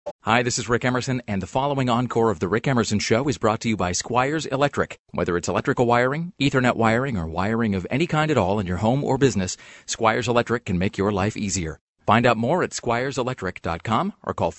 Hi, this is Rick Emerson, and the following encore of The Rick Emerson Show is brought to you by Squires Electric. Whether it's electrical wiring, Ethernet wiring, or wiring of any kind at all in your home or business, Squires Electric can make your life easier. Find out more at squireselectric.com or call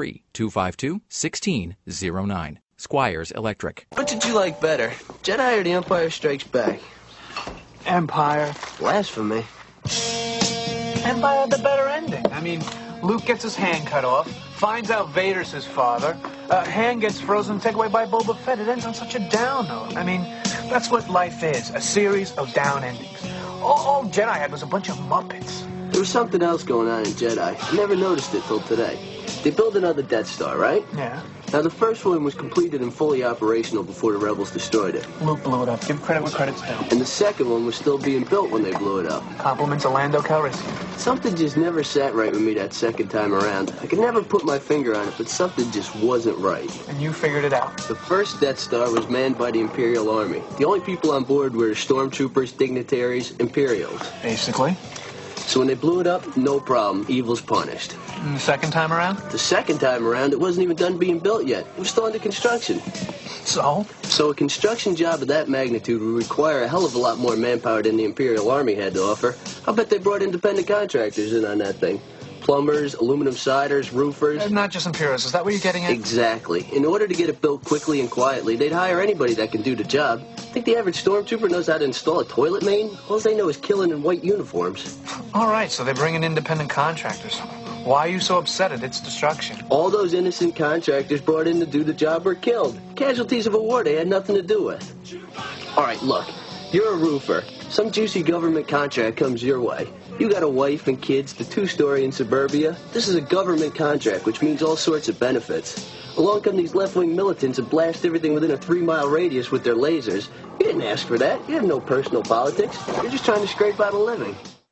503-252-1609. Squires Electric. What did you like better, Jedi or The Empire Strikes Back? Empire. Blasphemy. Empire had the better ending. I mean, Luke gets his hand cut off, finds out Vader's his father, hand gets frozen and taken away by Boba Fett. It ends on such a down note. I mean, that's what life is, a series of down endings. All Jedi had was a bunch of Muppets. There was something else going on in Jedi. I never noticed it till today. They built another Death Star, right? Yeah. Now, the first one was completed and fully operational before the Rebels destroyed it. Luke blew it up. Give credit where credit's due. And the second one was still being built when they blew it up. Compliments of Lando Calrissian. Something just never sat right with me that second time around. I could never put my finger on it, but something just wasn't right. And you figured it out. The first Death Star was manned by the Imperial Army. The only people on board were stormtroopers, dignitaries, Imperials. Basically. So when they blew it up, no problem. Evil's punished. And the second time around? The second time around, it wasn't even done being built yet. It was still under construction. So? So a construction job of that magnitude would require a hell of a lot more manpower than the Imperial Army had to offer. I'll bet they brought independent contractors in on that thing. Plumbers, aluminum siders, roofers. Not just Imperials. Is that what you're getting at? Exactly. In order to get it built quickly and quietly, they'd hire anybody that can do the job. Think the average stormtrooper knows how to install a toilet main? All they know is killing in white uniforms. All right, so they bring in independent contractors. Why are you so upset at its destruction? All those innocent contractors brought in to do the job were killed. Casualties of a war they had nothing to do with. All right, look. You're a roofer. Some juicy government contract comes your way. You got a wife and kids, the two-story in suburbia. This is a government contract, which means all sorts of benefits. Along come these left-wing militants and blast everything within a 3-mile radius with their lasers. You didn't ask for that. You have no personal politics. You're just trying to scrape out a living.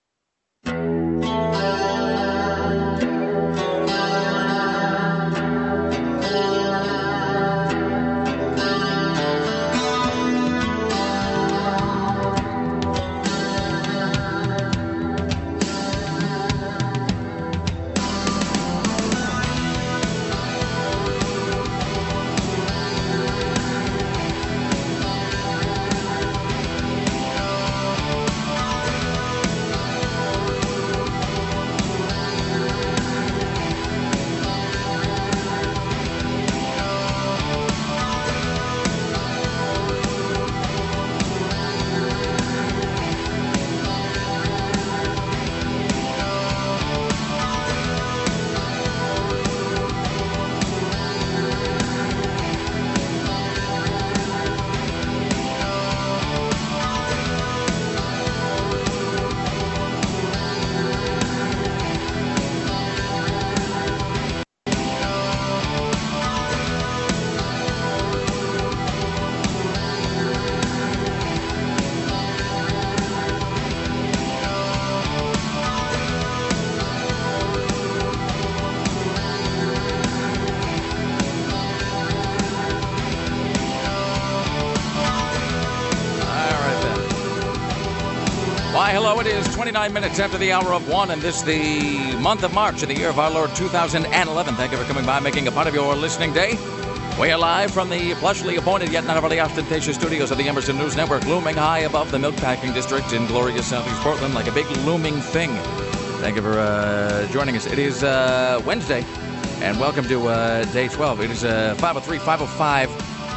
Why, hello, it is 29 minutes after the hour of 1, and this the month of March in the year of our Lord 2011. Thank you for coming by, making a part of your listening day. We are live from the plushly appointed yet not overly ostentatious studios of the Emerson News Network, looming high above the Milkpacking District in glorious southeast Portland like a big looming thing. Thank you for joining us. It is Wednesday, and welcome to day 12. It is 503-505.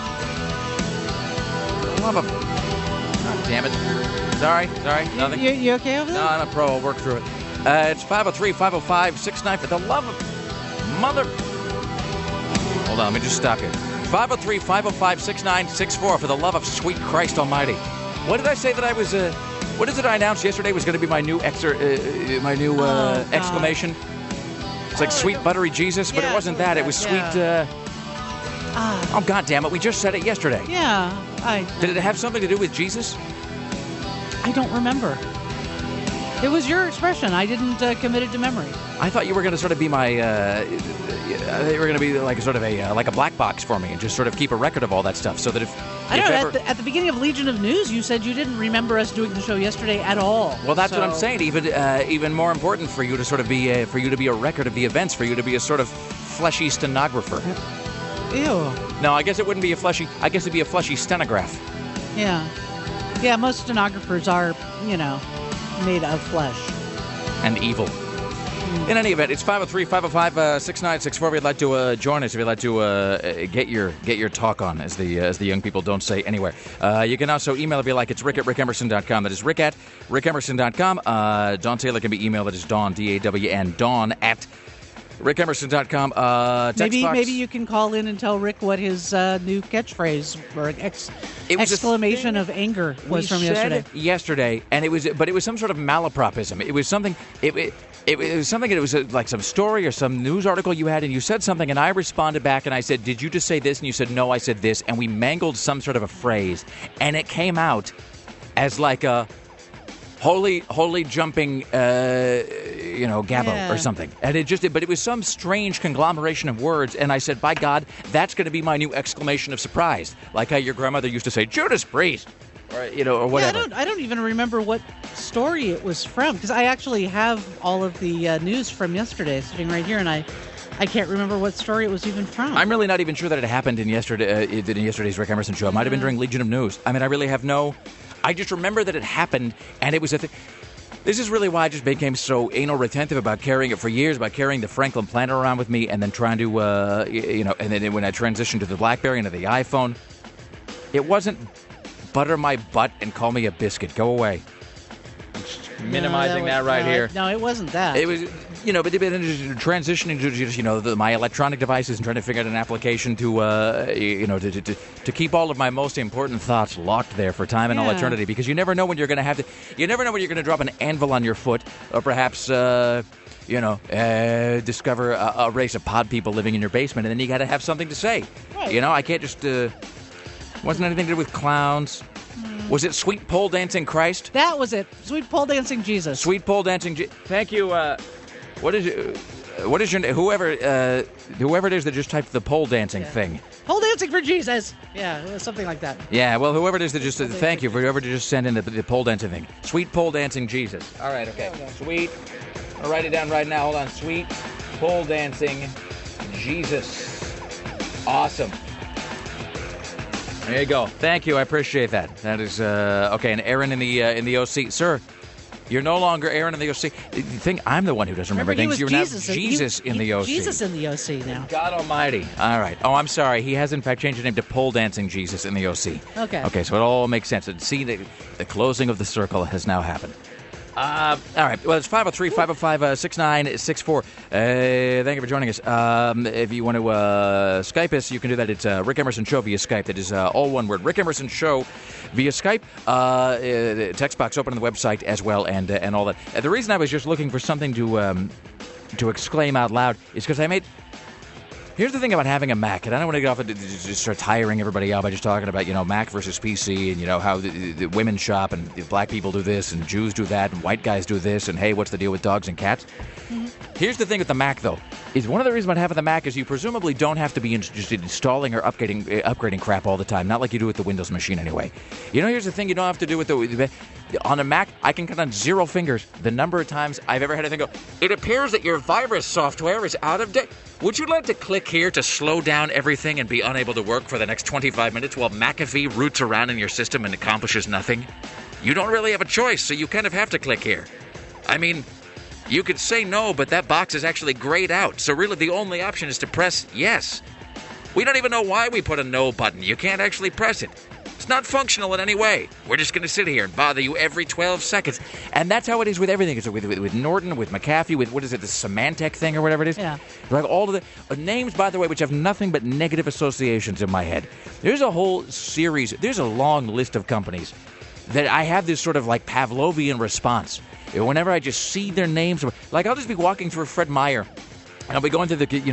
God damn it. Sorry, nothing. You okay over there? No, I'm a pro. I'll work through it. It's 503-505-69 for the love of mother... Hold on, let me just stop here. 503-505-6964 for the love of sweet Christ Almighty. What did I say that I was... what is it I announced yesterday was going to be my new exclamation? It's like sweet buttery Jesus, but it wasn't that. It was sweet... oh, God damn it. We just said it yesterday. Yeah. Did it have something to do with Jesus? I don't remember. It was your expression. I didn't commit it to memory. I thought you were going to sort of be my... I thought you were going to be like a sort of like a black box for me and just sort of keep a record of all that stuff so that if... I don't know. At the beginning of Legion of News, you said you didn't remember us doing the show yesterday at all. Well, that's what I'm saying. Even more important for you to sort of be for you to be a record of the events, for you to be a sort of fleshy stenographer. Ew. No, I guess it wouldn't be a fleshy. I guess it'd be a fleshy stenograph. Yeah. Yeah, most stenographers are, made of flesh. And evil. In any event, it's 503-505-6964. If you'd like to join us, if you'd like to get your talk on, as the young people don't say anywhere. You can also email if you like. It's rick@rickemerson.com. That is rick@rickemerson.com. Dawn Taylor can be emailed. That is Dawn, D-A-W-N, Dawn at rickemerson.com. Maybe you can call in and tell Rick what his new catchphrase or exclamation of anger was from yesterday. And it was some sort of malapropism. It was something. It was something. It was like some story or some news article you had, and you said something, and I responded back, and I said, "Did you just say this?" And you said, "No, I said this," and we mangled some sort of a phrase, and it came out as like a holy jumping, gabbo or something. And but it was some strange conglomeration of words. And I said, by God, that's going to be my new exclamation of surprise. Like how your grandmother used to say, Judas Priest, or whatever. Yeah, I don't even remember what story it was from, because I actually have all of the news from yesterday sitting right here, and I can't remember what story it was even from. I'm really not even sure that it happened in yesterday's Rick Emerson show. It might have been during Legion of News. I mean, I really have I just remember that it happened, and it was a thing. This is really why I just became so anal retentive about carrying it for years, about carrying the Franklin Planner around with me, and then trying to, and then when I transitioned to the BlackBerry and to the iPhone, it wasn't butter my butt and call me a biscuit. Go away. I'm just minimizing that right here. No, it wasn't that. It was, but transitioning to just, my electronic devices and trying to figure out an application to keep all of my most important thoughts locked there for time and all eternity, because you never know when you're going to have to. You never know when you're going to drop an anvil on your foot, or perhaps, discover a race of pod people living in your basement, and then you got to have something to say. Right. I can't just. Wasn't anything to do with clowns. Was it Sweet Pole Dancing Christ? That was it. Sweet Pole Dancing Jesus. Sweet Pole Dancing Jesus. Thank you. What is your whoever it is that just typed the pole dancing thing? Pole dancing for Jesus. Yeah, it was something like that. Yeah, well, whoever it is that just thank you for whoever just sent in the pole dancing thing. Sweet Pole Dancing Jesus. All right, okay. Sweet. I'll write it down right now. Hold on. Sweet Pole Dancing Jesus. Awesome. There you go. Thank you. I appreciate that. That is okay. And Aaron in the OC, sir. You're no longer Aaron in the OC. You think I'm the one who doesn't remember things? You're now Jesus in the OC. Jesus in the OC now. God Almighty. All right. Oh, I'm sorry. He has in fact changed his name to Pole Dancing Jesus in the OC. Okay. Okay. So it all makes sense. And see, the closing of the circle has now happened. All right. Well, it's 503-505-6964. Thank you for joining us. If you want to Skype us, you can do that. It's Rick Emerson Show via Skype. That is all one word. Rick Emerson Show via Skype. Text box open on the website as well, and all that. The reason I was just looking for something to exclaim out loud is because I made... Here's the thing about having a Mac, and I don't want to get off and just start tiring everybody out by just talking about, Mac versus PC, and, how the women shop, and black people do this, and Jews do that, and white guys do this, and hey, what's the deal with dogs and cats? Mm-hmm. Here's the thing with the Mac, though, is one of the reasons about having the Mac is you presumably don't have to be just installing or upgrading crap all the time, not like you do with the Windows machine anyway. Here's the thing you don't have to do with on a Mac, I can count on 0 fingers the number of times I've ever had a thing go, it appears that your virus software is out of date. Would you like to click here to slow down everything and be unable to work for the next 25 minutes while McAfee roots around in your system and accomplishes nothing? You don't really have a choice, so you kind of have to click here. I mean, you could say no, but that box is actually grayed out, so really the only option is to press yes. We don't even know why we put a no button. You can't actually press it. It's not functional in any way. We're just going to sit here and bother you every 12 seconds. And that's how it is with everything. It's with Norton, with McAfee, with, what is it, the Symantec thing or whatever it is? Yeah. Like all of the names, by the way, which have nothing but negative associations in my head. There's a whole series, there's a long list of companies that I have this sort of like Pavlovian response. Whenever I just see their names, like I'll just be walking through Fred Meyer, and I'll be going to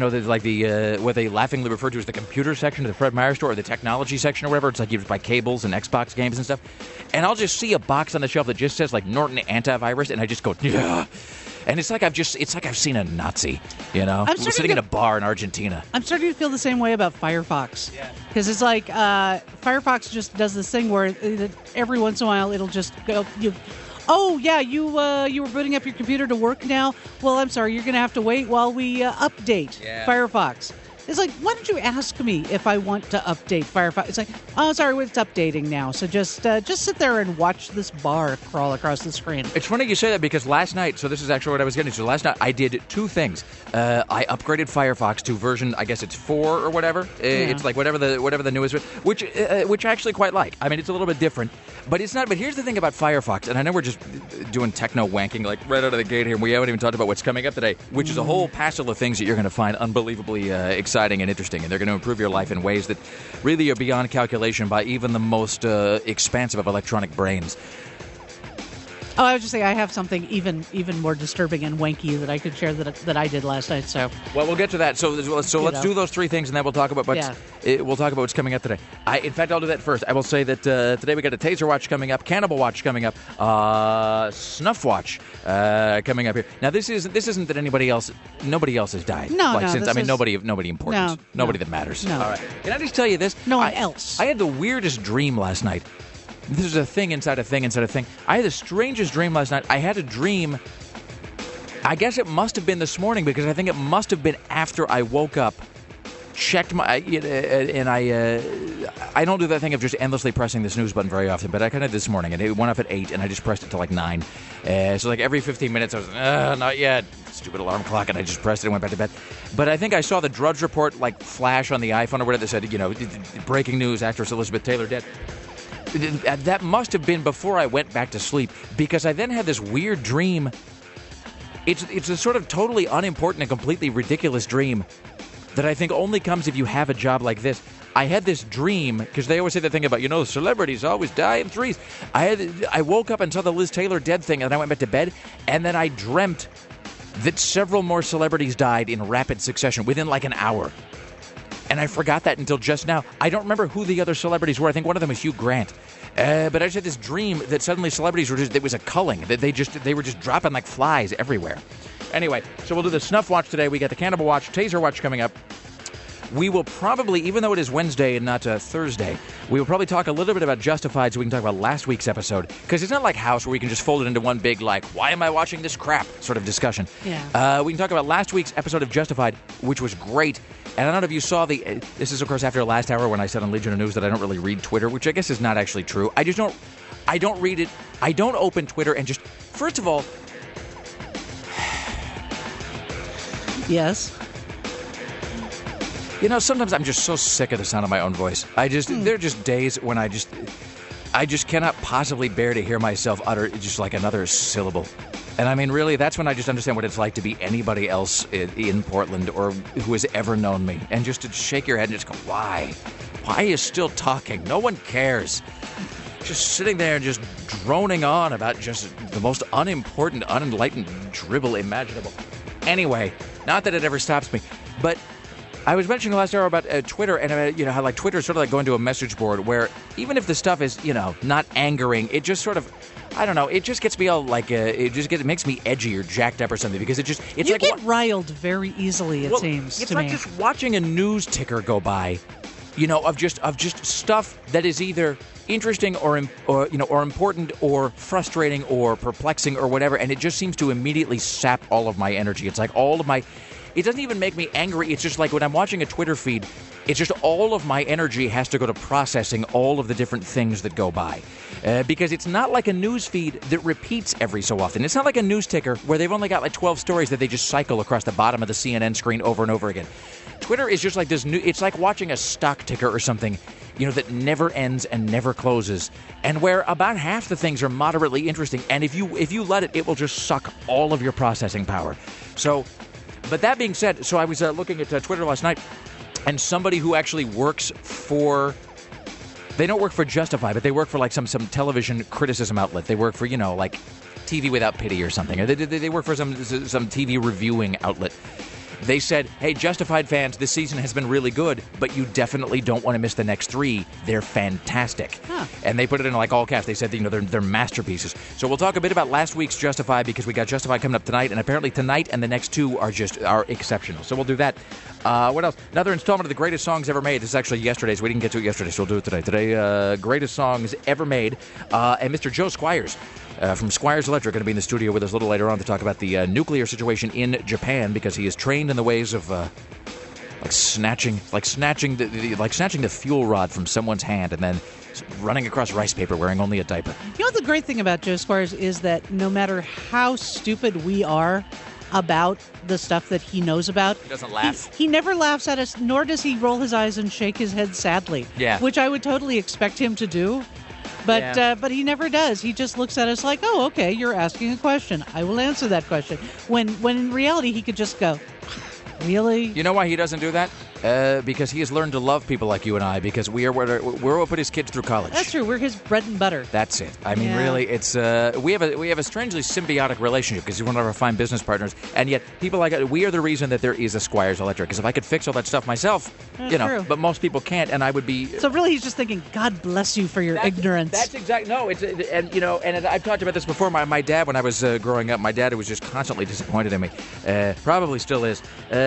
what they laughingly refer to as the computer section of the Fred Meyer store, or the technology section or whatever. It's like you buy cables and Xbox games and stuff. And I'll just see a box on the shelf that just says like Norton Antivirus, and I just go, yeah. And it's like I've seen a Nazi, sitting in a bar in Argentina. I'm starting to feel the same way about Firefox. Yeah. Because it's like Firefox just does this thing where every once in a while it'll just go, Oh, yeah, you were booting up your computer to work now? Well, I'm sorry, you're going to have to wait while we update Firefox. It's like, why don't you ask me if I want to update Firefox? It's like, oh, sorry, it's updating now. So just sit there and watch this bar crawl across the screen. It's funny you say that because last night, so this is actually what I was getting to. So last night I did two things. I upgraded Firefox to version, I guess it's 4 or whatever. It's like whatever the newest, which I actually quite like. I mean, it's a little bit different, but it's not. But here's the thing about Firefox, and I know we're just doing techno wanking like right out of the gate here, and we haven't even talked about what's coming up today, which is a whole passel of things that you're going to find unbelievably exciting and interesting, and they're going to improve your life in ways that really are beyond calculation by even the most expansive of electronic brains. Oh, I was just saying I have something even more disturbing and wanky that I could share that I did last night. So, well, we'll get to that. So let's do those three things, and then we'll talk about what's coming up today. In fact, I'll do that first. I will say that today we got a Taser Watch coming up, Cannibal Watch coming up, Snuff Watch coming up here. Now, this isn't that nobody else has died. Nobody important, nobody that matters. No. All right. Can I just tell you this? No one else. I had the weirdest dream last night. This is a thing inside a thing inside a thing. I had the strangest dream last night. I had a dream. I guess it must have been this morning because I think it must have been after I woke up, checked my, and I don't do that thing of just endlessly pressing the snooze button very often, but I kind of did this morning, and it went off at 8, and I just pressed it to like 9. So like every 15 minutes I was, not yet. Stupid alarm clock, and I just pressed it and went back to bed. But I think I saw the Drudge Report like flash on the iPhone or whatever that said, breaking news, actress Elizabeth Taylor dead. That must have been before I went back to sleep, because I then had this weird dream. It's a sort of totally unimportant and completely ridiculous dream that I think only comes if you have a job like this. I had this dream, because they always say the thing about, celebrities always die in threes. I woke up and saw the Liz Taylor dead thing, and I went back to bed, and then I dreamt that several more celebrities died in rapid succession within like an hour. And I forgot that until just now. I don't remember who the other celebrities were. I think one of them was Hugh Grant. But I just had this dream that suddenly celebrities were it was a culling. That they were just dropping like flies everywhere. Anyway, so we'll do the Snuff Watch today. We got the Cannibal Watch, Taser Watch coming up. We will probably, even though it is Wednesday and not Thursday, we will probably talk a little bit about Justified so we can talk about last week's episode. Because it's not like House where we can just fold it into one big, like, why am I watching this crap sort of discussion. Yeah. We can talk about last week's episode of Justified, which was great. And I don't know if you saw this is, of course, after last hour when I said on Legion of News that I don't really read Twitter, which I guess is not actually true. I don't read it. I don't open Twitter and just, first of all. Yes. Sometimes I'm just so sick of the sound of my own voice. There are just days when I just cannot possibly bear to hear myself utter just like another syllable. And I mean, really, that's when I just understand what it's like to be anybody else in Portland or who has ever known me. And just to shake your head and just go, why? Why are you still talking? No one cares. Just sitting there and just droning on about just the most unimportant, unenlightened dribble imaginable. Anyway, not that it ever stops me, but I was mentioning last hour about Twitter and how like Twitter is sort of like going to a message board where even if the stuff is not angering, it just sort of, I don't know, it just gets me all like it makes me edgy or jacked up or something because it's you like get riled very easily. It seems it's to like me. just watching a news ticker go by, of just stuff that is either interesting or important or frustrating or perplexing or whatever, and it just seems to immediately sap all of my energy. It's like all of my. It doesn't even make me angry. It's just like when I'm watching a Twitter feed, it's just all of my energy has to go to processing all of the different things that go by. Because it's not like a news feed that repeats every so often. It's not like a news ticker where they've only got like 12 stories that they just cycle across the bottom of the CNN screen over and over again. Twitter is just like this it's like watching a stock ticker or something, that never ends and never closes. And where about half the things are moderately interesting. And if you let it will just suck all of your processing power. So... But that being said, so I was looking at Twitter last night, and somebody who actually works for, they don't work for Justified, but they work for like some television criticism outlet. They work for, like TV Without Pity or something. Or they work for some TV reviewing outlet. They said, hey, Justified fans, this season has been really good, but you definitely don't want to miss the next 3. They're fantastic. Huh. And they put it in like all caps. They said, they're masterpieces. So we'll talk a bit about last week's Justified because we got Justified coming up tonight, and apparently tonight and the next 2 are exceptional. So we'll do that. What else? Another installment of the greatest songs ever made. This is actually yesterday's. We didn't get to it yesterday, so we'll do it today. Today, greatest songs ever made. And Mr. Joe Squires from Squires Electric, going to be in the studio with us a little later on to talk about the nuclear situation in Japan, because he is trained in the ways of snatching the fuel rod from someone's hand and then running across rice paper wearing only a diaper. You know, the great thing about Joe Squires is that no matter how stupid we are about the stuff that he knows about, he doesn't laugh. He never laughs at us, nor does he roll his eyes and shake his head sadly. Yeah. Which I would totally expect him to do. But he never does. He just looks at us like, oh, okay, you're asking a question. I will answer that question. When in reality, he could just go, really? You know why he doesn't do that? Because he has learned to love people like you and I, because we're what put his kids through college. That's true. We're his bread and butter. That's it. I mean, really, it's we have a strangely symbiotic relationship, because he's one of our fine business partners, and yet people like we are the reason that there is a Squires Electric. Because if I could fix all that stuff myself, That's true. but most people can't, and I would be. So really, he's just thinking, God bless you for your ignorance. That's exactly and I've talked about this before. My dad, when I was growing up, my dad was just constantly disappointed in me. Probably still is.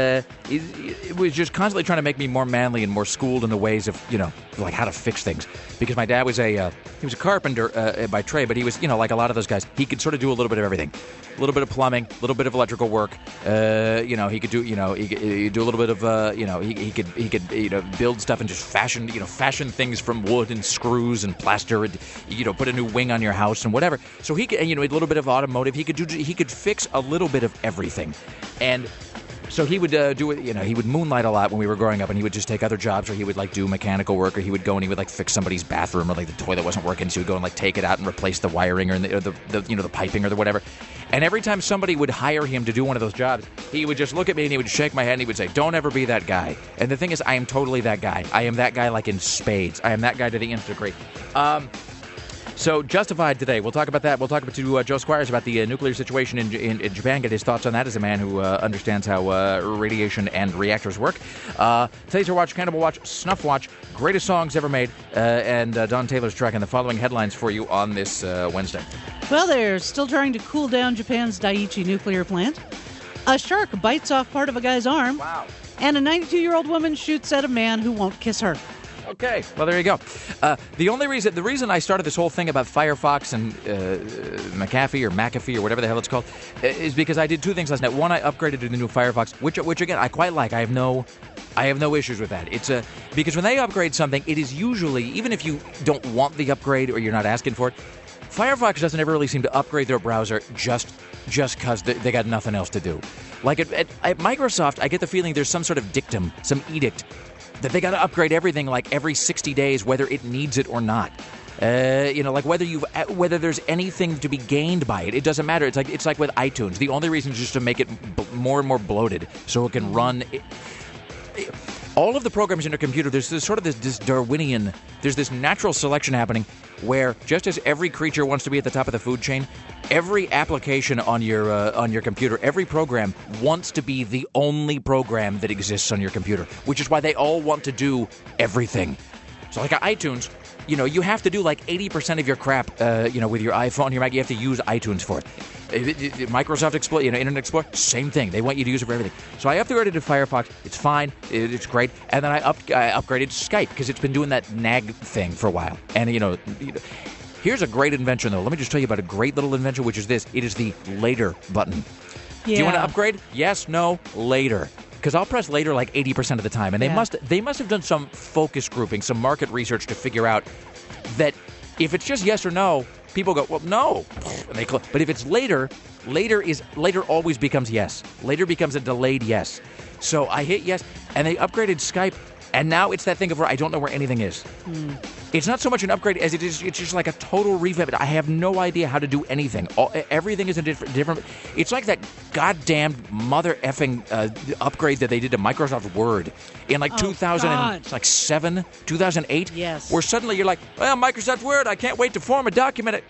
It was just constantly trying to make me more manly and more schooled in the ways of, like how to fix things. Because my dad was he was a carpenter by trade, but he was, like a lot of those guys, he could sort of do a little bit of everything. A little bit of plumbing, a little bit of electrical work. He could do, he could do a little bit of, he could build stuff and just fashion things from wood and screws and plaster and, put a new wing on your house and whatever. So he could, and, a little bit of automotive. He could fix a little bit of everything. And so he would do it, he would moonlight a lot when we were growing up, and he would just take other jobs, or he would do mechanical work, or he would go and he would fix somebody's bathroom, or the toilet wasn't working, so he would go and take it out and replace the wiring or the piping or the whatever. And every time somebody would hire him to do one of those jobs, he would just look at me and he would shake my head and he would say, "Don't ever be that guy." And the thing is, I am totally that guy. I am that guy like in spades. I am that guy to the nth degree. So Justified today, we'll talk about that. We'll talk to Joe Squires about the nuclear situation in Japan, get his thoughts on that as a man who understands how radiation and reactors work. Taser Watch, Cannibal Watch, Snuff Watch, greatest songs ever made, and Don Taylor's tracking the following headlines for you on this Wednesday. Well, they're still trying to cool down Japan's Daiichi nuclear plant. A shark bites off part of a guy's arm. Wow. And a 92-year-old woman shoots at a man who won't kiss her. Okay, well, there you go. The reason I started this whole thing about Firefox and McAfee or whatever the hell it's called is because I did two things last night. One, I upgraded to the new Firefox, which again I quite like. I have no issues with that. It's because when they upgrade something, it is usually, even if you don't want the upgrade or you're not asking for it, Firefox doesn't ever really seem to upgrade their browser just because they got nothing else to do. Like at Microsoft, I get the feeling there's some sort of dictum, some edict, that they got to upgrade everything like every 60 days, whether it needs it or not. Like whether there's anything to be gained by it. It doesn't matter. It's like with iTunes. The only reason is just to make it more and more bloated so it can run. All of the programs in your computer, there's this Darwinian, there's this natural selection happening where just as every creature wants to be at the top of the food chain, every application on your computer, every program wants to be the only program that exists on your computer, which is why they all want to do everything. So like iTunes, you have to do like 80% of your crap, with your iPhone, your Mac, you have to use iTunes for it. Microsoft Explorer, Internet Explorer, same thing. They want you to use it for everything. So I upgraded to Firefox. It's fine. It's great. And then I upgraded to Skype because it's been doing that nag thing for a while. And, here's a great invention, though. Let me just tell you about a great little invention, which is this. It is the later button. Yeah. Do you want to upgrade? Yes, no, later. Because I'll press later like 80% of the time. And they must have done some focus grouping, some market research to figure out that if it's just yes or no, people go, well, no. And they but if it's later always becomes yes. Later becomes a delayed yes. So I hit yes, and they upgraded Skype, and now it's that thing of where I don't know where anything is. It's not so much an upgrade as it's just like a total revamp. I have no idea how to do anything. Everything is a different. It's like that goddamn mother effing upgrade that they did to Microsoft Word in like 2007, 2008. Yes. Where suddenly you're like, well, Microsoft Word, I can't wait to form a document.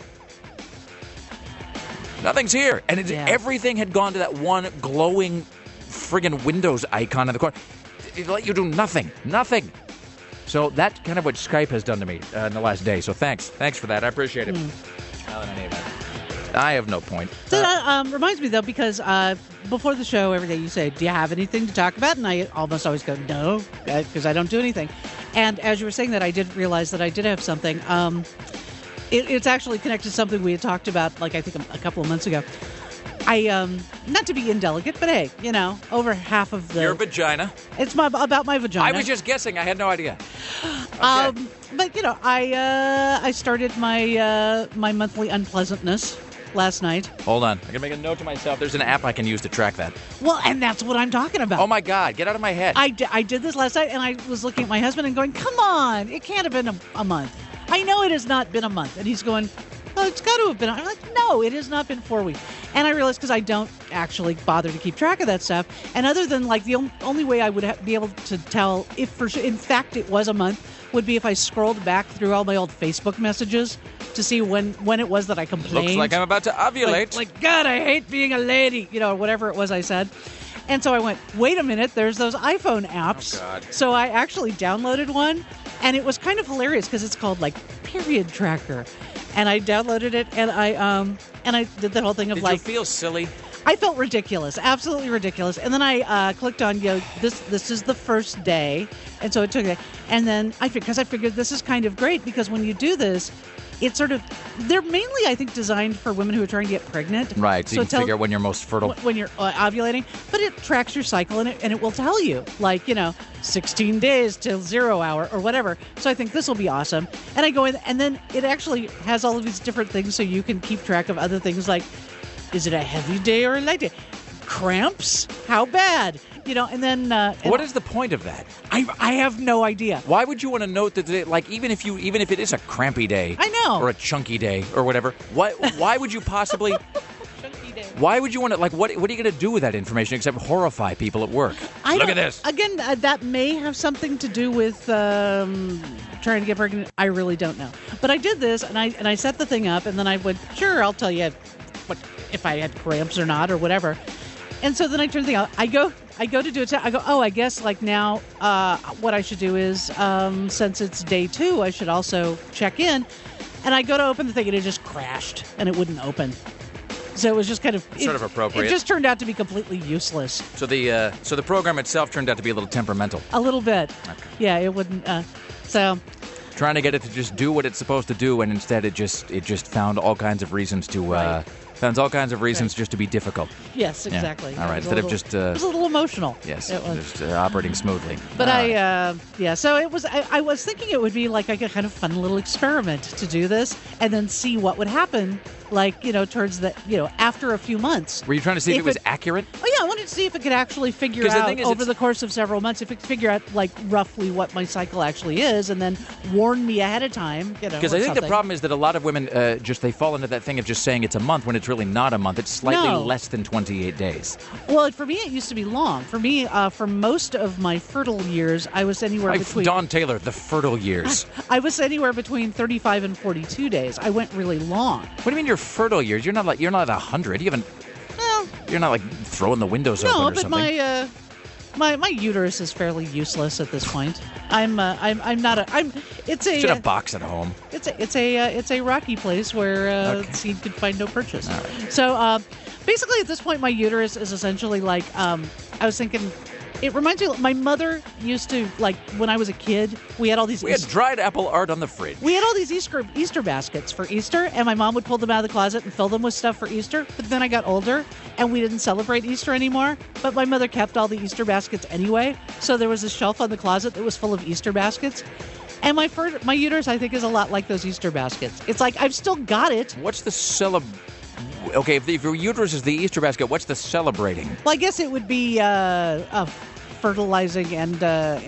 Nothing's here. And everything had gone to that one glowing friggin' Windows icon in the corner. It let you do nothing. So that's kind of what Skype has done to me in the last day. So thanks for that. I appreciate it. I have no point. So that reminds me, though, because before the show every day you say, do you have anything to talk about? And I almost always go, no, because I don't do anything. And as you were saying that, I did realize that I did have something. It's actually connected to something we had talked about, like I think a couple of months ago. Not to be indelicate, but hey, over half of your vagina. It's about my vagina. I was just guessing. I had no idea. Okay. But I started my monthly unpleasantness last night. Hold on, I can make a note to myself. There's an app I can use to track that. Well, and that's what I'm talking about. Oh my God, get out of my head. I did this last night, and I was looking at my husband and going, "Come on, it can't have been a month. I know it has not been a month." And he's going, "Oh, it's got to have been." I'm like, "No, it has not been 4 weeks." And I realized because I don't actually bother to keep track of that stuff. And other than like the only way I would be able to tell if in fact it was a month would be if I scrolled back through all my old Facebook messages to see when it was that I complained. Looks like I'm about to ovulate. Like God, I hate being a lady, whatever it was I said. And so I went, wait a minute, there's those iPhone apps. Oh, God. So I actually downloaded one, and it was kind of hilarious because it's called like Period Tracker. And I downloaded it, and I did that whole thing of Did like. you feel silly? I felt ridiculous, absolutely ridiculous. And then I clicked on, this is the first day, and so it took it. And then I figured this is kind of great because when you do this, it's sort of they're mainly I think designed for women who are trying to get pregnant. Right, so you can figure out when you're most fertile. When you're ovulating, but it tracks your cycle and it will tell you 16 days till 0 hour or whatever. So I think this will be awesome. And I go in, and then it actually has all of these different things so you can keep track of other things like, is it a heavy day or a light day? Cramps? How bad? And then what is the point of that? I have no idea. Why would you want to note that even if it is a crampy day, I know, or a chunky day or whatever, why would you possibly chunky day. Why would you want to what are you going to do with that information except horrify people at work? Look at this. Again, that may have something to do with trying to get pregnant. I really don't know. But I did this and I set the thing up and then I went, sure, I'll tell you if I had cramps or not or whatever. And so then I turn the thing on. I go to do it. I go, I guess now what I should do is, since it's day 2, I should also check in. And I go to open the thing and it just crashed and it wouldn't open. So it was just kind of sort of appropriate. It just turned out to be completely useless. So the program itself turned out to be a little temperamental. A little bit. Okay. Yeah, it wouldn't. Trying to get it to just do what it's supposed to do, and instead it just found all kinds of reasons to. Right. Found all kinds of reasons just to be difficult. Yes, exactly. Yeah. All right, instead of just... it was a little emotional. Yes, it was. Just operating smoothly. But so it was... I was thinking it would be like a kind of fun little experiment to do this and then see what would happen, towards the, after a few months. Were you trying to see if it was accurate? Oh, yeah, I wanted to see if it could actually figure out over the course of several months, if it could figure out, roughly what my cycle actually is and then warn me ahead of time, Because I think the problem is that a lot of women they fall into that thing of just saying it's a month when it's really not a month. It's slightly less than 28 days. Well, for me, it used to be long. For me, for most of my fertile years, I was anywhere between... Don Taylor, the fertile years. I was anywhere between 35 and 42 days. I went really long. What do you mean your fertile years? You're not at 100. You haven't... Well... You're not throwing the windows open or something. No, but my uterus is fairly useless at this point. I'm not a... It's a... Should have a box at home. It's a rocky place where seed could find no purchase. All right. So basically, at this point, my uterus is essentially I was thinking. It reminds me, my mother used to, when I was a kid, we had all these... We had dried apple art on the fridge. We had all these Easter baskets for Easter, and my mom would pull them out of the closet and fill them with stuff for Easter. But then I got older, and we didn't celebrate Easter anymore. But my mother kept all the Easter baskets anyway. So there was a shelf on the closet that was full of Easter baskets. And my uterus, I think, is a lot like those Easter baskets. It's like, I've still got it. What's the Okay, if your uterus is the Easter basket, what's the celebrating? Well, I guess it would be fertilizing and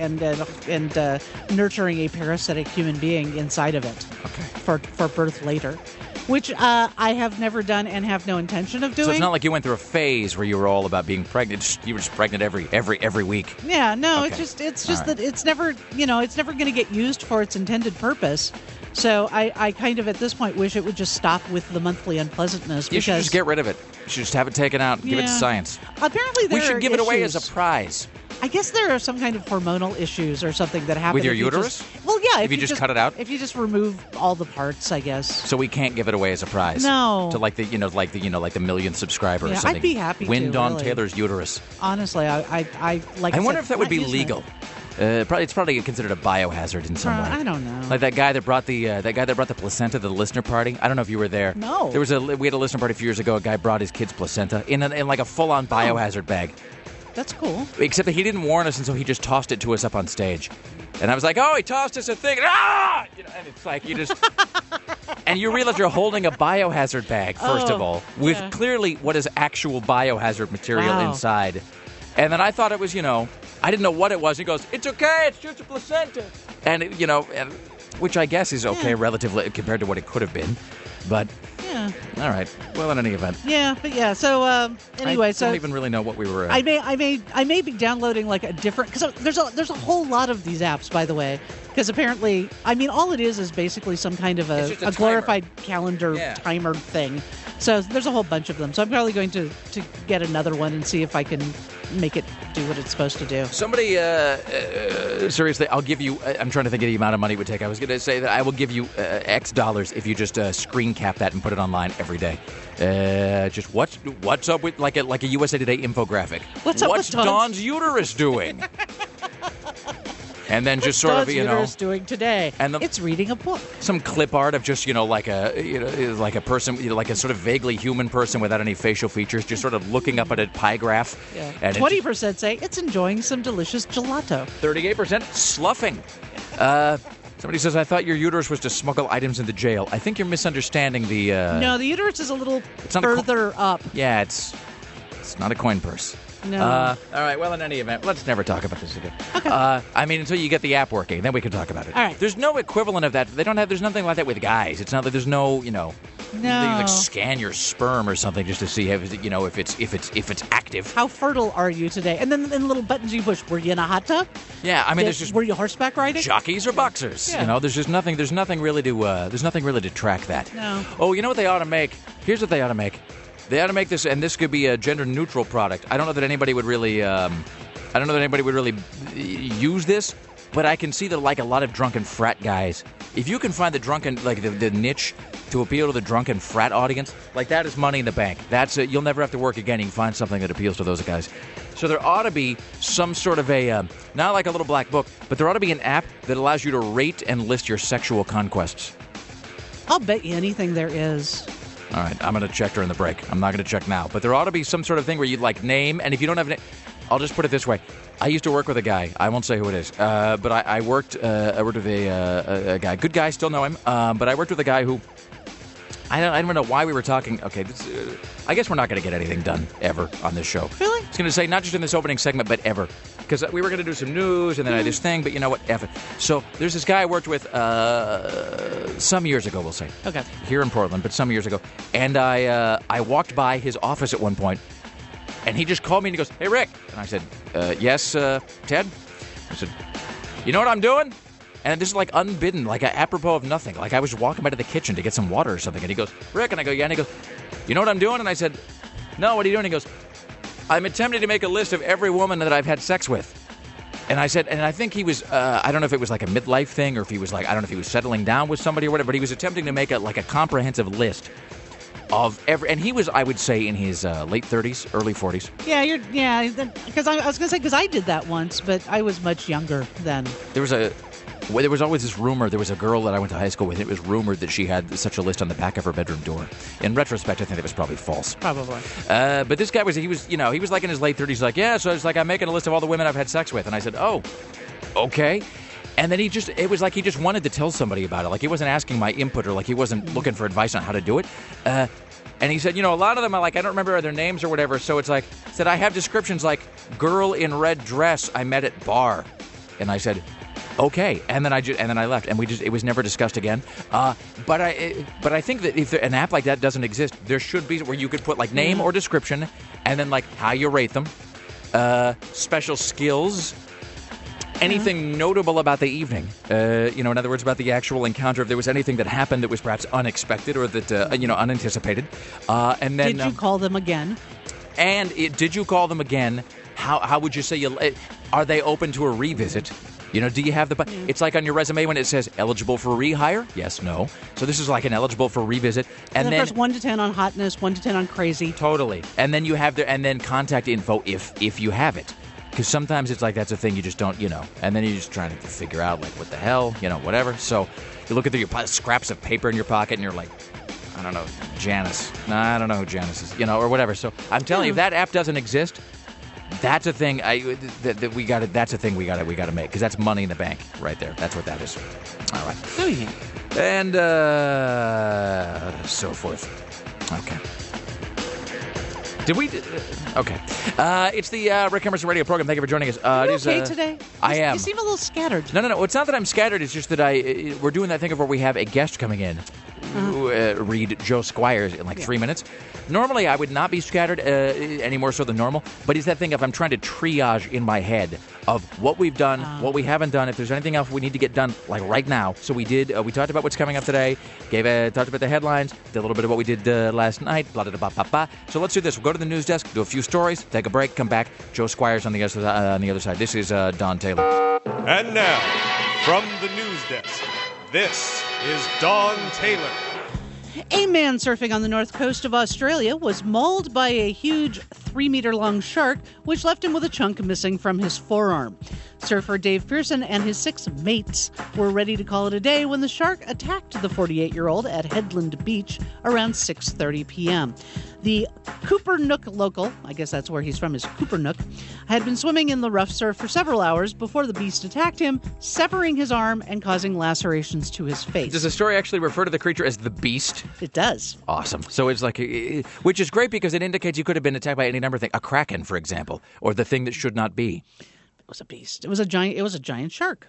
nurturing a parasitic human being inside of it. Okay. For birth later, which I have never done and have no intention of doing. So it's not like you went through a phase where you were all about being pregnant. You were just pregnant every week. Yeah, no, okay. It's just that it's never going to get used for its intended purpose. So I kind of, at this point, wish it would just stop with the monthly unpleasantness. You should just get rid of it. You should just have it taken out and give it to science. Apparently we should give it away as a prize. I guess there are some kind of hormonal issues or something that happen with your uterus. Well, yeah. If you just cut it out. If you just remove all the parts, I guess. So we can't give it away as a prize. No. To the millionth subscriber or something. I'd be happy Win to. Don really. Taylor's uterus. Honestly, I wonder if that would be legal. It's probably considered a biohazard in some way. I don't know. Like that guy that brought the placenta to the listener party. I don't know if you were there. No. We had a listener party a few years ago. A guy brought his kid's placenta in like a full-on biohazard bag. That's cool. Except that he didn't warn us, and so he just tossed it to us up on stage. And I was like, oh, he tossed us a thing. Ah! And it's like you just... and you realize you're holding a biohazard bag, first of all, with clearly what is actual biohazard material inside. And then I thought it was, I didn't know what it was. He goes, it's okay, it's just a placenta. And, which I guess is okay relatively compared to what it could have been. But... Yeah. All right. Well, in any event. Yeah, but yeah. So anyway, I don't even really know what we were. I may be downloading like a different because there's a whole lot of these apps, by the way. Because apparently, all it is basically some kind of a glorified calendar timer thing. So there's a whole bunch of them. So I'm probably going to get another one and see if I can make it do what it's supposed to do. Somebody, seriously, I'll give you, I'm trying to think of the amount of money it would take. I was going to say that I will give you X dollars if you just screen cap that and put it online every day. Just what's up with like a USA Today infographic? What's up with Dawn's uterus doing? And then just sort of, uterus doing today? And it's reading a book. Some clip art of just, like a person, like a sort of vaguely human person without any facial features, just sort of looking up at a pie graph. Yeah. And 20% say it's enjoying some delicious gelato. 38% sloughing. Somebody says, I thought your uterus was to smuggle items into jail. I think you're misunderstanding the... No, the uterus is a little further up. Yeah, it's not a coin purse. No. All right, well, in any event, let's never talk about this again. Okay. Until you get the app working, then we can talk about it. All right. There's no equivalent of that. There's nothing like that with guys. It's not that there's no, No. You scan your sperm or something just to see if it's active. How fertile are you today? And then the little buttons you push. Were you in a hot tub? Yeah, there's just were you horseback riding? Jockeys or boxers? Yeah. There's nothing really to track that. No. Oh, you know what they ought to make? Here's what they ought to make. They ought to make this, and this could be a gender-neutral product. I don't know that anybody would really, use this, but I can see that like a lot of drunken frat guys. If you can find the drunken, like the niche to appeal to the drunken frat audience, like that is money in the bank. That's it. You'll never have to work again. You can find something that appeals to those guys. So there ought to be some sort of a, not like a little black book, but there ought to be an app that allows you to rate and list your sexual conquests. I'll bet you anything there is. All right, I'm going to check during the break. I'm not going to check now. But there ought to be some sort of thing where you'd name, and if you don't have a name, I'll just put it this way. I used to work with a guy. I won't say who it is. But I worked with a guy. Good guy, still know him. But I worked with a guy who, I don't know why we were talking. Okay, I guess we're not going to get anything done ever on this show. Really? I was going to say, not just in this opening segment, but ever. Because we were going to do some news, and then I had this thing, but you know what? F it. So there's this guy I worked with some years ago, we'll say. Okay. Here in Portland, but some years ago. And I walked by his office at one point, and he just called me and he goes, "Hey, Rick." And I said, "Yes, Ted?" I said, "You know what I'm doing?" And this is like unbidden, like apropos of nothing. Like I was walking by to the kitchen to get some water or something. And he goes, "Rick." And I go, "Yeah." And he goes, "You know what I'm doing?" And I said, "No, what are you doing?" And he goes, "I'm attempting to make a list of every woman that I've had sex with." And I said, and I think he was, I don't know if it was like a midlife thing or if he was like, I don't know if he was settling down with somebody or whatever, but he was attempting to make a comprehensive list of and he was, I would say, in his late 30s, early 40s. Yeah, because I was going to say, because I did that once, but I was much younger then. There was always this rumor. There was a girl that I went to high school with. And it was rumored that she had such a list on the back of her bedroom door. In retrospect, I think that was probably false. Probably. But this guy was like in his late 30s. Like, yeah. So it's like I'm making a list of all the women I've had sex with, and I said, "Oh, okay." And then it was like he just wanted to tell somebody about it. Like he wasn't asking my input or like he wasn't looking for advice on how to do it. And he said, a lot of them are like, I don't remember their names or whatever. So it's like, said I have descriptions like girl in red dress I met at bar, and I said, okay, and then I left, and it was never discussed again. But I think that if an app like that doesn't exist, there should be where you could put like name or description, and then like how you rate them, special skills, anything notable about the evening. In other words, about the actual encounter. If there was anything that happened that was perhaps unexpected or that unanticipated, and then did you call them again? And did you call them again? How would you say are they open to a revisit? Do you have the... It's like on your resume when it says eligible for rehire? Yes, no. So this is like an eligible for revisit. And then there's 1 to 10 on hotness, 1 to 10 on crazy. Totally. And then you have and then contact info if you have it. Because sometimes it's like that's a thing you just don't, and then you're just trying to figure out, like, what the hell, whatever. So you look at your scraps of paper in your pocket, and you're like, I don't know, Janice. Nah, I don't know who Janice is, or whatever. So I'm telling you, if that app doesn't exist, that's a thing that we got. That's a thing we got to make, because that's money in the bank right there. That's what that is. All right. Oh, yeah. And so forth. Okay. Did we? Okay. It's the Rick Emerson radio program. Thank you for joining us. Are you okay today? I am. You seem a little scattered. No. It's not that I'm scattered. It's just that we're doing that thing of where we have a guest coming in. Read Joe Squires in 3 minutes. Normally, I would not be scattered any more so than normal, but it's that thing of I'm trying to triage in my head of what we've done, what we haven't done, if there's anything else we need to get done, like right now. So we did, we talked about what's coming up today, talked about the headlines, did a little bit of what we did last night, blah, blah, blah, blah, blah. So let's do this. We'll go to the news desk, do a few stories, take a break, come back. Joe Squires on the other side. This is Don Taylor. And now, from the news desk, this is Don Taylor. A man surfing on the north coast of Australia was mauled by a huge 3-meter-long shark, which left him with a chunk missing from his forearm. Surfer Dave Pearson and his 6 mates were ready to call it a day when the shark attacked the 48-year-old at Headland Beach around 6:30 p.m. The Coopernook local, I guess that's where he's from, is Coopernook, had been swimming in the rough surf for several hours before the beast attacked him, severing his arm and causing lacerations to his face. Does the story actually refer to the creature as the beast? It does. Awesome. So it's like, which is great because it indicates you could have been attacked by any number of things. A kraken, for example, or the thing that should not be. It was a beast. It was a giant shark.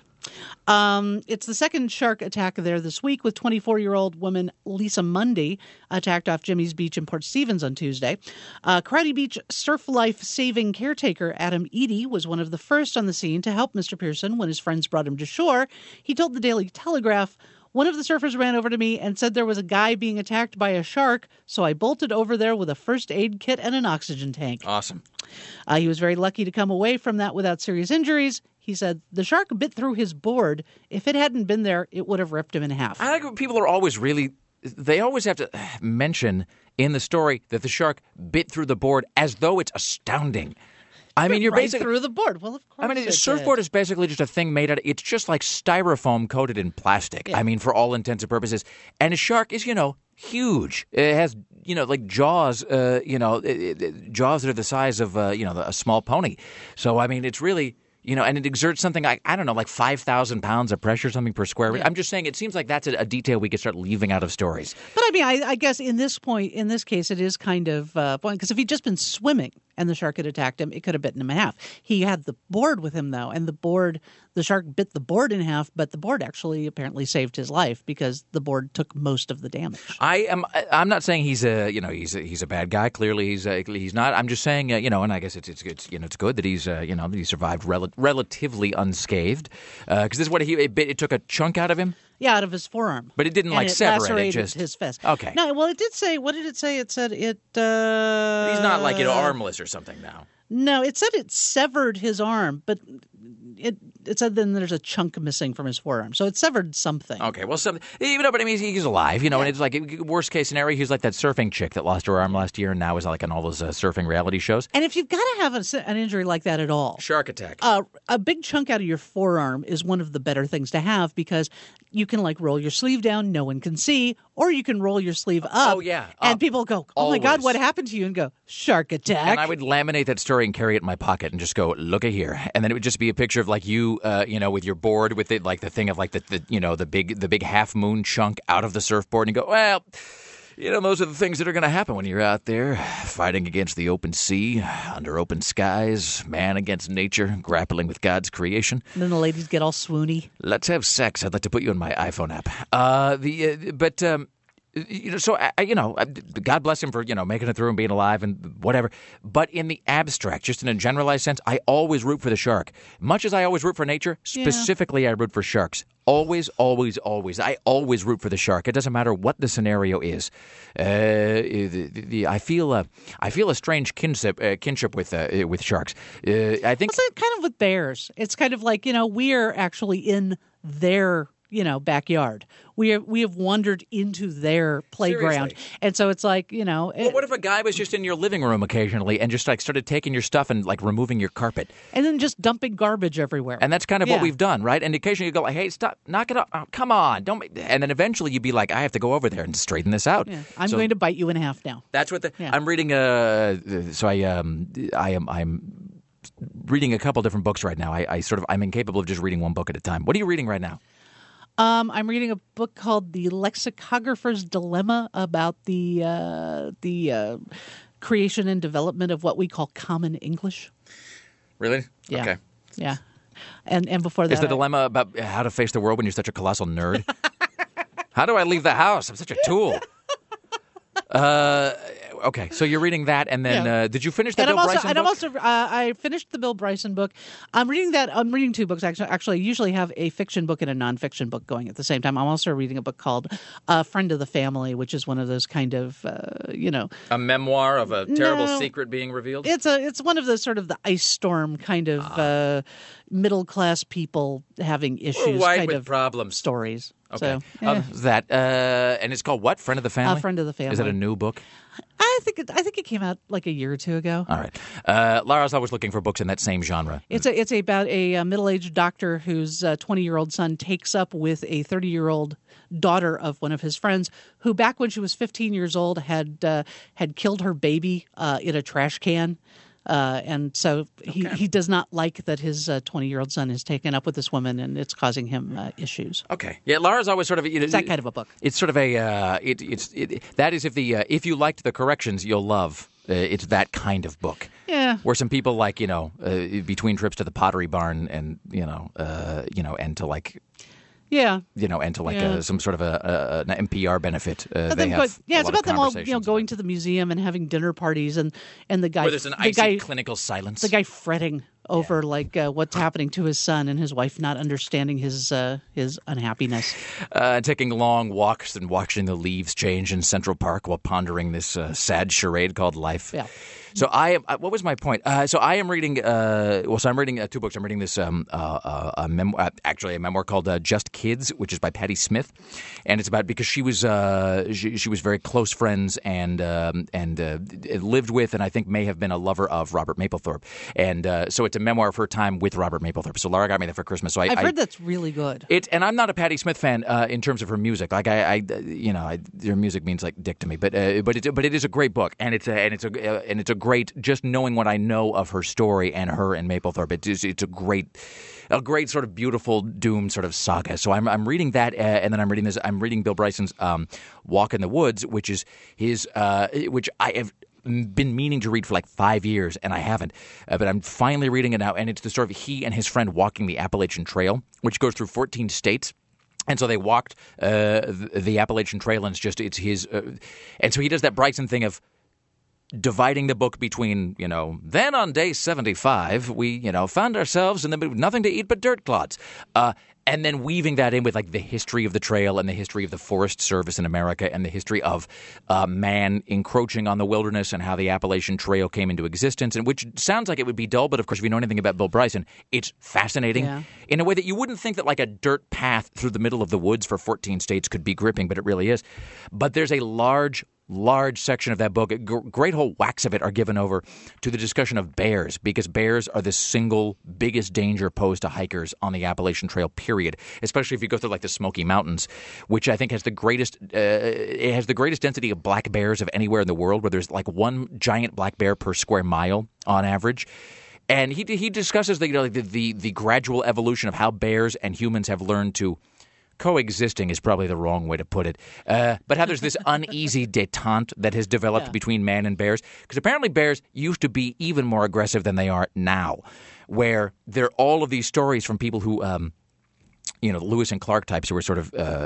It's the second shark attack there this week, with 24-year-old woman Lisa Mundy attacked off Jimmy's Beach in Port Stevens on Tuesday. Karate Beach surf life saving caretaker Adam Eady was one of the first on the scene to help Mr. Pearson when his friends brought him to shore. He told the Daily Telegraph, "One of the surfers ran over to me and said there was a guy being attacked by a shark, so I bolted over there with a first aid kit and an oxygen tank." Awesome. He was very lucky to come away from that without serious injuries. He said the shark bit through his board. If it hadn't been there, it would have ripped him in half. I like when people are always they always have to mention in the story that the shark bit through the board as though it's astounding. I mean, you're right basically through the board. Well, of course. I mean, a surfboard is basically just a thing made out of. It's just like styrofoam coated in plastic. Yeah. I mean, for all intents and purposes. And a shark is, huge. It has, like jaws. Jaws that are the size of, a small pony. So I mean, it's really. And it exerts something like, I don't know, like 5,000 pounds of pressure, something per square. Yeah. I'm just saying, it seems like that's a detail we could start leaving out of stories. But I mean, I guess in this case, it is kind of fun, because if he'd just been swimming and the shark had attacked him, it could have bitten him in half. He had the board with him, though, and the shark bit the board in half, but the board actually apparently saved his life because the board took most of the damage. I'm not saying he's a bad guy. Clearly, he's not. I'm just saying, and I guess it's good that he's he survived relatively unscathed, because this is what it took a chunk out of him. Yeah, out of his forearm. But it didn't sever it. It just his fist. Okay. No, well, it did say. What did it say? It said it. He's not like armless or something now. No, it said it severed his arm, but it said then there's a chunk missing from his forearm. So it severed something. Okay, well, but I mean, he's alive, and it's like, worst case scenario, he's like that surfing chick that lost her arm last year and now is like on all those surfing reality shows. And if you've got to have an injury like that at all. Shark attack. A big chunk out of your forearm is one of the better things to have, because you can roll your sleeve down, no one can see, or you can roll your sleeve up. Oh, yeah. And people go, "Oh, my God, what happened to you?" And go, "Shark attack." And I would laminate that story and carry it in my pocket and just go, "Look at here." And then it would just be a picture of you, with your board with it, like the thing of the big half moon chunk out of the surfboard, and you go, "Well, those are the things that are going to happen when you're out there fighting against the open sea, under open skies, man against nature, grappling with God's creation." And then the ladies get all swoony. Let's have sex. I'd like to put you in my iPhone app. So God bless him for making it through and being alive and whatever. But in the abstract, just in a generalized sense, I always root for the shark. Much as I always root for nature, specifically I root for sharks. Always, always, always. I always root for the shark. It doesn't matter what the scenario is. I feel a strange kinship with sharks. I think it's kind of with bears. It's kind of like we're actually in their backyard. We have wandered into their playground. Seriously. And so it's like, Well, what if a guy was just in your living room occasionally and just like started taking your stuff and like removing your carpet? And then just dumping garbage everywhere. And that's kind of what Yeah. we've done, right? And occasionally you go like, hey, stop, knock it off. Oh, come on. Don't. And then eventually you'd be like, I have to go over there and straighten this out. Yeah. I'm So going to bite you in half now. That's what Yeah. I'm reading. So I'm reading a couple different books right now. I'm incapable of just reading one book at a time. What are you reading right now? I'm reading a book called The Lexicographer's Dilemma about the creation and development of what we call Common English. Really? Yeah. Okay. Yeah. And before that, Is the dilemma about how to face the world when you're such a colossal nerd? How do I leave the house? I'm such a tool. Okay, so you're reading that, and then did you finish that Bill Bryson book? I finished the Bill Bryson book. I'm reading two books actually. Actually, I usually have a fiction book and a nonfiction book going at the same time. I'm also reading a book called "Friend of the Family," which is one of those kind of A memoir of a terrible secret being revealed? It's one of those sort of the ice storm kind of middle class people having issues white kind with of problems. stories. Okay. So, That and it's called what? Friend of the Family? Friend of the Family. Is it a new book? I think it came out like a year or two ago. All right. Lara's always looking for books in that same genre. It's about a middle-aged doctor whose 20-year-old son takes up with a 30-year-old daughter of one of his friends, who back when she was 15 years old had killed her baby in a trash can. And so he does not like that his 20-year-old son is taken up with this woman, and it's causing him issues. Okay. Yeah, Lara's always sort of It's that kind of a book. It's sort of a that is if you liked the corrections, you'll love. It's that kind of book. Yeah. Where some people like between trips to the Pottery Barn and and to like. Yeah. And to like some sort of an NPR benefit. It's about them all going to the museum and having dinner parties and the guy where there's an icy clinical silence. The guy fretting over what's happening to his son and his wife not understanding his unhappiness. Taking long walks and watching the leaves change in Central Park while pondering this sad charade called life. Yeah. So what was my point? So I am reading. I'm reading two books. I'm reading this a memoir called Just Kids, which is by Patti Smith, and it's about because she was she was very close friends and lived with and I think may have been a lover of Robert Mapplethorpe, and so it's a memoir of her time with Robert Mapplethorpe. So Laura got me that for Christmas. So I've heard that's really good. And I'm not a Patti Smith fan in terms of her music. Like her music means like dick to me, but it is a great book, and it's a great, just knowing what I know of her story and her and Mapplethorpe, it's a great sort of beautiful doom sort of saga. So I'm reading that, and then I'm reading Bill Bryson's Walk in the Woods, which is his which I have been meaning to read for like 5 years, and I haven't. But I'm finally reading it now, and it's the story of he and his friend walking the Appalachian Trail, which goes through 14 states. And so they walked the Appalachian Trail, and it's his. And so he does that Bryson thing of dividing the book between, then on day 75, we, found ourselves in the middle, nothing to eat but dirt clods. And then weaving that in with like the history of the trail and the history of the Forest Service in America and the history of man encroaching on the wilderness and how the Appalachian Trail came into existence, and which sounds like it would be dull, but of course if you know anything about Bill Bryson, it's fascinating in a way that you wouldn't think that like a dirt path through the middle of the woods for 14 states could be gripping, but it really is. But there's a large section of that book, great whole whacks of it are given over to the discussion of bears, because bears are the single biggest danger posed to hikers on the Appalachian Trail, period, especially if you go through like the Smoky Mountains, which I think has the greatest density of black bears of anywhere in the world, where there's like one giant black bear per square mile on average. And he discusses the gradual evolution of how bears and humans have learned to coexisting is probably the wrong way to put it. But how there's this uneasy detente that has developed between man and bears. Because apparently bears used to be even more aggressive than they are now, where there are all of these stories from people who Lewis and Clark types who were sort of,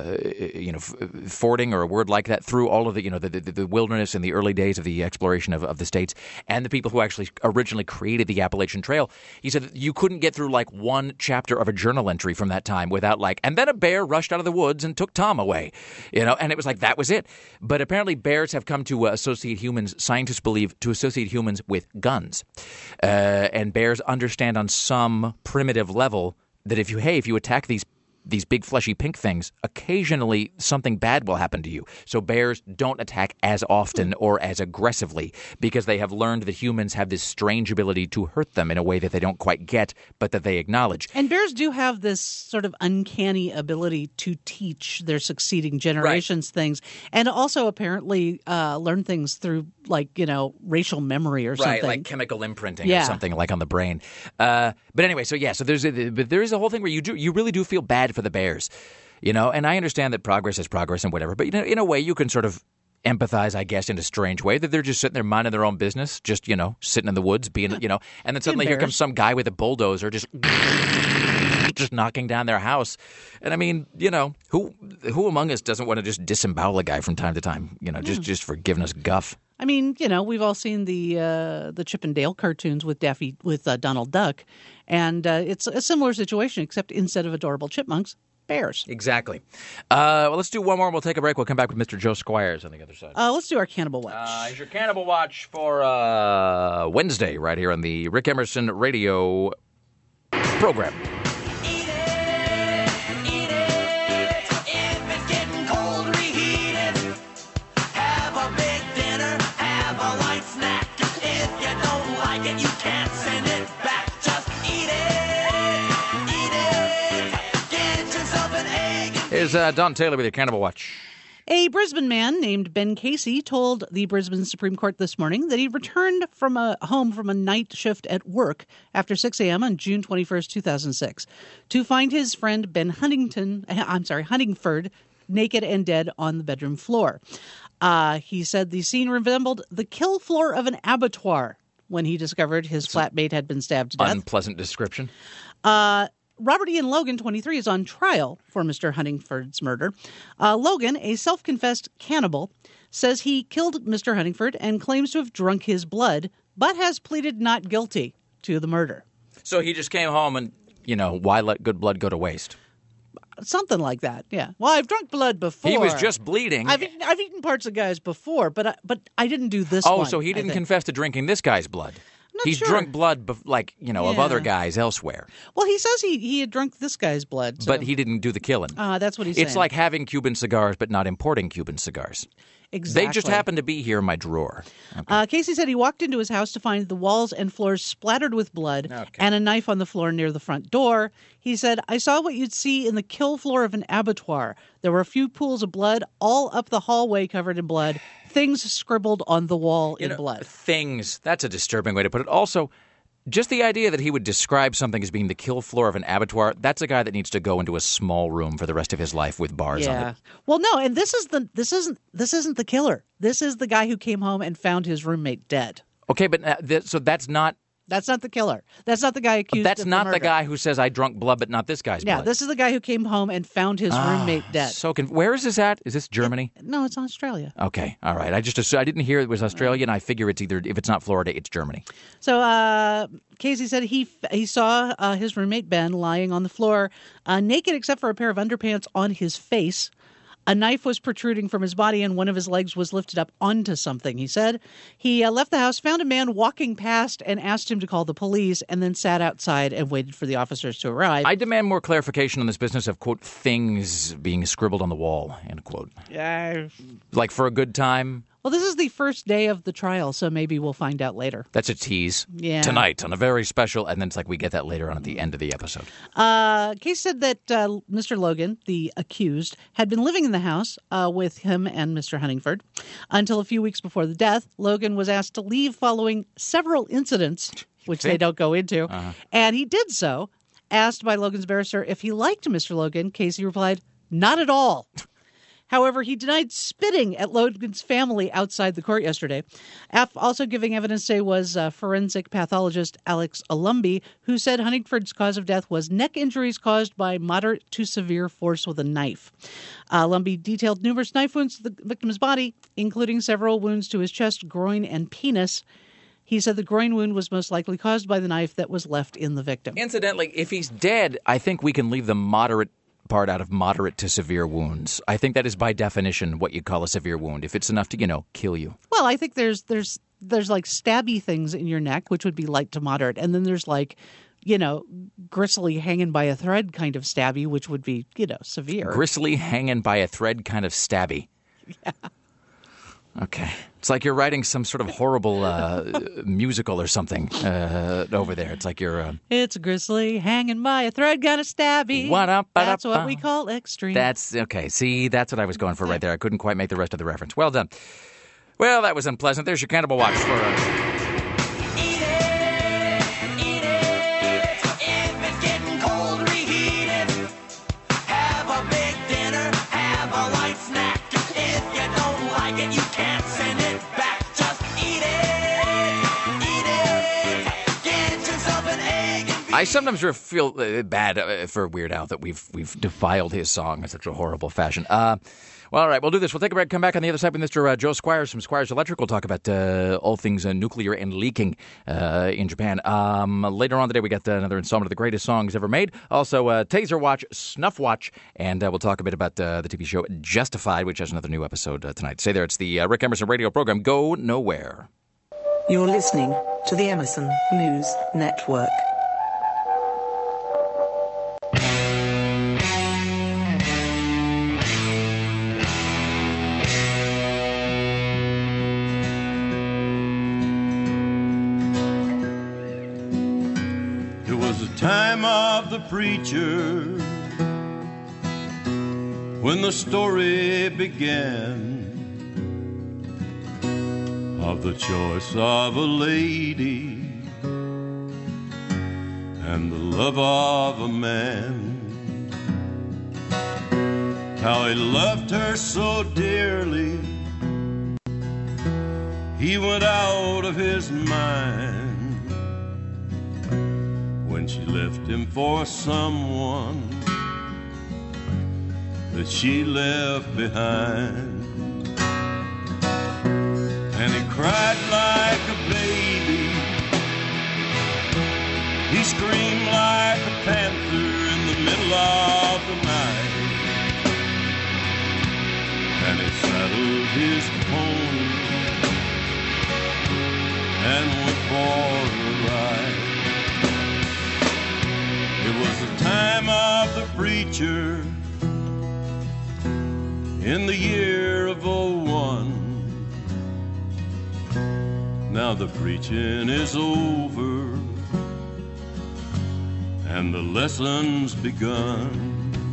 fording or a word like that through all of the wilderness in the early days of the exploration of the states, and the people who actually originally created the Appalachian Trail. He said you couldn't get through like one chapter of a journal entry from that time without like, and then a bear rushed out of the woods and took Tom away, and it was like that was it. But apparently bears have come to associate humans, scientists believe, to associate humans with guns, and bears understand on some primitive level that if you attack these these big fleshy pink things, occasionally something bad will happen to you. So bears don't attack as often or as aggressively because they have learned that humans have this strange ability to hurt them in a way that they don't quite get, but that they acknowledge. And bears do have this sort of uncanny ability to teach their succeeding generations things, and also apparently learn things through, like, racial memory or something. Right, like chemical imprinting or something like on the brain. But anyway, so there is a whole thing where you really do feel bad for the bears, and I understand that progress is progress and whatever, but in a way you can sort of empathize, I guess, in a strange way, that they're just sitting there minding their own business, just, sitting in the woods, being, and then suddenly here comes some guy with a bulldozer just knocking down their house. And I mean, who among us doesn't want to just disembowel a guy from time to time, just for giving us guff? I mean, we've all seen the Chip and Dale cartoons with Donald Duck, and it's a similar situation, except instead of adorable chipmunks, bears. Exactly. Well, let's do one more and we'll take a break. We'll come back with Mr. Joe Squires on the other side. Let's do our Cannibal Watch. Here's your Cannibal Watch for Wednesday right here on the Rick Emerson Radio program. Here's Don Taylor with your Cannibal Watch. A Brisbane man named Ben Casey told the Brisbane Supreme Court this morning that he returned home from a night shift at work after 6 a.m. on June 21st, 2006, to find his friend Ben Huntingford naked and dead on the bedroom floor. He said the scene resembled the kill floor of an abattoir when he discovered his flatmate had been stabbed to death. Unpleasant description. Robert Ian Logan, 23, is on trial for Mr. Huntingford's murder. Logan, a self-confessed cannibal, says he killed Mr. Huntingford and claims to have drunk his blood, but has pleaded not guilty to the murder. So he just came home and, why let good blood go to waste? Something like that, yeah. Well, I've drunk blood before. He was just bleeding. I've eaten parts of guys before, but I didn't do this one. Oh, so he didn't confess to drinking this guy's blood. He's sure. drunk blood, of other guys elsewhere. Well, he says he had drunk this guy's blood. So. But he didn't do the killing. That's what he's saying. It's like having Cuban cigars, but not importing Cuban cigars. Exactly. They just happen to be here in my drawer. Okay. Casey said he walked into his house to find the walls and floors splattered with blood and a knife on the floor near the front door. He said, I saw what you'd see in the kill floor of an abattoir. There were a few pools of blood all up the hallway covered in blood, things scribbled on the wall in blood. Things, that's a disturbing way to put it. Also, just the idea that he would describe something as being the kill floor of an abattoir, that's a guy that needs to go into a small room for the rest of his life with bars on it. Well, no, and this isn't the killer. This is the guy who came home and found his roommate dead. Okay, but so that's not... That's not the killer. That's not the guy accused of the murder. That's not the guy who says, I drunk blood, but not this guy's blood. Yeah, this is the guy who came home and found his roommate dead. Where is this at? Is this Germany? No, it's Australia. Okay, all right. I didn't hear it was Australia, and I figure it's either, if it's not Florida, it's Germany. So Casey said he saw his roommate Ben lying on the floor, naked except for a pair of underpants on his face. A knife was protruding from his body, and one of his legs was lifted up onto something, he said. He left the house, found a man walking past, and asked him to call the police, and then sat outside and waited for the officers to arrive. I demand more clarification on this business of, quote, things being scribbled on the wall, end quote. Like for a good time? Well, this is the first day of the trial, so maybe we'll find out later. That's a tease. Yeah. Tonight on a very special, and then it's like we get that later on at the end of the episode. Case said that Mr. Logan, the accused, had been living in the house with him and Mr. Huntingford until a few weeks before the death. Logan was asked to leave following several incidents, which they don't go into, and he did so. Asked by Logan's barrister if he liked Mr. Logan, Casey replied, "Not at all." However, he denied spitting at Logan's family outside the court yesterday. Also giving evidence today was forensic pathologist Alex Alumby, who said Huntingford's cause of death was neck injuries caused by moderate to severe force with a knife. Alumby detailed numerous knife wounds to the victim's body, including several wounds to his chest, groin, and penis. He said the groin wound was most likely caused by the knife that was left in the victim. Incidentally, if he's dead, I think we can leave the moderate part out of moderate to severe wounds. I think that is by definition what you call a severe wound, if it's enough to, kill you. Well, I think there's like stabby things in your neck, which would be light to moderate, and then there's like gristly hanging by a thread kind of stabby, which would be, severe. Gristly hanging by a thread kind of stabby. Yeah. Okay. It's like you're writing some sort of horrible musical or something over there. It's like you're... It's gristly hanging by a thread kind of stabby. That's what we call extreme. That's... Okay. See, that's what I was going for right there. I couldn't quite make the rest of the reference. Well done. Well, that was unpleasant. There's your Cannibal Watch for... I sometimes feel bad for Weird Al that we've defiled his song in such a horrible fashion. Well, all right, we'll do this. We'll take a break, come back on the other side with Mr. Joe Squires from Squires Electric. We'll talk about all things nuclear and leaking in Japan. Later on today, we got another installment of the greatest songs ever made. Also, Taser Watch, Snuff Watch, and we'll talk a bit about the TV show Justified, which has another new episode tonight. Stay there. It's the Rick Emerson radio program. Go nowhere. You're listening to the Emerson News Network. Time of the preacher, when the story began of the choice of a lady and the love of a man, how he loved her so dearly, he went out of his mind when she left him for someone that she left behind. And he cried like a baby, he screamed like a panther in the middle of the night, and he saddled his pony and went for a ride. It was the time of the preacher in the year of 01. Now the preaching is over and the lesson's begun.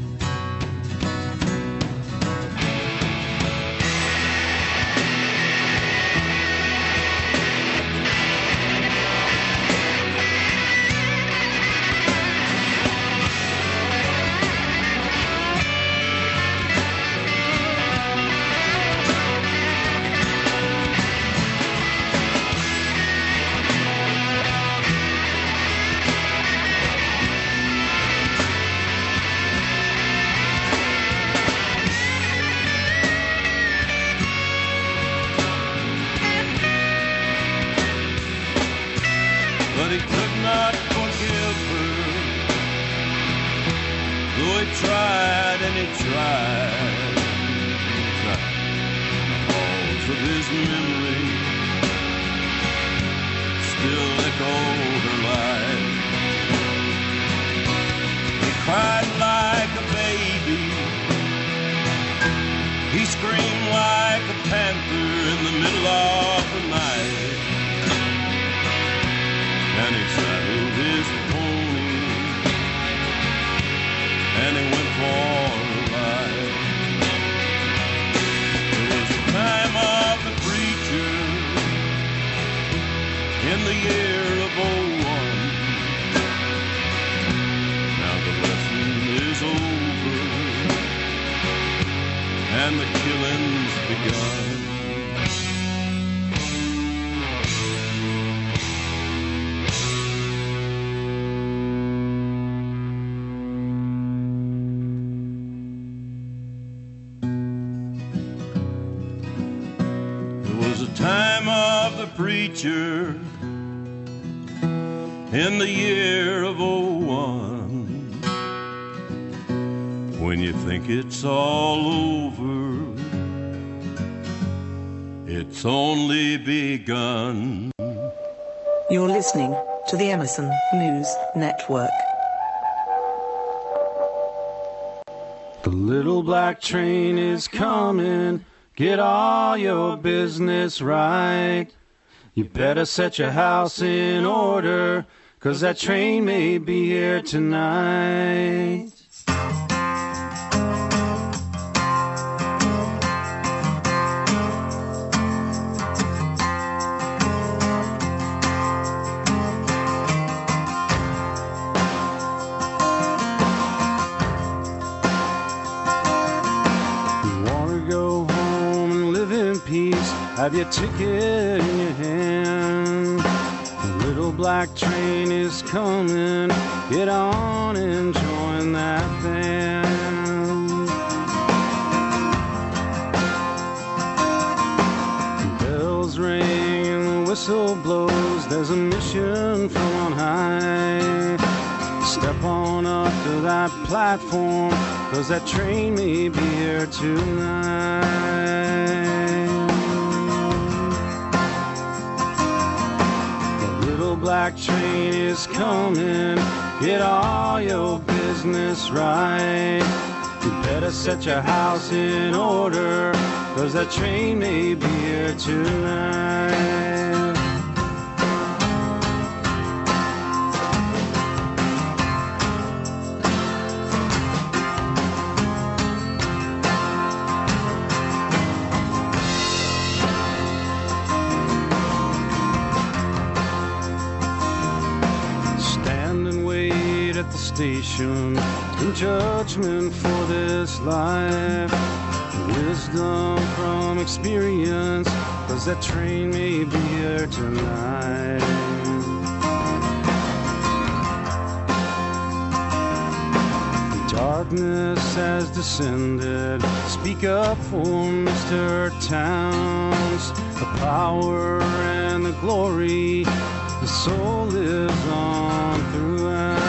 Preacher in the year of 01, when you think it's all over, it's only begun. You're listening to the Emerson News Network. The little black train is coming. Get all your business right. You better set your house in order, 'cause that train may be here tonight. Have your ticket in your hand. The little black train is coming. Get on and join that band. The bells ring and the whistle blows. There's a mission from on high. Step on up to that platform, 'cause that train may be here tonight. Black train is coming. Get all your business right. You better set your house in order, 'cause that train may be here tonight. Station in judgment for this life, wisdom from experience, 'cause that train may be here tonight. Darkness has descended. Speak up for Mr. Towns. The power and the glory, the soul lives on throughout.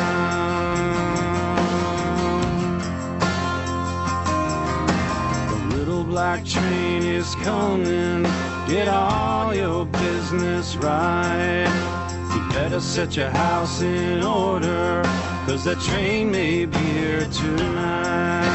Black train is coming. Get all your business right. You better set your house in order, 'cause that train may be here tonight.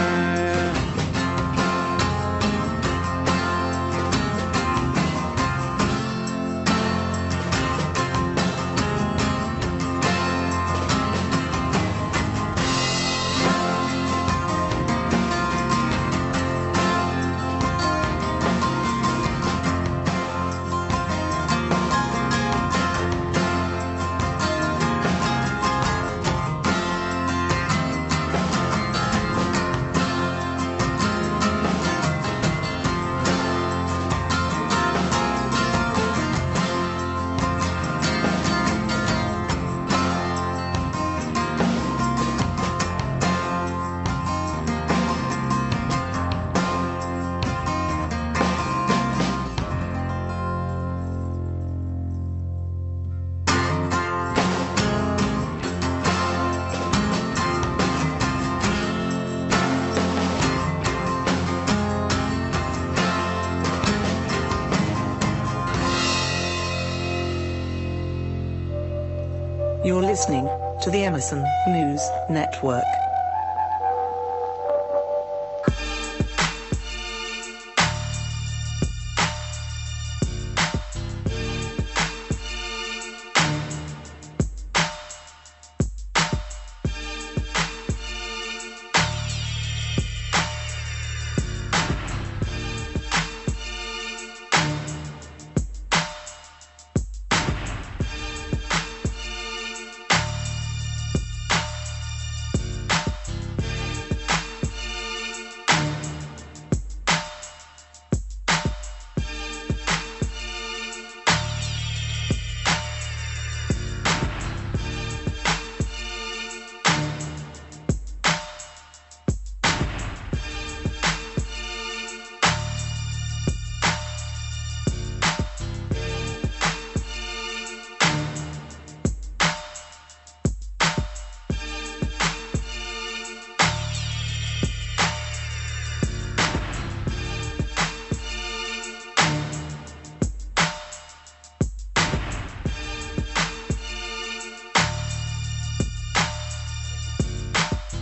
You're listening to the Emerson News Network.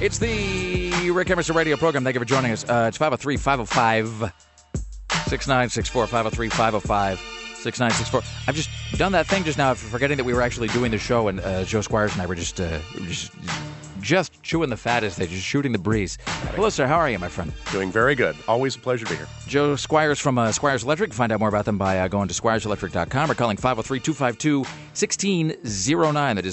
It's the Rick Emerson radio program. Thank you for joining us. It's 503-505-6964, 503-505-6964. I've just done that thing just now, forgetting that we were actually doing the show, and Joe Squires and I were just chewing the fat, as they just shooting the breeze. Hello, sir. How are you, my friend? Doing very good. Always a pleasure to be here. Joe Squires from Squires Electric. Find out more about them by going to squireselectric.com or calling 503-252-1609. That is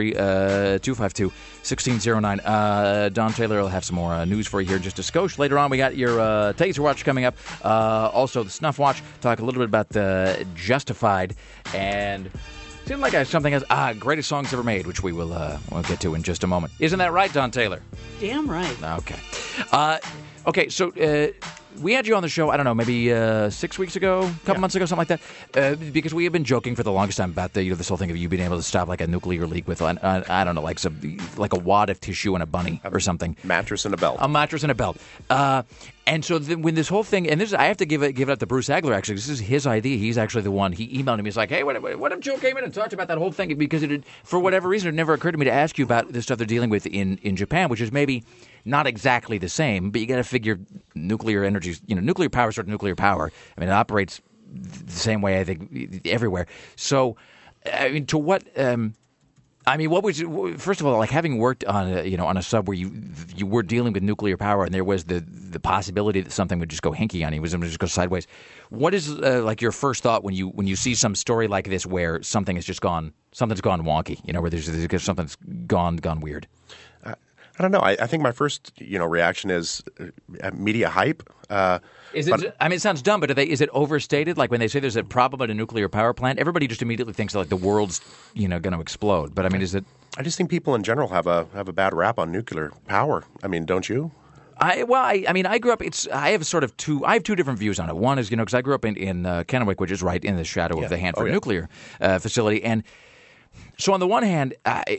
503-252-1609. Don Taylor will have some more news for you here in just a skosh. Later on, we got your Taser Watch coming up. Also, the Snuff Watch. Talk a little bit about the Justified. And seemed like something as greatest songs ever made, which we'll get to in just a moment. Isn't that right, Don Taylor? Damn right. Okay. Okay, so we had you on the show, I don't know, maybe 6 weeks ago, a couple months ago, something like that, because we have been joking for the longest time about this whole thing of you being able to stop like a nuclear leak with, I don't know, like a wad of tissue and a bunny or something. Mattress and a belt. A mattress and a belt. And so when this whole thing, and this, I have to give it up to Bruce Agler, actually. This is his idea. He's actually the one. He emailed me. He's like, hey, what if Joe came in and talked about that whole thing? Because for whatever reason, it never occurred to me to ask you about the stuff they're dealing with in Japan, which is maybe not exactly the same, but you got to figure nuclear energy, nuclear power is sort of nuclear power. I mean, it operates the same way, I think, everywhere. So, I mean, to what... what was, first of all, like having worked on a sub where you were dealing with nuclear power and there was the possibility that something would just go hinky on you, would just go sideways. What is like your first thought when you see some story like this where something's gone wonky, where there's something's gone weird? I don't know. I think my first reaction is media hype. Is it? I mean, it sounds dumb, but is it overstated? Like when they say there's a problem at a nuclear power plant, everybody just immediately thinks like the world's going to explode. But I mean, is it? I just think people in general have a bad rap on nuclear power. I mean, don't you? I grew up. I have two different views on it. One is because I grew up in Kennewick, which is right in the shadow of the Hanford nuclear facility, and so on the one hand,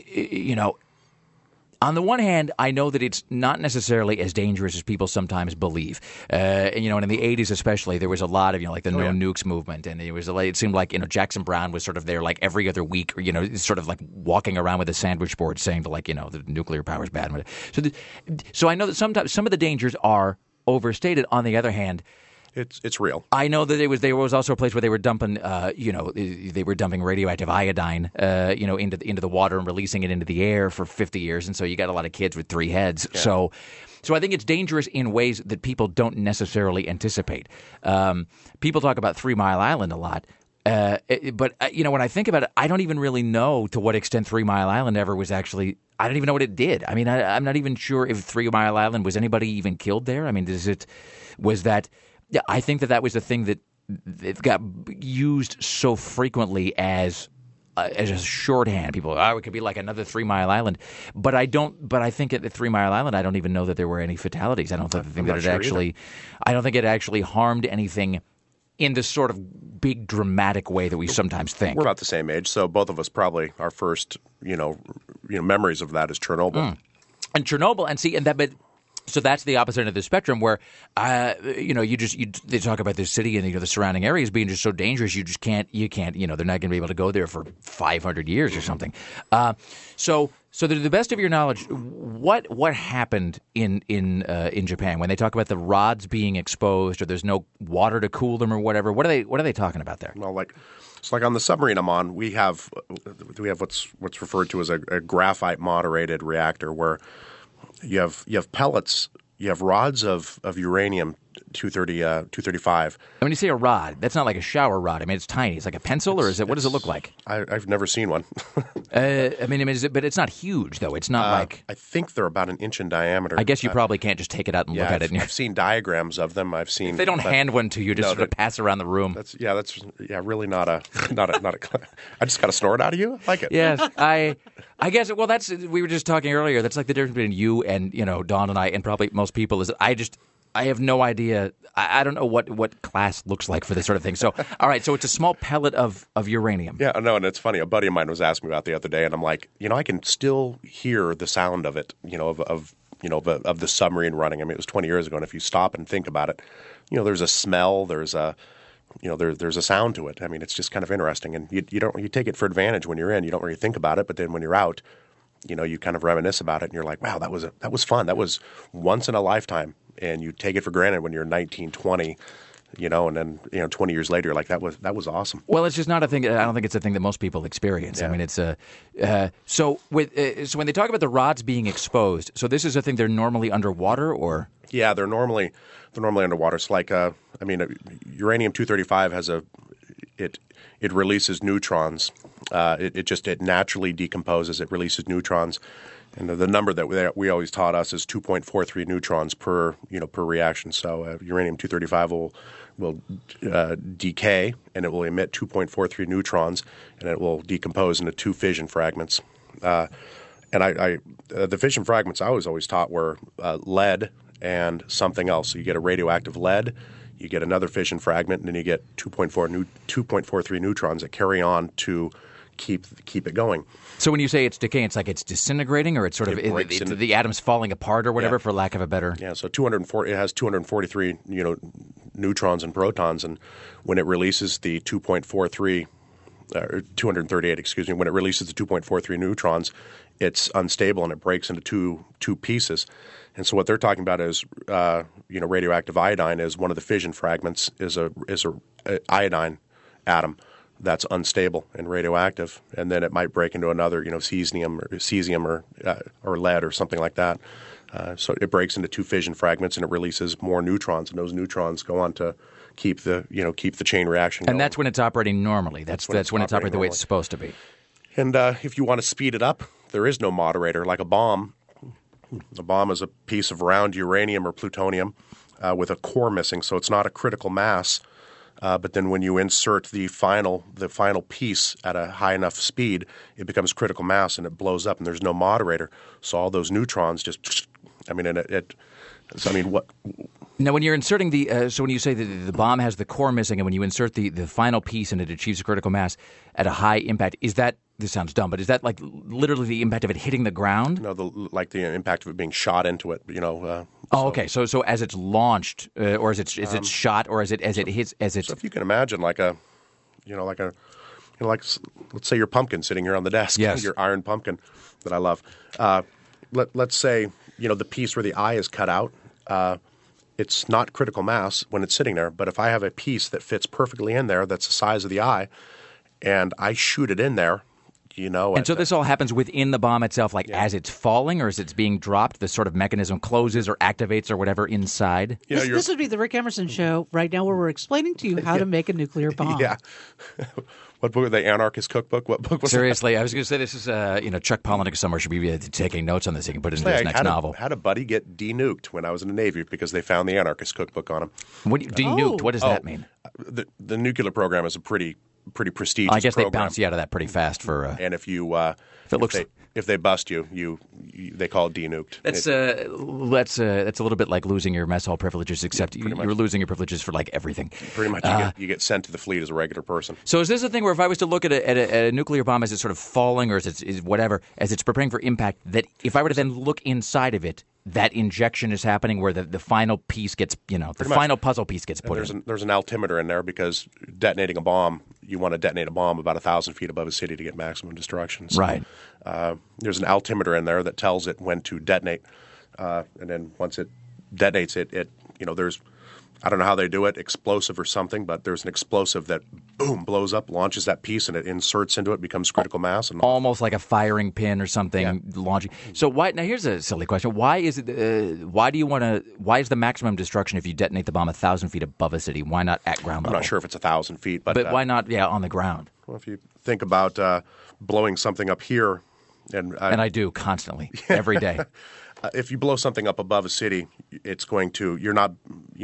on the one hand, I know that it's not necessarily as dangerous as people sometimes believe. And in the 80s especially, there was a lot of, like the no nukes movement. And it seemed like, Jackson Browne was sort of there like every other week, or, sort of like walking around with a sandwich board saying to the nuclear power is bad. So I know that sometimes some of the dangers are overstated. On the other hand, it's real. I know that there was also a place where they were dumping, they were dumping radioactive iodine, into the water and releasing it into the air for 50 years, and so you got a lot of kids with 3 heads. Yeah. So I think it's dangerous in ways that people don't necessarily anticipate. People talk about 3 Mile Island a lot. But when I think about it, I don't even really know to what extent 3 Mile Island ever was actually. I don't even know what it did. I mean, I'm not even sure if 3 Mile Island was anybody even killed there. I mean, was that? Yeah, I think that was the thing that it got used so frequently as a shorthand. People, it could be like another 3 Mile Island, but I don't. But I think at the 3 Mile Island, I don't even know that there were any fatalities. I don't think that it actually. I don't think it actually harmed anything in this sort of big dramatic way that we sometimes think. We're about the same age, so both of us probably our first memories of that is Chernobyl. And Chernobyl, and see, and that, but. So that's the opposite end of the spectrum where, they talk about this city and the surrounding areas being just so dangerous. You can't, they're not going to be able to go there for 500 years or something. So to the best of your knowledge, what happened in Japan when they talk about the rods being exposed or there's no water to cool them or whatever? What are they talking about there? Well, it's like on the submarine I'm on, we have what's referred to as a graphite moderated reactor where you have pellets, you have rods of uranium 235. When you say a rod, that's not like a shower rod. I mean, it's tiny. It's like a pencil, or what does it look like? I've never seen one. But it's not huge, though. It's not like. I think they're about an inch in diameter. I guess you probably can't just take it out and look at it. I've seen diagrams of them. I've seen. If they don't hand one to you, just sort of pass around the room. That's really not a. I just got to snort out of you. I like it. Yes, I guess. Well, we were just talking earlier. That's like the difference between you and Don and I, and probably most people is I have no idea. I don't know what class looks like for this sort of thing. So, all right. So it's a small pellet of uranium. Yeah, no, and it's funny. A buddy of mine was asking me about the other day, and I'm like, I can still hear the sound of it, of the submarine running. I mean, it was 20 years ago, and if you stop and think about it, there's a smell, there's a sound to it. I mean, it's just kind of interesting, and you take it for advantage when you're in. You don't really think about it, but then when you're out, you kind of reminisce about it, and you're like, wow, that was fun. That was once in a lifetime, and you take it for granted when you're 19, 20. And then 20 years later, you're like, that was awesome. Well, it's just not a thing. I don't think it's a thing that most people experience. Yeah. I mean, it's so when they talk about the rods being exposed. So this is a thing they're normally underwater, or yeah, they're normally underwater. It's like uranium-235 has it releases neutrons. It naturally decomposes. It releases neutrons. And the number that we always taught us is 2.43 neutrons per reaction. So uranium-235 will decay, and it will emit 2.43 neutrons, and it will decompose into 2 fission fragments. And the fission fragments I was always taught were lead and something else. So you get a radioactive lead, you get another fission fragment, and then you get 2.43 neutrons that carry on to keep it going. So when you say it's decaying, it's like it's disintegrating, or it's sort of the atoms falling apart, or whatever, for lack of a better. Yeah. So it has 243 neutrons and protons, and when it releases the 2.43 or 238, excuse me, when it releases the 2.43 neutrons, it's unstable and it breaks into two pieces. And so what they're talking about is radioactive iodine is one of the fission fragments is a iodine atom that's unstable and radioactive, and then it might break into another, cesium or lead or something like that. So it breaks into 2 fission fragments, and it releases more neutrons, and those neutrons go on to keep the chain reaction going. And that's when it's operating normally. That's when it's operating the way it's supposed to be. And if you want to speed it up, there is no moderator. Like a bomb. A bomb is a piece of round uranium or plutonium with a core missing, so it's not a critical mass. But then when you insert the final piece at a high enough speed, it becomes critical mass and it blows up, and there's no moderator. So all those neutrons just, what? Now, when you're inserting so when you say that the bomb has the core missing, and when you insert the final piece and it achieves a critical mass at a high impact, is that, this sounds dumb, but is that like literally the impact of it hitting the ground? No, the impact of it being shot into it. Okay. So as it's launched, or as it's shot, or as it hits, as it's. So if you can imagine, let's say your pumpkin sitting here on the desk, yes, your iron pumpkin that I love. Let's say the piece where the eye is cut out. It's not critical mass when it's sitting there, but if I have a piece that fits perfectly in there, that's the size of the eye, and I shoot it in there. And so this all happens within the bomb itself, as it's falling, or as it's being dropped, the sort of mechanism closes or activates or whatever inside? This would be the Rick Emerson show right now, where we're explaining to you how to make a nuclear bomb. Yeah. What book? The Anarchist Cookbook? What book was Seriously, that? I was going to say this is, Chuck Palahniuk somewhere should be taking notes on this. He can put it in his next novel. Had a buddy get denuked when I was in the Navy because they found the Anarchist Cookbook on him. Denuked? What does that mean? The nuclear program is a pretty prestigious I guess program. They bounce you out of that pretty fast for. And if they bust you, they call it denuked. That's a little bit like losing your mess hall privileges, except you're losing your privileges for like everything. Pretty much, you get sent to the fleet as a regular person. So is this a thing where if I was to look at a nuclear bomb as it's sort of falling, or as it's preparing for impact, that if I were to then look inside of it, that injection is happening where the final piece gets, final puzzle piece gets put in. There's an altimeter in there because detonating a bomb, you want to detonate a bomb about 1,000 feet above a city to get maximum destruction. So, right. There's an altimeter in there that tells it when to detonate, and then once it detonates, there's, I don't know how they do it, explosive or something, but there's an explosive that, boom, blows up, launches that piece, and it inserts into it, becomes critical mass. And almost like a firing pin or something launching. So why? Now here's a silly question. Why is it? Why is the maximum destruction if you detonate the bomb 1,000 feet above a city? Why not at ground level? I'm not sure if it's 1,000 feet. But why not, on the ground? Well, if you think about blowing something up here. And I do constantly, every day. If you blow something up above a city, it's going to. You're not.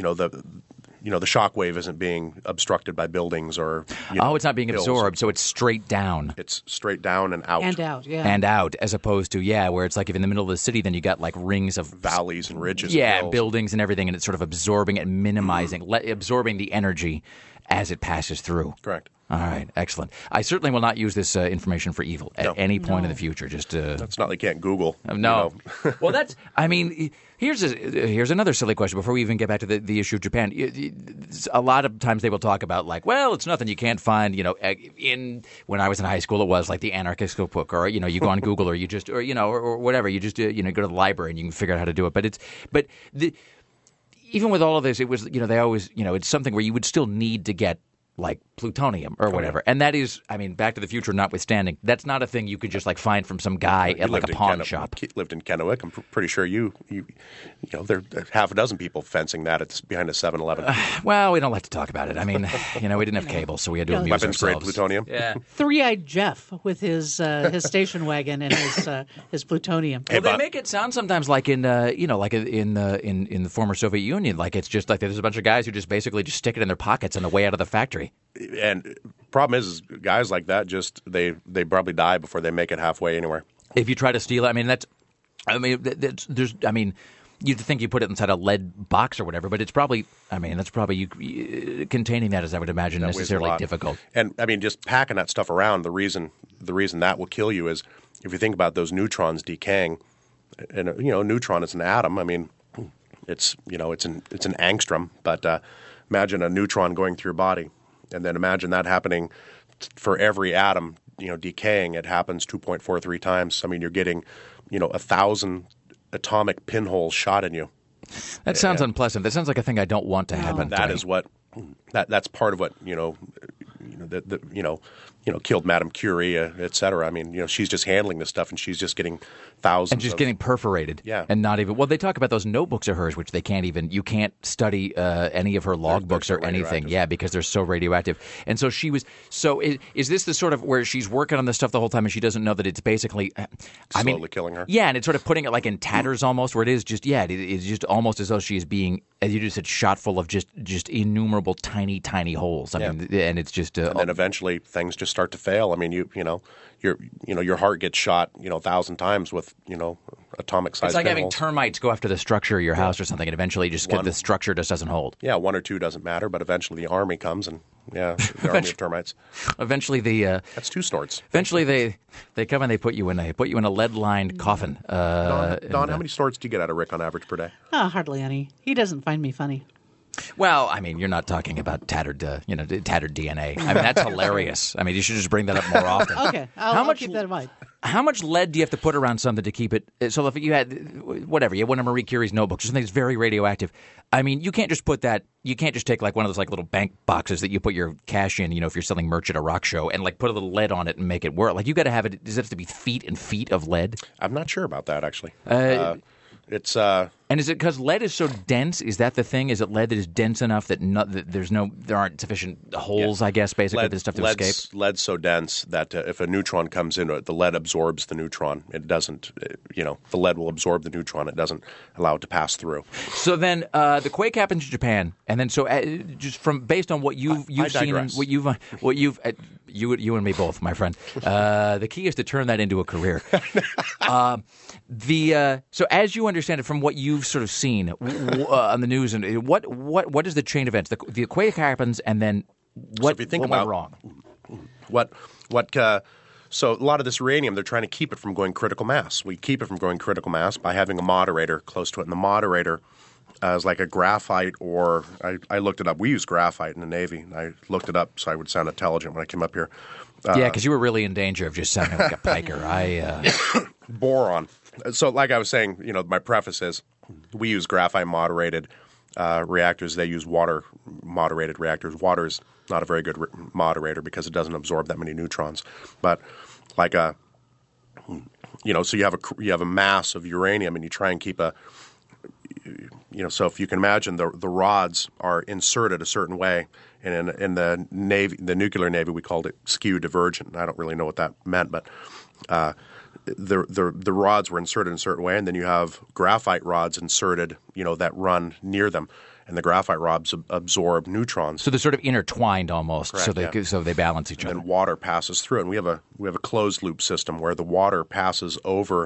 The shock wave isn't being obstructed by buildings or. It's not being absorbed, so it's straight down. It's straight down and out. And out, yeah. And out, as opposed to where it's like if in the middle of the city, then you got like rings of valleys and ridges. Yeah, and buildings and everything, and it's sort of absorbing and minimizing, absorbing the energy as it passes through. Correct. All right, excellent. I certainly will not use this information for evil at any point in the future. Just It's not like you can't Google. No. Well, that's. I mean, here's another silly question before we even get back to the issue of Japan. A lot of times they will talk about like, well, it's nothing you can't find. When I was in high school, it was like the anarchist book, or you go on Google, or you just, or whatever. You just go to the library and you can figure out how to do it. Even with all of this, it was they always it's something where you would still need to get like plutonium or whatever. And that is, I mean, Back to the Future notwithstanding, that's not a thing you could just like find from some guy at like a pawn shop. Lived in Kennewick. I'm pretty sure there are half a dozen people fencing that behind a 7-Eleven. Well, we don't like to talk about it. I mean, we didn't have cable, so we had to amuse weapons ourselves. grade plutonium. Yeah. Three-eyed Jeff with his station wagon and his plutonium. Well, they make it sound sometimes like in the former Soviet Union, like it's just like there's a bunch of guys who just basically just stick it in their pockets on the way out of the factory. And problem is guys like that they probably die before they make it halfway anywhere. If you try to steal it, you'd think you put it inside a lead box or whatever, but it's probably containing that is, I would imagine, necessarily difficult. And I mean, just packing that stuff around. The reason that will kill you is if you think about those neutrons decaying. And a neutron is an atom. I mean, it's an angstrom, but imagine a neutron going through your body. And then imagine that happening for every atom, decaying. It happens 2.43 times. I mean, you're getting, 1,000 atomic pinholes shot in you. That sounds unpleasant. That sounds like a thing I don't want to happen. That is what. That's part of what killed Madame Curie, et cetera. I mean, she's just handling this stuff, and she's just getting thousands. And just getting perforated. Yeah. And not even. Well, they talk about those notebooks of hers, which you can't study any of her logbooks or anything. Yeah, because they're so radioactive. And so she was. So is this the sort of where she's working on this stuff the whole time, and she doesn't know that it's basically slowly killing her? Yeah, and it's sort of putting it like in tatters almost, where it is just it's just almost as though she is being, as you just said, shot full of just innumerable tiny holes. I mean, and it's just. And then eventually things just start to fail. I mean, your heart gets shot 1,000 times with atomic size. It's like having pinholes. Termites go after the structure of your house or something, and eventually the structure just doesn't hold. Yeah, one or two doesn't matter, but eventually the army comes and the army of termites. Eventually that's two snorts. Eventually they come and they put you in a lead-lined coffin. Don, how many snorts do you get out of Rick on average per day? Hardly any. He doesn't find me funny. Well, I mean, you're not talking about tattered DNA. I mean, that's hilarious. I mean, you should just bring that up more often. Okay, I'll keep that in mind. How much lead do you have to put around something to keep it? So if you had you had one of Marie Curie's notebooks or something that's very radioactive, I mean, you can't just put that. You can't just take like one of those like little bank boxes that you put your cash in. If you're selling merch at a rock show, and like put a little lead on it and make it work. Like you got to have it. Does it have to be feet and feet of lead? I'm not sure about that actually. It's and is it because lead is so dense? Is that the thing? Is it lead that is dense enough that there aren't sufficient holes? I guess basically for this stuff to escape. Lead's so dense that if a neutron comes in, the lead absorbs the neutron. It doesn't. The lead will absorb the neutron. It doesn't allow it to pass through. So then the quake happens in Japan, and then just based on what you've seen, and what you've you and me both, my friend. The key is to turn that into a career. So as you understand it from what you've sort of seen on the news, and what is the chain of events? The quake happens, and then what went wrong? So a lot of this uranium, they're trying to keep it from going critical mass. We keep it from going critical mass by having a moderator close to it, and the moderator is like a graphite, or I looked it up. We use graphite in the Navy. I looked it up so I would sound intelligent when I came up here. Yeah, because you were really in danger of just sounding like a piker. Boron. So like I was saying, my preface is we use graphite-moderated reactors. They use water-moderated reactors. Water is not a very good moderator because it doesn't absorb that many neutrons. But like so you have a mass of uranium, and you try and keep so if you can imagine the rods are inserted a certain way, and in the Navy, the nuclear Navy, we called it skew divergent. I don't really know what that meant, but the rods were inserted in a certain way, and then you have graphite rods inserted, that run near them, and the graphite rods absorb neutrons. So they're sort of intertwined almost. Correct, so they balance each other. And water passes through it, and we have a closed loop system where the water passes over.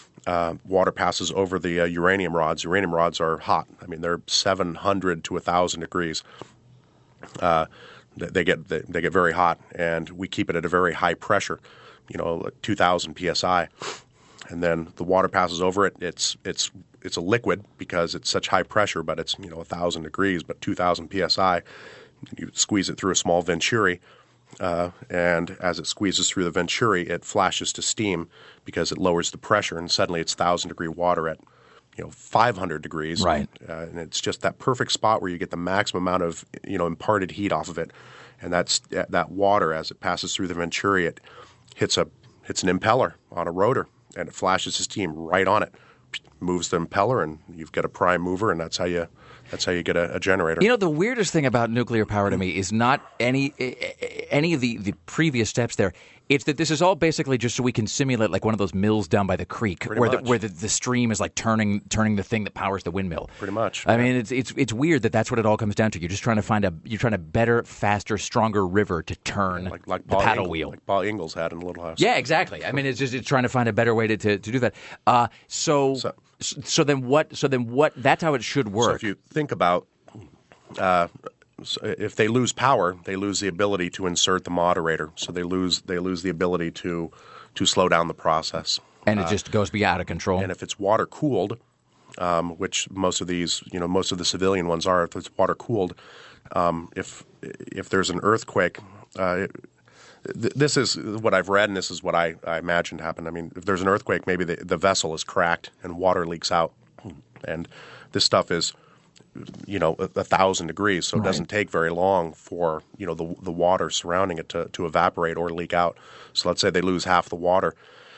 The uranium rods. Uranium rods are hot. I mean, they're 700 to 1,000 degrees. they get very hot, and we keep it at a very high pressure, 2,000 psi, and then the water passes over it. It's a liquid because it's such high pressure, but it's 1,000 degrees, but 2,000 psi. You squeeze it through a small venturi, and as it squeezes through the venturi, it flashes to steam because it lowers the pressure, and suddenly it's 1,000-degree water at 500 degrees. Right. And it's just that perfect spot where you get the maximum amount of imparted heat off of it, and that's that water as it passes through the venturi, it hits an impeller on a rotor, and it flashes the steam right on it, moves the impeller, and you've got a prime mover, and that's how you get a generator. The weirdest thing about nuclear power to me is not any of the previous steps there. It's that this is all basically just so we can simulate like one of those mills down by the creek where the stream is like turning the thing that powers the windmill. Pretty much. I mean, it's weird that's what it all comes down to. You're just trying to find a better, faster, stronger river to turn like the paddle wheel. Like Paul Ingalls had in Little House. Yeah, exactly. I mean, it's trying to find a better way to do that. So then what? That's how it should work. So if you think about, if they lose power, they lose the ability to insert the moderator. So they lose the ability to slow down the process, and it just goes out of control. And if it's water cooled, which most of these, most of the civilian ones are, if it's water cooled, if there's an earthquake. This is what I've read, and this is what I imagined happened. I mean, if there's an earthquake, maybe the vessel is cracked and water leaks out. And this stuff is, 1,000 degrees, so it doesn't take very long for, the water surrounding it to evaporate or leak out. So let's say they lose half the water,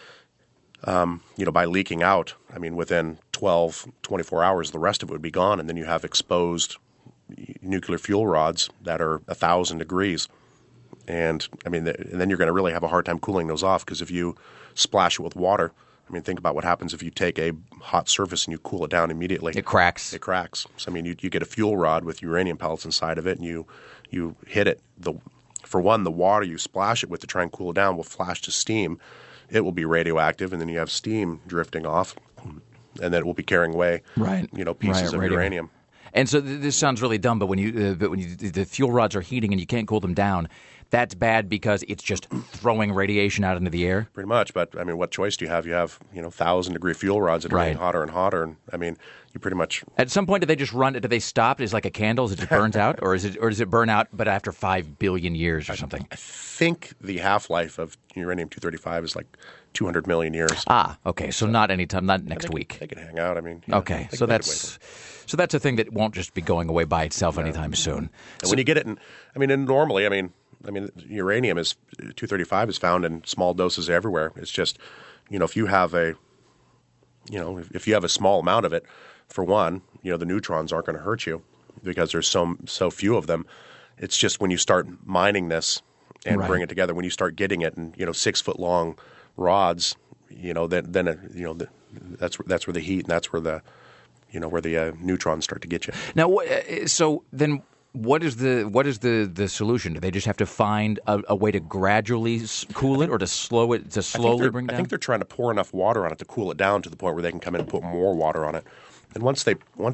by leaking out. I mean, within 12, 24 hours, the rest of it would be gone, and then you have exposed nuclear fuel rods that are 1,000 degrees. And I mean, and then you're going to really have a hard time cooling those off, because if you splash it with water, I mean, think about what happens if you take a hot surface and you cool it down immediately. It cracks. So I mean, you get a fuel rod with uranium pellets inside of it, and you hit it. For one, the water you splash it with to try and cool it down will flash to steam. It will be radioactive, and then you have steam drifting off, and then it will be carrying away, pieces of uranium. And so this sounds really dumb, but when the fuel rods are heating and you can't cool them down, that's bad because it's just throwing radiation out into the air? Pretty much, but I mean, what choice do you have? You have 1,000-degree fuel rods that are getting hotter and hotter, and I mean, you pretty much. At some point, do they stop? Is it like a candle? Is it just burns out, or does it burn out but after 5 billion years or something? I think the half-life of uranium-235 is like 200 million years. Ah, okay, so not anytime, not next week. They could hang out. I mean, okay, so that's a thing that won't just be going away by itself anytime soon. And when you get it, normally, uranium is 235 is found in small doses everywhere. It's just, if you have a small amount of it, for one, the neutrons aren't going to hurt you because there's so few of them. It's just when you start mining this and bring it together, when you start getting it in 6-foot-long rods, then that's where the heat and that's where the neutrons start to get you. Now, so then. What is the solution? Do they just have to find a way to gradually cool it, or to slow it bring down? I think they're trying to pour enough water on it to cool it down to the point where they can come in and put more water on it. And once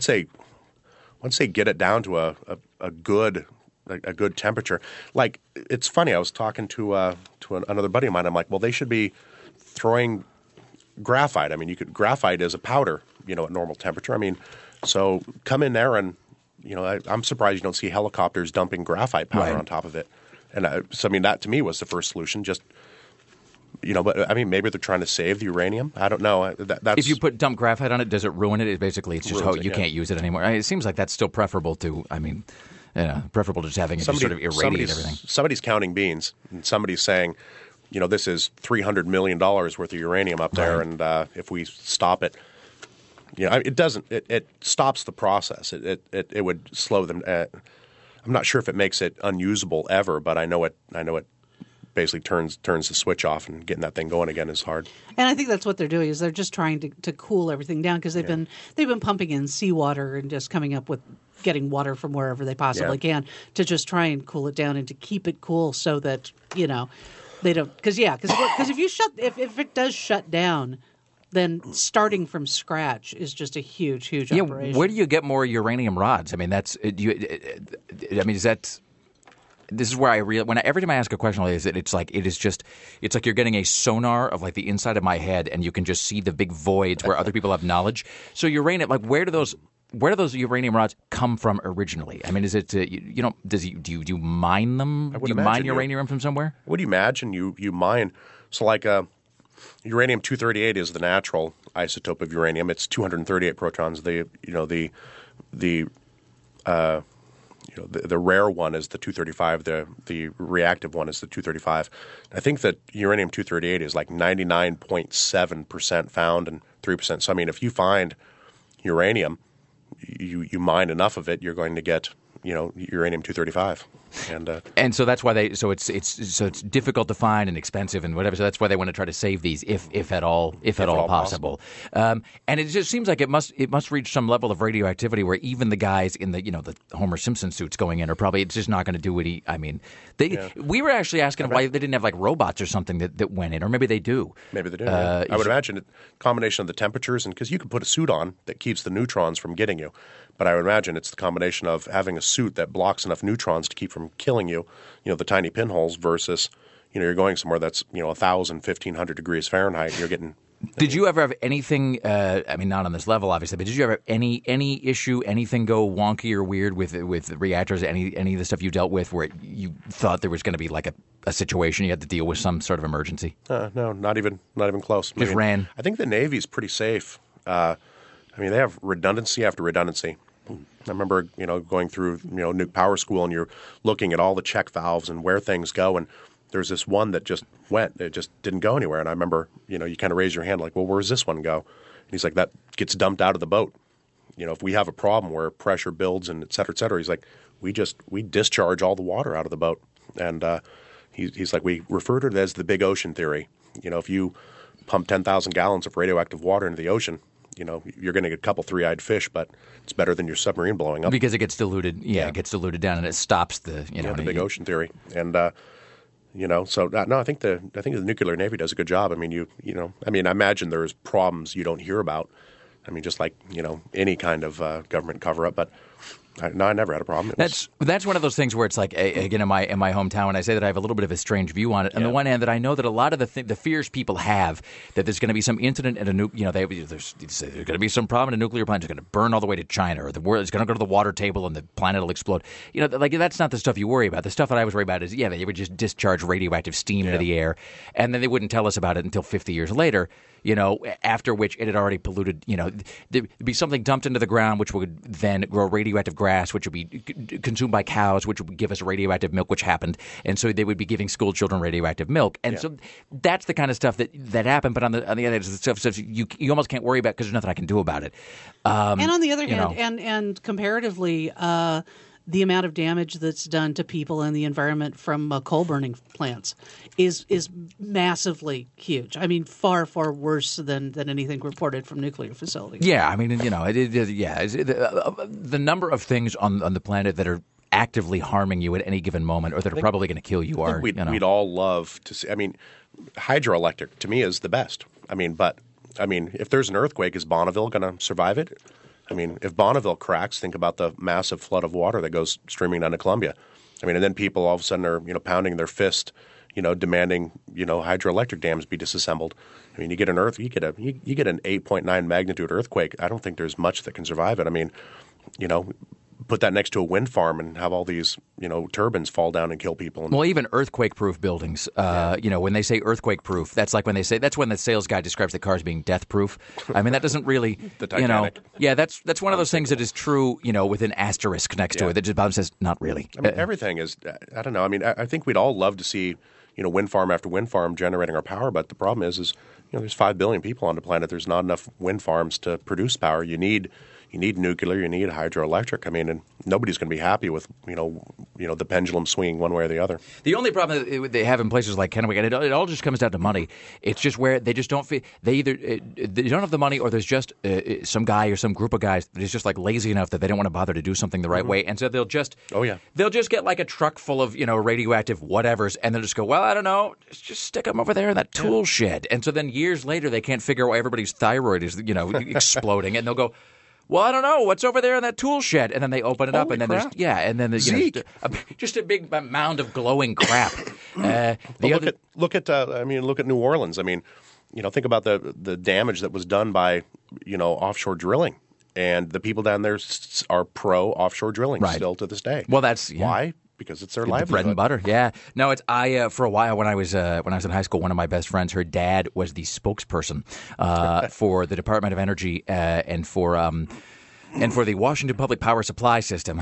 they get it down to a good temperature, like, it's funny. I was talking to another buddy of mine. I'm like, well, they should be throwing graphite. I mean, graphite is a powder, at normal temperature. I mean, so come in there and. I'm surprised you don't see helicopters dumping graphite powder on top of it. And that to me was the first solution. Just, but I mean, maybe they're trying to save the uranium. I don't know. That's, if you dump graphite on it, does it ruin it? It's just you can't use it anymore. It seems like that's still preferable to. Preferable to just having it just sort of irradiate everything. Somebody's counting beans, and somebody's saying, this is $300 million worth of uranium up there, and if we stop it. It doesn't. It stops the process. It would slow them. I'm not sure if it makes it unusable ever, but I know it basically turns the switch off, and getting that thing going again is hard. And I think that's what they're doing, is they're just trying to cool everything down, because they've been pumping in seawater and just coming up with getting water from wherever they possibly can to just try and cool it down and to keep it cool so that they don't, because if it does shut down. Then starting from scratch is just a huge operation. Where do you get more uranium rods? I mean, is that this is where every time I ask a question like this, it's like you're getting a sonar of like the inside of my head, and you can just see the big voids where other people have knowledge. So uranium, like where do those uranium rods come from originally? I mean, is it do you mine them? Do you mine uranium from somewhere? Would you imagine you mine? So like uranium-238 is the natural isotope of uranium. It's 238 protons. The rare one is the 235. The reactive one is the 235. I think that uranium-238 is like 99.7% found and 3%. So I mean, if you find uranium, you mine enough of it, you're going to get uranium-235. And so that's why it's difficult to find and expensive and whatever. So that's why they want to try to save these, if at all possible. And it just seems like it must reach some level of radioactivity where even the guys in the Homer Simpson suits going in are probably, it's just not going to do what we were actually asking why they didn't have like robots or something that went in, or maybe they do. Maybe they do. I would imagine a combination of the temperatures, and because you can put a suit on that keeps the neutrons from getting you. But I would imagine it's the combination of having a suit that blocks enough neutrons to keep from killing you, the tiny pinholes, versus, you're going somewhere that's, 1,000, 1,500 degrees Fahrenheit, and you're getting... Did you ever have anything, not on this level, obviously, but did you ever have any issue, anything go wonky or weird with reactors, any of the stuff you dealt with where you thought there was going to be like a situation you had to deal with some sort of emergency? No, not even close. Just ran. I think the Navy's pretty safe. They have redundancy after redundancy. I remember, going through, nuke power school, and you're looking at all the check valves and where things go, and there's this one that just went. It just didn't go anywhere. And I remember, you kind of raise your hand like, well, where's this one go? And he's like, that gets dumped out of the boat. If we have a problem where pressure builds and et cetera, he's like, we discharge all the water out of the boat. And he's like, we refer to it as the big ocean theory. If you pump 10,000 gallons of radioactive water into the ocean, you're going to get a couple three-eyed fish, but it's better than your submarine blowing up. Because it gets diluted. Yeah, it gets diluted down, and it stops the, the big ocean theory. And, so no, I think the nuclear Navy does a good job. I mean, I imagine there's problems you don't hear about. I mean, just like, any kind of government cover-up, but I never had a problem. That's one of those things where it's like, again, in my hometown, and I say that I have a little bit of a strange view on it. On the one hand, that I know that a lot of the fears people have that there's going to be some incident at a there's going to be some problem at a nuclear plant, it's going to burn all the way to China, or the world is going to go to the water table and the planet will explode. That's not the stuff you worry about. The stuff that I was worried about is, they would just discharge radioactive steam into the air, and then they wouldn't tell us about it until 50 years later. After which it had already polluted, there'd be something dumped into the ground, which would then grow radioactive grass, which would be consumed by cows, which would give us radioactive milk, which happened. And so they would be giving school children radioactive milk. And so that's the kind of stuff that happened. But on the other hand, it's the stuff you almost can't worry about because there's nothing I can do about it. And on the other hand, and comparatively, the amount of damage that's done to people and the environment from coal burning plants is massively huge. I mean, far, far worse than anything reported from nuclear facilities. Yeah, I mean, the number of things on the planet that are actively harming you at any given moment, or that are probably going to kill you, are. We'd all love to see. I mean, hydroelectric to me is the best. But if there's an earthquake, is Bonneville going to survive it? I mean, if Bonneville cracks, think about the massive flood of water that goes streaming down to Columbia. And then people all of a sudden are, pounding their fist, demanding, hydroelectric dams be disassembled. I mean, you get an 8.9 magnitude earthquake. I don't think there's much that can survive it. Put that next to a wind farm and have all these, turbines fall down and kill people. Well, even earthquake-proof buildings, when they say earthquake-proof, that's like when the sales guy describes the car as being death-proof. I mean, that doesn't really, the Titanic. That's one of those things that is true, with an asterisk next to it that just Bob says, not really. Everything is, I don't know. I think we'd all love to see, wind farm after wind farm generating our power, but the problem is there's 5 billion people on the planet. There's not enough wind farms to produce power. You need nuclear, you need hydroelectric. And nobody's going to be happy with, the pendulum swinging one way or the other. The only problem that they have in places like Kennewick, and it all just comes down to money. It's just where they just don't feel, they don't have the money, or there's just some guy or some group of guys that is just like lazy enough that they don't want to bother to do something the right way. And so they'll just get like a truck full of, radioactive whatevers, and they'll just go, well, I don't know, just stick them over there in that tool shed. And so then years later, they can't figure out why everybody's thyroid is, exploding. And they'll go, well, I don't know what's over there in that tool shed, and then they open it up, and then crap. there's just a big mound of glowing crap. Look at New Orleans. I mean, think about the damage that was done by offshore drilling, and the people down there are pro offshore drilling still to this day. Well, that's why. Because it's their livelihood. Bread and butter, yeah. No, it's for a while when I was in high school, one of my best friends, her dad was the spokesperson for the Department of Energy and for the Washington Public Power Supply System.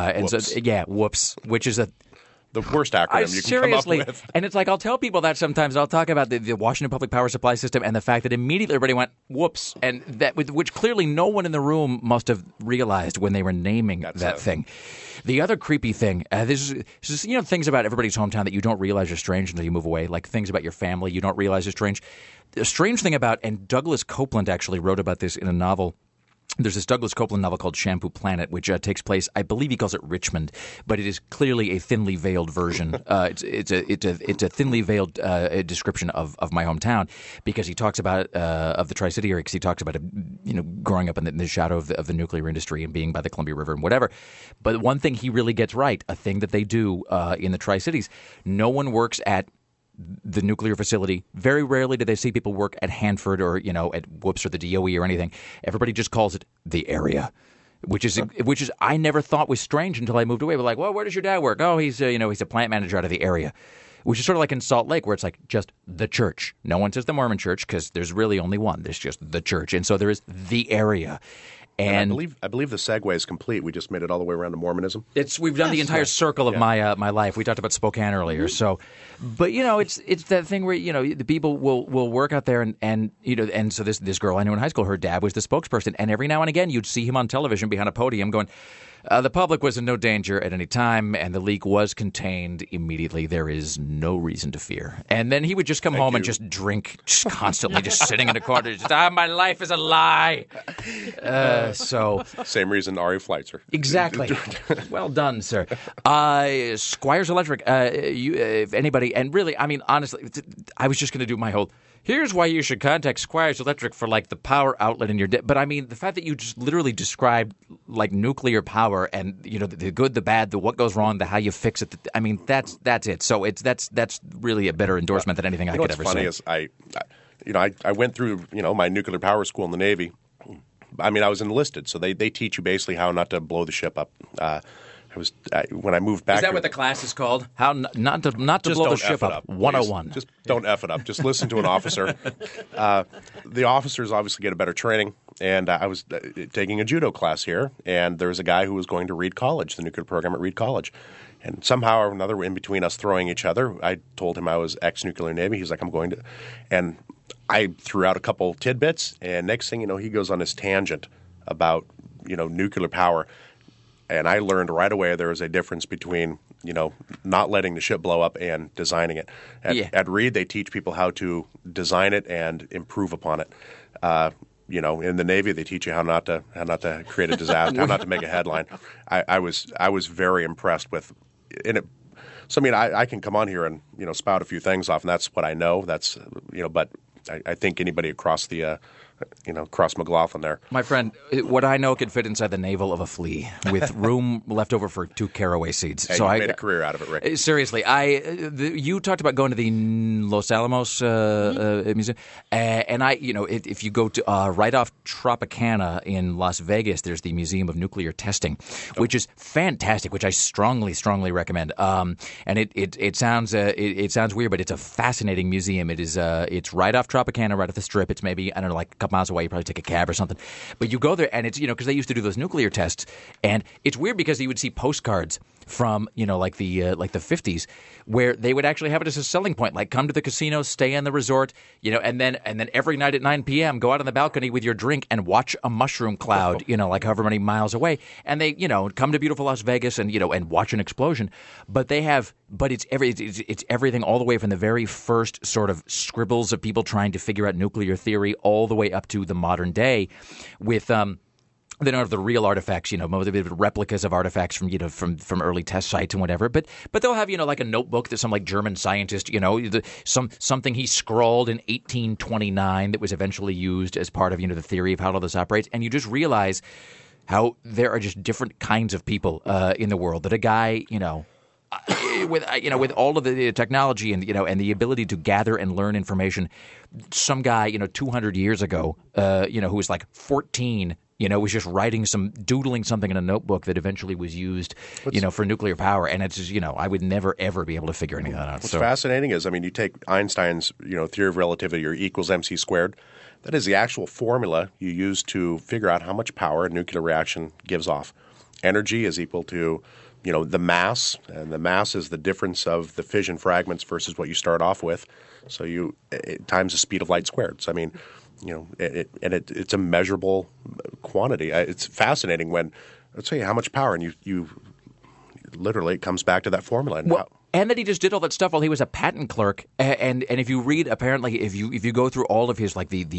Whoops, which is the worst acronym you can come up with. And it's like I'll tell people that sometimes. I'll talk about the Washington Public Power Supply System and the fact that immediately everybody went, whoops, and which clearly no one in the room must have realized when they were naming that thing. The other creepy thing, this is things about everybody's hometown that you don't realize are strange until you move away, like things about your family you don't realize are strange. The strange thing about, and Douglas Copeland actually wrote about this in a novel. There's this Douglas Copeland novel called Shampoo Planet, which takes place, I believe he calls it Richmond, but it is clearly a thinly veiled version. It's a thinly veiled description of my hometown, because he talks about of the Tri-City area, because he talks about growing up in the shadow of the nuclear industry and being by the Columbia River and whatever. But one thing he really gets right, a thing that they do in the Tri-Cities, no one works at the nuclear facility. Very rarely do they see people work at Hanford or at Whoops or the DOE or anything. Everybody just calls it the area, which is I never thought was strange until I moved away. We're like, well, where does your dad work? Oh, he's a plant manager out of the area, which is sort of like in Salt Lake, where it's like just the church. No one says the Mormon church because there's really only one. There's just the church, and so there is the area. And I believe the segue is complete. We just made it all the way around to Mormonism. We've done the entire circle of my life. We talked about Spokane earlier. So, but it's that thing where the people will work out there and so this girl I knew in high school, her dad was the spokesperson, and every now and again you'd see him on television behind a podium going, the public was in no danger at any time, and the leak was contained immediately. There is no reason to fear. And then he would just come home and just drink, just constantly, just sitting in a corner. Just, my life is a lie. Same reason Ari Fleitzer. Exactly. Well done, sir. Squires Electric. If anybody, and really, I mean, honestly, I was just going to do my whole. Here's why you should contact Squires Electric for the power outlet in your but I mean the fact that you just literally described nuclear power and the good, the bad, the what goes wrong, the how you fix it. I mean that's it. So that's really a better endorsement than anything I could ever say. What's funny is I went through my nuclear power school in the Navy. I mean I was enlisted, so they teach you basically how not to blow the ship up. When I moved back. Is that what the class is called? How not to blow the ship up? 101. Just don't F it up. Just listen to an officer. The officers obviously get a better training, and I was taking a judo class here, and there was a guy who was going to Reed College, the nuclear program at Reed College. And somehow or another, in between us throwing each other, I told him I was ex-nuclear Navy. He's like, I'm going to. And I threw out a couple tidbits, and next thing you know, he goes on his tangent about, nuclear power. And I learned right away there was a difference between, not letting the ship blow up and designing it. At Reed, they teach people how to design it and improve upon it. In the Navy, they teach you how not to create a disaster, how not to make a headline. I was very impressed with it. So I mean, I can come on here and spout a few things off, and that's what I know. That's but I think anybody across the cross McLaughlin there. My friend, what I know could fit inside the navel of a flea with room left over for 2 caraway seeds. Hey, so I made a career out of it, Rick. Seriously, you talked about going to the Los Alamos Museum, and if you go to right off Tropicana in Las Vegas, there's the Museum of Nuclear Testing, which is fantastic, which I strongly recommend. And it sounds weird, but it's a fascinating museum. It's right off Tropicana, right off the Strip. It's maybe a couple miles away. You probably take a cab or something. But you go there, and it's because they used to do those nuclear tests, and it's weird because you would see postcards from the 50s where they would actually have it as a selling point, like come to the casino, stay in the resort, and then every night at 9 p.m. go out on the balcony with your drink and watch a mushroom cloud, however many miles away, and they come to beautiful Las Vegas and and watch an explosion. But it's everything all the way from the very first sort of scribbles of people trying to figure out nuclear theory all the way up to the modern day with They don't have the real artifacts, most of it replicas of artifacts from early test sites and whatever. But they'll have like a notebook that some like German scientist, something he scrawled in 1829 that was eventually used as part of the theory of how all this operates. And you just realize how there are just different kinds of people in the world. That a guy, with all of the technology and and the ability to gather and learn information, some guy 200 years ago, who was like 14. Was just doodling something in a notebook that eventually was used, for nuclear power. And it's just, I would never, ever be able to figure any of that out. What's fascinating is, you take Einstein's, theory of relativity, or E equals mc squared. That is the actual formula you use to figure out how much power a nuclear reaction gives off. Energy is equal to, the mass, and the mass is the difference of the fission fragments versus what you start off with. So times the speed of light squared. So, it's a measurable quantity. It's fascinating when, let's say, how much power, and you literally, it comes back to that formula. And that he just did all that stuff while he was a patent clerk. And if you read, apparently, if you go through all of his like the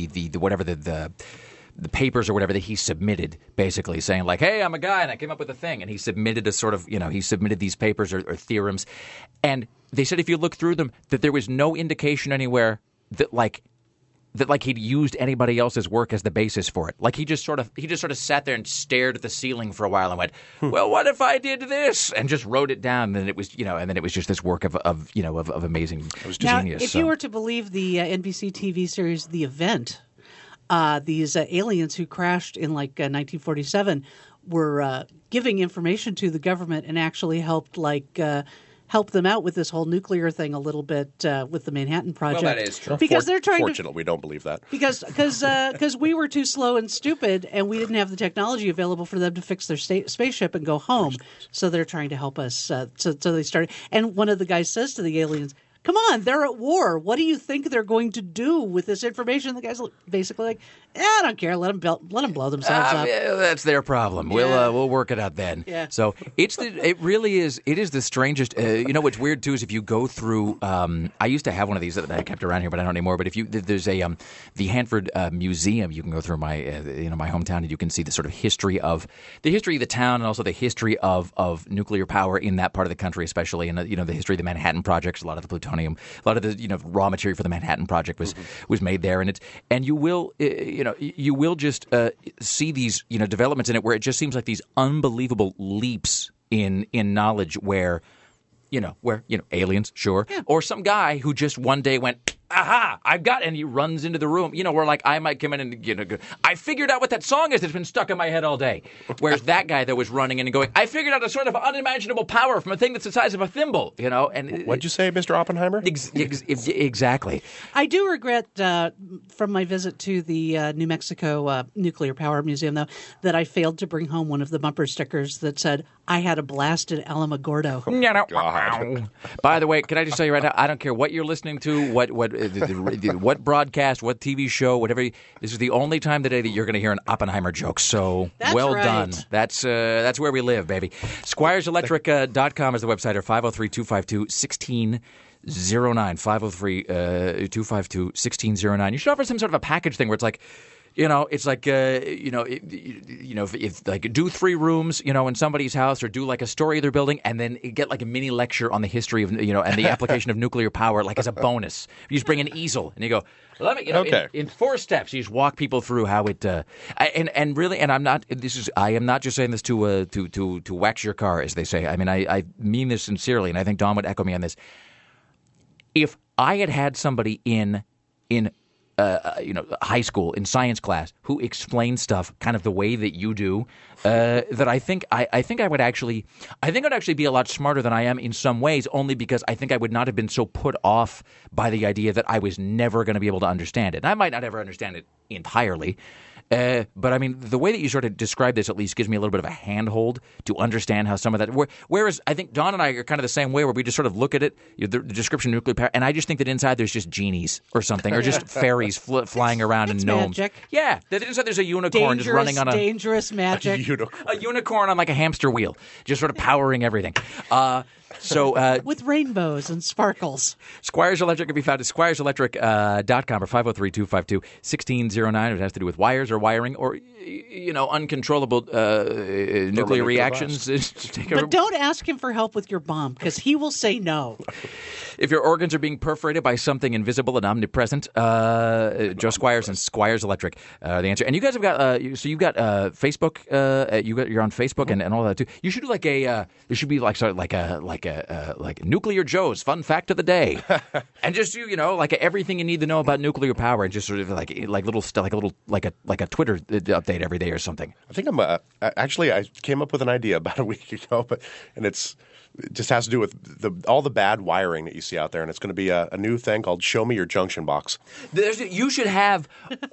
papers or whatever that he submitted, basically saying like, hey, I'm a guy and I came up with a thing, and he submitted a sort of he submitted these papers or theorems, and they said if you look through them that there was no indication anywhere that he'd used anybody else's work as the basis for it. Like he just sort of sat there and stared at the ceiling for a while and went, well, what if I did this? And just wrote it down. And then it was, just this work of amazing genius. If you were to believe the NBC TV series The Event, these aliens who crashed in 1947 were giving information to the government and actually helped help them out with this whole nuclear thing a little bit with the Manhattan Project. Well, that is true. Because they're trying Fortunately, we don't believe that. Because we were too slow and stupid, and we didn't have the technology available for them to fix their spaceship and go home. So they're trying to help us. So they started. And one of the guys says to the aliens, come on, they're at war. What do you think they're going to do with this information? The guy's basically like, I don't care. Let them blow themselves up. Yeah, that's their problem. Yeah. We'll work it out then. Yeah. So it really is. It is the strangest. What's weird too is if you go through. I used to have one of these that I kept around here, but I don't anymore. But there's the Hanford Museum. You can go through my my hometown, and you can see the sort of history of the town, and also the history of nuclear power in that part of the country, especially, and the history of the Manhattan projects. A lot of the plutonium, a lot of the raw material for the Manhattan project was made there, and you will you will just see these developments in it where it just seems like these unbelievable leaps in knowledge where aliens, sure, yeah. Or some guy who just one day went, aha, I've got it, and he runs into the room, where like I might come in and I figured out what that song is that's been stuck in my head all day. Whereas that guy that was running in and going, I figured out a sort of unimaginable power from a thing that's the size of a thimble, and what'd you say, Mr. Oppenheimer? Exactly. I do regret from my visit to the New Mexico Nuclear Power Museum, though, that I failed to bring home one of the bumper stickers that said, I had a blast at Alamogordo. By the way, can I just tell you right now, I don't care what you're listening to, what broadcast, what TV show, whatever. This is the only time today that you're going to hear an Oppenheimer joke. So well done. That's where we live, baby. SquiresElectric.com is the website, or 503-252-1609. 503-252-1609. You should offer some sort of a package thing where it's like, it's like, if like do 3 rooms, in somebody's house, or do like a story of their building, and then get like a mini lecture on the history of, and the application of nuclear power, like as a bonus. You just bring an easel and you go, let me, okay. in 4 steps, you just walk people through how it, and really, and I am not just saying this to wax your car, as they say. I mean, I mean this sincerely, and I think Don would echo me on this. If I had somebody in high school in science class who explained stuff kind of the way that you do, that I think I would actually be a lot smarter than I am in some ways, only because I think I would not have been so put off by the idea that I was never going to be able to understand it. And I might not ever understand it entirely. But I mean, the way that you sort of describe this at least gives me a little bit of a handhold to understand how some of that. Whereas I think Don and I are kind of the same way, where we just sort of look at it, the description of nuclear power, and I just think that inside there's just genies or something, or just fairies flying around and gnomes. Magic. Yeah, that inside there's a unicorn just running on dangerous magic. A unicorn on like a hamster wheel, just sort of powering everything. So with rainbows and sparkles. Squires Electric can be found at SquiresElectric.com or 503-252-1609. It has to do with wires or or wiring or, uncontrollable nuclear reactions. But don't ask him for help with your bomb because he will say no. If your organs are being perforated by something invisible and omnipresent, Joe Squires and Squires Electric, the answer. And you guys have got you've got Facebook. You're on Facebook and all that too. You should do like there should be like like Nuclear Joe's fun fact of the day, and just like everything you need to know about nuclear power, and just sort of like little stuff, like a Twitter update every day or something. I think I came up with an idea about a week ago, it just has to do with all the bad wiring that you see out there, and it's going to be a new thing called "Show Me Your Junction Box." You should have,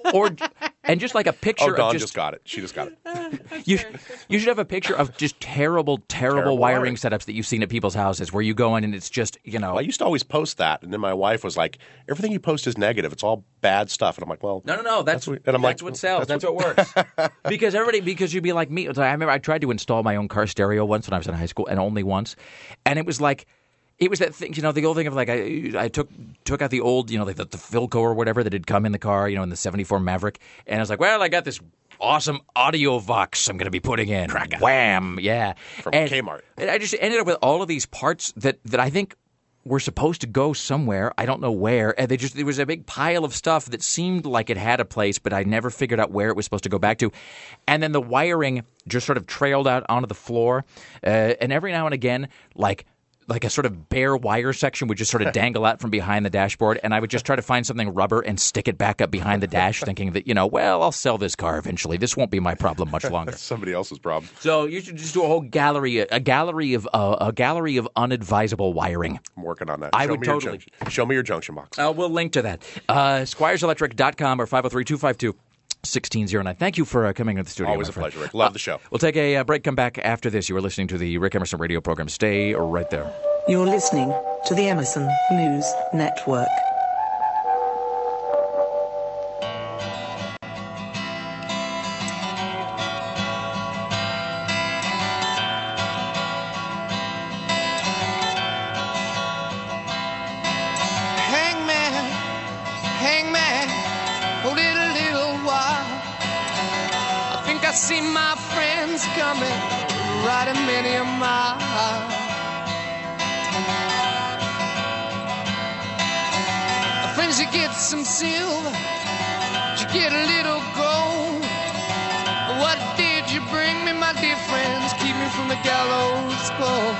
and just like a picture. Oh, Dawn just got it. She just got it. You should have a picture of just terrible wiring setups that you've seen at people's houses, where you go in and it's just I used to always post that, and then my wife was like, "Everything you post is negative. It's all bad stuff." And I'm like, "Well, no, that's what sells. That's what works." because you'd be like me. I remember I tried to install my own car stereo once when I was in high school, and only once. And it was like, it was that thing, the old thing of like, I took out the old, like the Philco or whatever that had come in the car, in the 74 Maverick. And I was like, well, I got this awesome audio Vox I'm going to be putting in. Wham! Yeah. From Kmart. And I just ended up with all of these parts that I think were supposed to go somewhere. I don't know where. And there was a big pile of stuff that seemed like it had a place, but I never figured out where it was supposed to go back to. And then the wiring just sort of trailed out onto the floor. And every now and again, like a sort of bare wire section would just sort of dangle out from behind the dashboard, and I would just try to find something rubber and stick it back up behind the dash, thinking that, I'll sell this car eventually. This won't be my problem much longer. That's somebody else's problem. So you should just do a whole gallery of unadvisable wiring. I'm working on that. I would totally. Show me your junction box. We'll link to that. SquiresElectric.com or 503-252-1609. Thank you for coming to the studio. Always a pleasure, Rick. Love the show. We'll take a break, come back after this. You are listening to the Rick Emerson radio program. Stay right there. You're listening to the Emerson News Network. Hangman, hold it a little while. I think I see my friends coming, riding many a mile. Friends, you get some silver, you get a little gold. What did you bring me, my dear friends? Keep me from the gallows pole.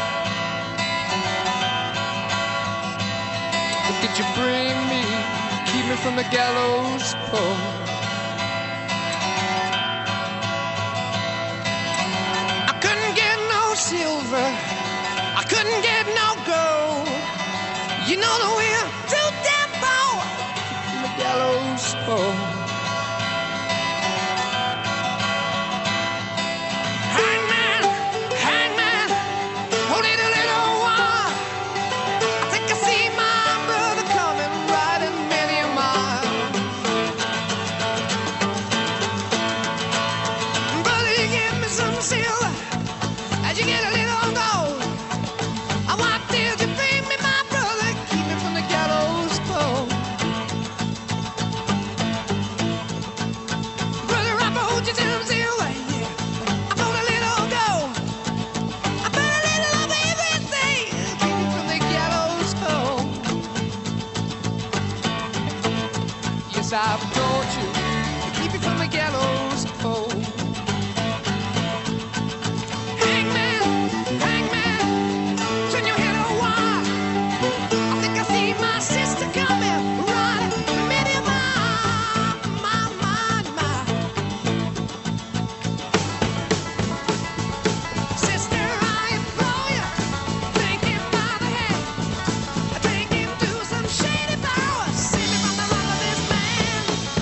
What did you bring me? Keep me from the gallows pole. I couldn't get no silver, I couldn't get no gold. You know the we're too damn poor from the gallows pole. Hangman, hold it a little while. I think I see my brother coming, riding many a mile. Brother, you give me some silver as you get a little gold. What did you bring me, my brother? Keep me from the gallows pole. Brother, I brought you some silver, yeah. I brought a little gold. I brought a little of everything. Keep me from the gallows pole. Yes, I've taught you to keep me from the gallows pole. Hangman, turn your head a while. I think I see my sister coming, riding many a mile. My. Sister, I implore you, take him by the hand. Take him to some shady power. Save me from the wrath of this man.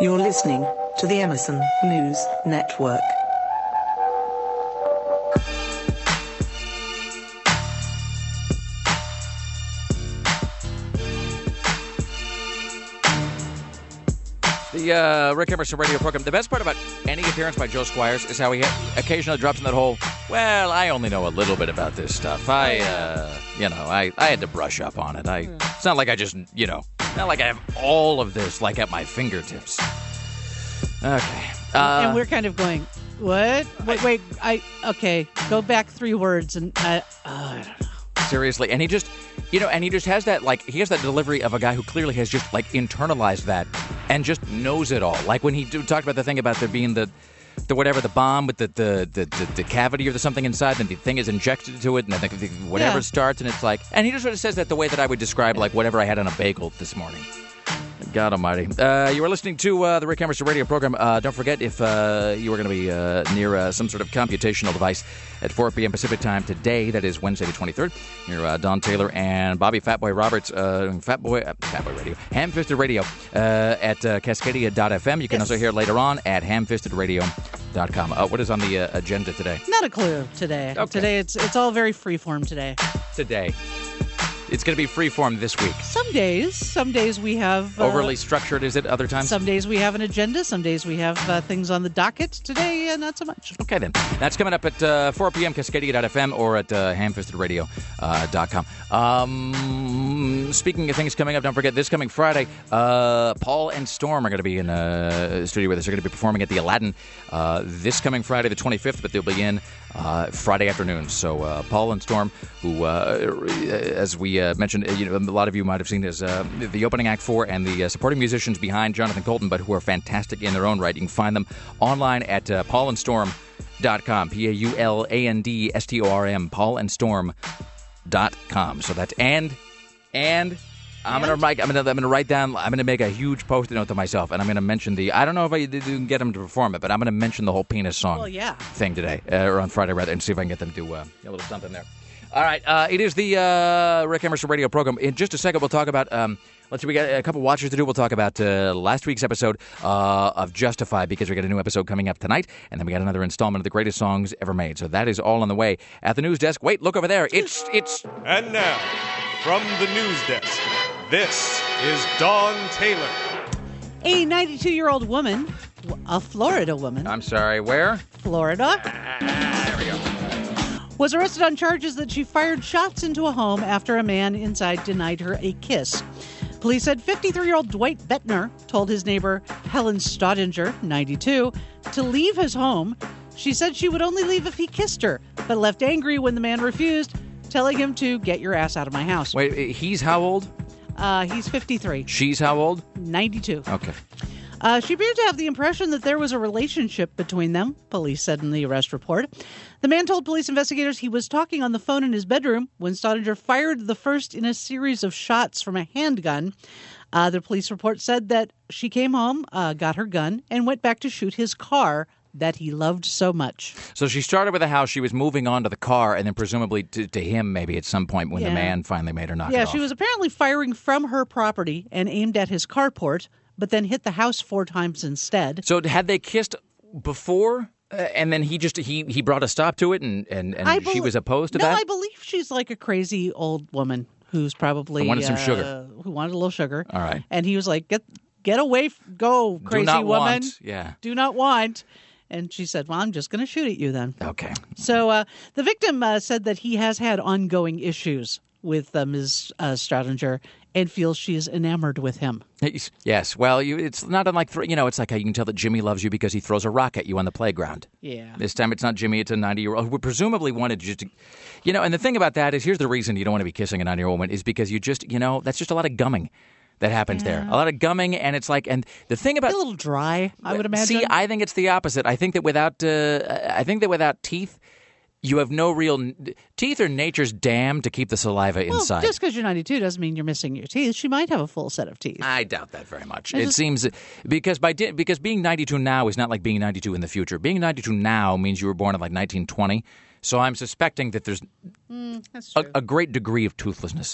You're listening to the Emerson News Network. The Rick Emerson radio program. The best part about any appearance by Joe Squires is how he occasionally drops in that whole, well, I only know a little bit about this stuff. I had to brush up on it. It's not like I just, not like I have all of this like at my fingertips. Okay. And we're kind of going, what? Wait, okay, go back 3 words and I don't know. Seriously, and he just has that, like, he has that delivery of a guy who clearly has just, like, internalized that and just knows it all. Like when he talked about the thing about there being the bomb with the cavity or the something inside, and the thing is injected to it, and then whatever starts, and it's like, and he just sort of says that the way that I would describe, like, whatever I had on a bagel this morning. God almighty. You are listening to the Rick Emerson radio program. Don't forget, if you are going to be near some sort of computational device at 4 p.m. Pacific time today, that is Wednesday the 23rd, you're Don Taylor and Bobby Fatboy Roberts, Fatboy Radio, Ham-Fisted Radio at Cascadia.fm. You can also hear later on at hamfistedradio.com. What is on the agenda today? Not a clue today. Okay. Today it's all very freeform today. Today. It's going to be freeform this week. Some days we have... overly structured, is it? Other times? Some days we have an agenda. Some days we have things on the docket. Today, not so much. Okay, then. That's coming up at 4 p.m. Cascadia.fm or at hamfistedradio.com. Speaking of things coming up, don't forget, this coming Friday, Paul and Storm are going to be in the studio with us. They're going to be performing at the Aladdin this coming Friday the 25th, but they'll be in Friday afternoon. So Paul and Storm, who, as we mentioned, a lot of you might have seen as the opening act for and the supporting musicians behind Jonathan Colton, but who are fantastic in their own right. You can find them online at paulandstorm.com, PAULANDSTORM, paulandstorm.com. So that's and I'm gonna write down. I'm gonna make a huge post-it note to myself, and I'm gonna mention I don't know if I can get them to perform it, but I'm gonna mention the whole penis song thing today, or on Friday rather, and see if I can get them to do a little something there. All right, it is the Rick Emerson radio program. In just a second, we'll talk about. Let's see, we got a couple watchers to do. We'll talk about last week's episode of Justified, because we got a new episode coming up tonight, and then we got another installment of the greatest songs ever made. So that is all on the way at the news desk. Wait, look over there. It's. And now, from the news desk, this is Dawn Taylor. A 92-year-old woman, a Florida woman. I'm sorry, where? Florida. There we go. Was arrested on charges that she fired shots into a home after a man inside denied her a kiss. Police said 53-year-old Dwight Bettner told his neighbor Helen Staudinger, 92, to leave his home. She said she would only leave if he kissed her, but left angry when the man refused, telling him to get your ass out of my house. Wait, he's how old? He's 53. She's how old? 92. Okay. She appeared to have the impression that there was a relationship between them, police said in the arrest report. The man told police investigators he was talking on the phone in his bedroom when Staudinger fired the first in a series of shots from a handgun. The police report said that she came home, got her gun, and went back to shoot his car that he loved so much. So she started with the house, she was moving on to the car, and then presumably to him maybe at some point when the man finally made her knock it off. Yeah, she was apparently firing from her property and aimed at his carport, but then hit the house 4 times instead. So had they kissed before, and then he brought a stop to it, and she was opposed to that? No, I believe she's like a crazy old woman who's probably... Who wanted some sugar. Who wanted a little sugar. All right. And he was like, get away, go, crazy Do not woman. Want. Yeah. Do not want. And she said, well, I'm just going to shoot at you then. Okay. So the victim said that he has had ongoing issues with Ms. Staudinger and feels she is enamored with him. Yes. Well, it's not unlike, it's like how you can tell that Jimmy loves you because he throws a rock at you on the playground. Yeah. This time it's not Jimmy, it's a 90-year-old who presumably wanted just to, and the thing about that is, here's the reason you don't want to be kissing a 90-year-old woman is because you just, that's just a lot of gumming that happens there. A lot of gumming, and it's like, and the thing about... a little dry, I would imagine. See, I think it's the opposite. I think that without teeth, you have no real... Teeth are nature's dam to keep the saliva inside. Just because you're 92 doesn't mean you're missing your teeth. She might have a full set of teeth. I doubt that very much. It seems... Because being 92 now is not like being 92 in the future. Being 92 now means you were born in like 1920. So I'm suspecting that there's that's true. a great degree of toothlessness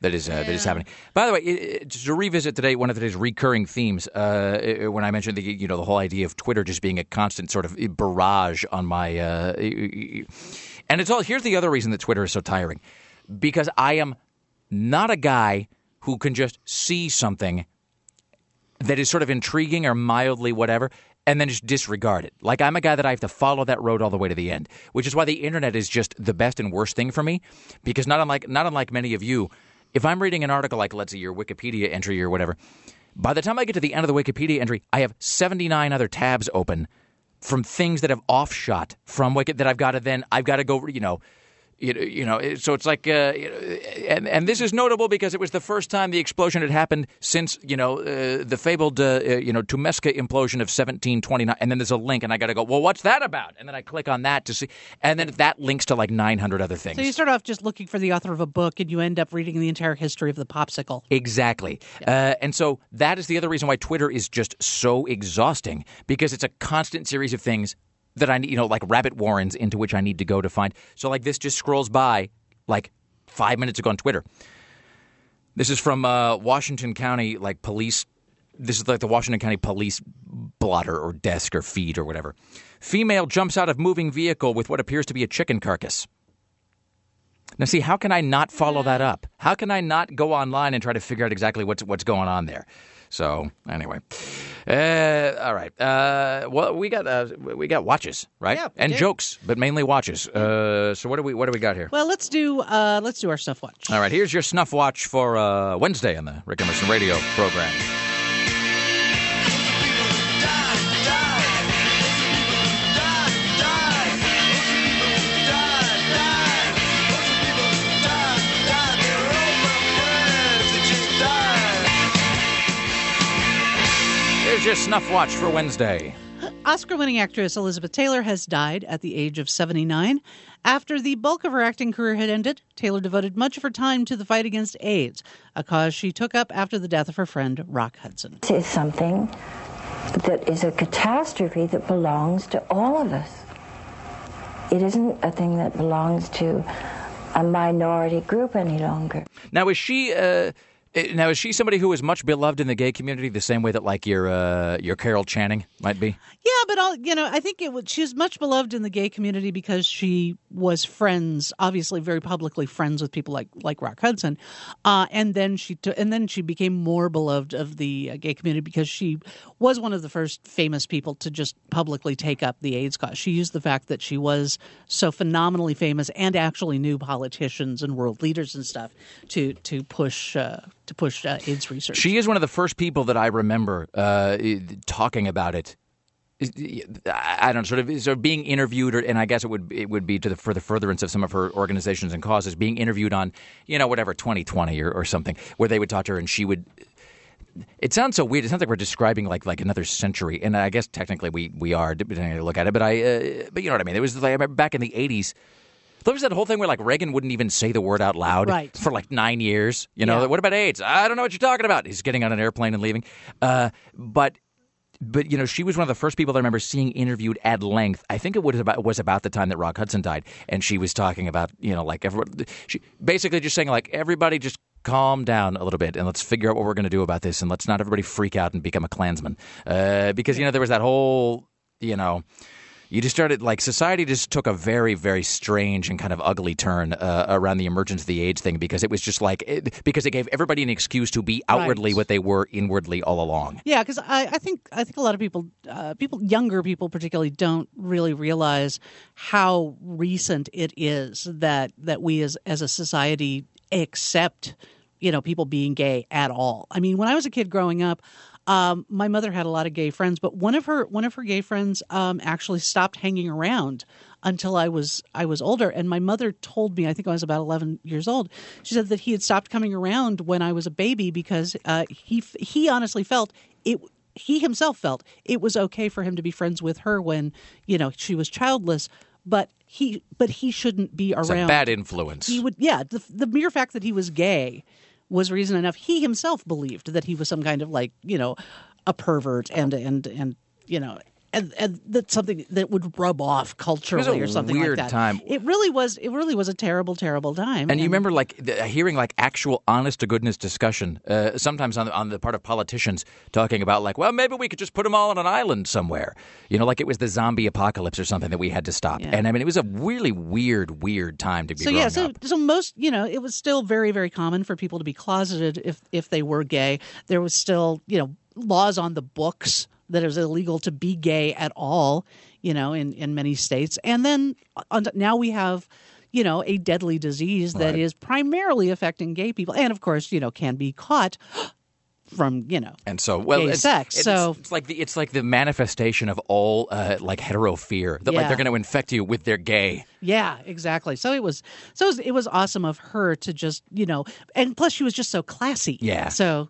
that is happening. By the way, to revisit today, one of today's recurring themes, when I mentioned the whole idea of Twitter just being a constant sort of barrage on my, and it's all. Here's the other reason that Twitter is so tiring, because I am not a guy who can just see something that is sort of intriguing or mildly whatever, and then just disregard it. Like, I'm a guy that I have to follow that road all the way to the end, which is why the internet is just the best and worst thing for me, because not unlike many of you, if I'm reading an article like, let's say, your Wikipedia entry or whatever, by the time I get to the end of the Wikipedia entry, I have 79 other tabs open from things that have offshot from Wiki that I've got to go, so it's like, and this is notable because it was the first time the explosion had happened since, the fabled, Tumesca implosion of 1729. And then there's a link, and I got to go, well, what's that about? And then I click on that to see, and then that links to like 900 other things. So you start off just looking for the author of a book, and you end up reading the entire history of the popsicle. Exactly. Yeah. And so that is the other reason why Twitter is just so exhausting, because it's a constant series of things that I need, like rabbit warrens into which I need to go to find. So like this just scrolls by like 5 minutes ago on Twitter. This is from Washington County police. This is like the Washington County police blotter or desk or feed or whatever. Female jumps out of moving vehicle with what appears to be a chicken carcass. Now, see, how can I not follow that up? How can I not go online and try to figure out exactly what's going on there? So anyway, all right. Well, we got watches, right? Yeah, and jokes, but mainly watches. So what do we got here? Well, let's do our Snuff Watch. All right, here's your Snuff Watch for Wednesday on the Rick Emerson Radio program. Here's your Snuff Watch for Wednesday. Oscar-winning actress Elizabeth Taylor has died at the age of 79. After the bulk of her acting career had ended, Taylor devoted much of her time to the fight against AIDS, a cause she took up after the death of her friend Rock Hudson. This is something that is a catastrophe that belongs to all of us. It isn't a thing that belongs to a minority group any longer. Now, is she somebody who is much beloved in the gay community the same way that like your Carol Channing might be? Yeah, but I think she's much beloved in the gay community because she was friends, obviously very publicly friends with people like Rock Hudson, and then she became more beloved of the gay community because she was one of the first famous people to just publicly take up the AIDS cause. She used the fact that she was so phenomenally famous and actually knew politicians and world leaders and stuff to push AIDS research. She is one of the first people that I remember talking about it. I don't know, sort of being interviewed, and I guess it would be for the furtherance of some of her organizations and causes, being interviewed on 2020 or something, where they would talk to her and she would. It sounds so weird. It sounds like we're describing like another century, and I guess technically we are, depending on how you look at it. But you know what I mean. It was like, I remember back in the 80s. There was that whole thing where like Reagan wouldn't even say the word out loud for like 9 years. Yeah. What about AIDS? I don't know what you're talking about. He's getting on an airplane and leaving. But she was one of the first people that I remember seeing interviewed at length. I think it was about the time that Rock Hudson died, and she was talking about everyone. She basically just saying like, everybody just calm down a little bit and let's figure out what we're going to do about this, and let's not everybody freak out and become a Klansman, because there was that whole You just started, society just took a very, very strange and kind of ugly turn around the emergence of the AIDS thing, because it was just because it gave everybody an excuse to be outwardly what they were inwardly all along. Yeah, because I think a lot of people, younger people particularly, don't really realize how recent it is that we as a society accept, people being gay at all. I mean, when I was a kid growing up, my mother had a lot of gay friends, but one of her gay friends actually stopped hanging around until I was older. And my mother told me, I think I was about 11 years old, she said that he had stopped coming around when I was a baby because he honestly felt it. He himself felt it was okay for him to be friends with her when she was childless, but he shouldn't be around. It's a bad influence. He would, the mere fact that he was gay was reason enough. He himself believed that he was some kind of a pervert and and that's something that would rub off culturally or something weird like that. Time. It really was a terrible, terrible time. And you remember hearing actual honest to goodness discussion sometimes on the part of politicians talking about well, maybe we could just put them all on an island somewhere. Like it was the zombie apocalypse or something that we had to stop. Yeah. And I mean, it was a really weird time to be growing up. So most, it was still very, very common for people to be closeted if they were gay. There was still, laws on the books that it was illegal to be gay at all, in many states. And then now we have, a deadly disease that is primarily affecting gay people. And of course, can be caught from, and so gay sex. It's like the manifestation of all hetero fear that they're going to infect you with their gay. Yeah, exactly. So it was awesome of her to just, and plus she was just so classy. Yeah. So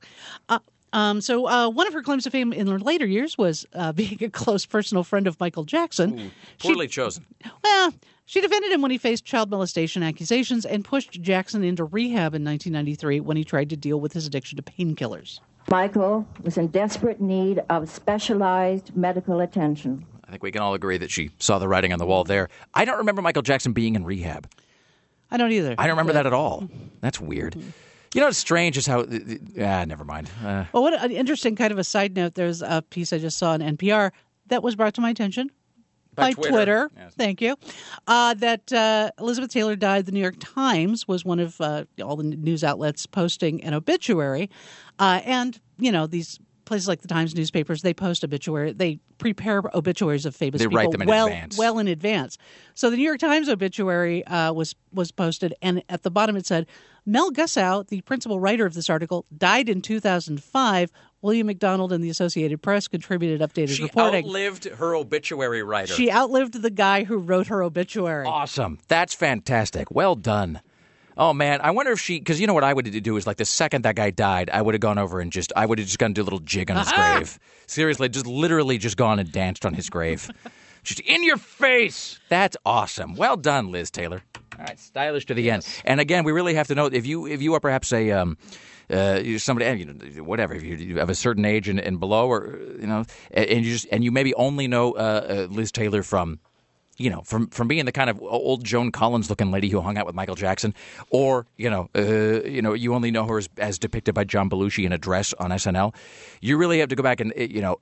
one of her claims to fame in her later years was being a close personal friend of Michael Jackson. Ooh, poorly chosen. Well, she defended him when he faced child molestation accusations and pushed Jackson into rehab in 1993 when he tried to deal with his addiction to painkillers. Michael was in desperate need of specialized medical attention. I think we can all agree that she saw the writing on the wall there. I don't remember Michael Jackson being in rehab. I don't either. I don't remember that at all. That's weird. What's strange is how... never mind. Well, what an interesting kind of a side note. There's a piece I just saw on NPR that was brought to my attention by Twitter. Yes. Thank you. That Elizabeth Taylor died. The New York Times was one of all the news outlets posting an obituary. And, these places like the Times newspapers, they post obituary. They prepare obituaries of famous people write them in advance. Well in advance. So the New York Times obituary was posted, and at the bottom it said, Mel Gussow, the principal writer of this article, died in 2005. William McDonald and the Associated Press contributed updated reporting. She outlived her obituary writer. She outlived the guy who wrote her obituary. Awesome. That's fantastic. Well done. Oh, man. I wonder if because you know what I would do is the second that guy died, I would have gone over and I would have just gone to do a little jig on his grave. Seriously, literally gone and danced on his grave. Just in your face. That's awesome. Well done, Liz Taylor. All right, stylish to the end. And again, we really have to know if you are perhaps somebody, whatever, if you have a certain age and below, or and you maybe only know Liz Taylor from being the kind of old Joan Collins looking lady who hung out with Michael Jackson, or you only know her as depicted by John Belushi in a dress on SNL. You really have to go back and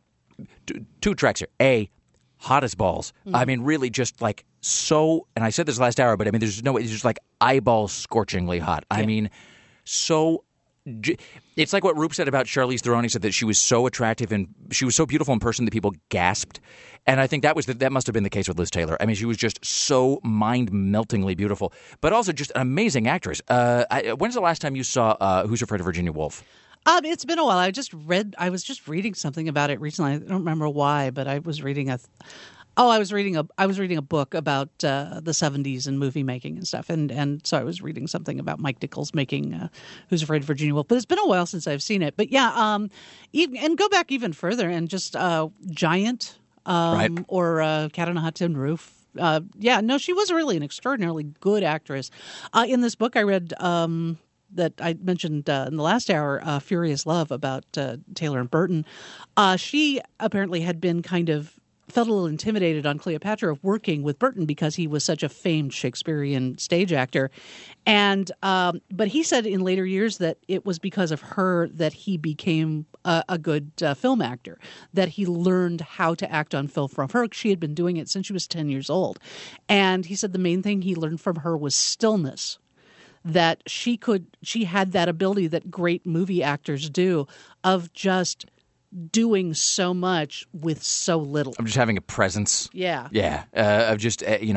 two tracks here. A, hot as balls. Mm-hmm. I mean, really just so, and I said this last hour, but I mean, it's just eyeball scorchingly hot. Yeah. I mean, so, it's like what Roop said about Charlize Theron. He said that she was so attractive and she was so beautiful in person that people gasped. And I think that must have been the case with Liz Taylor. I mean, she was just so mind-meltingly beautiful, but also just an amazing actress. When's the last time you saw Who's Afraid of Virginia Woolf? It's been a while. I was just reading something about it recently. I don't remember why, but I was reading I was reading a book about the 70s and movie making and stuff, and so I was reading something about Mike Nichols making Who's Afraid of Virginia Woolf. But it's been a while since I've seen it. But yeah, and go back even further and just Giant, right, or Cat on a Hot Tin Roof. She was really an extraordinarily good actress. In this book I read that I mentioned in the last hour, Furious Love, about Taylor and Burton. She apparently had been felt a little intimidated on Cleopatra of working with Burton because he was such a famed Shakespearean stage actor. And but he said in later years that it was because of her that he became a good film actor, that he learned how to act on film from her. She had been doing it since she was 10 years old. And he said the main thing he learned from her was stillness. That she had that ability that great movie actors do of just doing so much with so little. Of just having a presence. Yeah. Yeah. Of just, and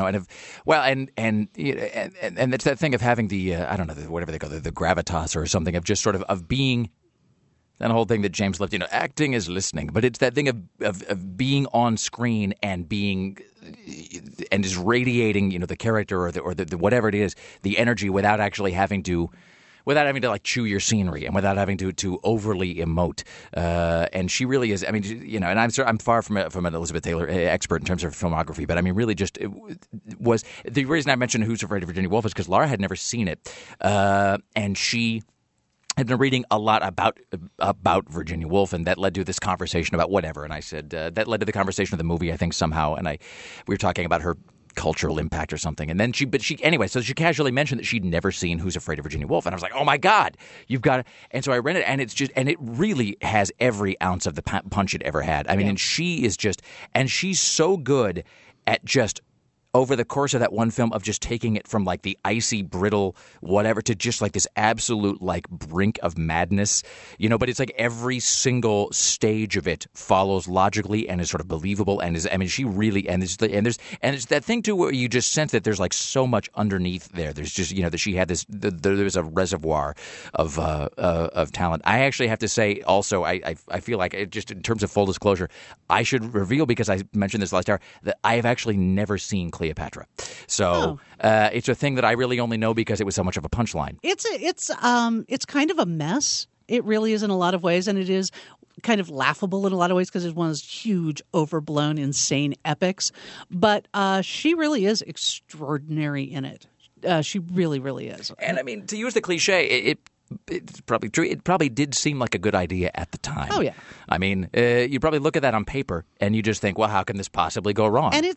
it's that thing of having the, I don't know, whatever they call it, the gravitas or something, of just sort of being, that whole thing that James left, acting is listening. But it's that thing of being on screen and being, and just radiating, the character or the whatever it is, the energy without actually having to chew your scenery and without having to overly emote. And she really is. I mean, and I'm far from an Elizabeth Taylor expert in terms of filmography, but I mean, really, just it was the reason I mentioned Who's Afraid of Virginia Woolf is because Laura had never seen it, and she I'd been reading a lot about Virginia Woolf, and that led to this conversation about whatever. And I said that led to the conversation of the movie, I think, somehow. And we were talking about her cultural impact or something. And then she she casually mentioned that she'd never seen Who's Afraid of Virginia Woolf. And I was like, oh my God, you've got it. And so I read it, and it really has every ounce of the punch it ever had. I mean, and she's so good at just over the course of that one film of just taking it from like the icy, brittle, whatever to just like this absolute like brink of madness, but it's like every single stage of it follows logically and is sort of believable and she really, and there's that thing too where you just sense that there's like so much underneath there. There's just, that she had this, there's a reservoir of talent. I actually have to say also, I feel like just in terms of full disclosure, I should reveal, because I mentioned this last hour, that I have actually never seen Cleopatra. So it's a thing that I really only know because it was so much of a punchline. It's kind of a mess. It really is in a lot of ways, and it is kind of laughable in a lot of ways because it's one of those huge, overblown, insane epics. But she really is extraordinary in it. She really, really is. And I mean, to use the cliche, it's probably true. It probably did seem like a good idea at the time. Oh, yeah. I mean, you probably look at that on paper and you just think, well, how can this possibly go wrong? And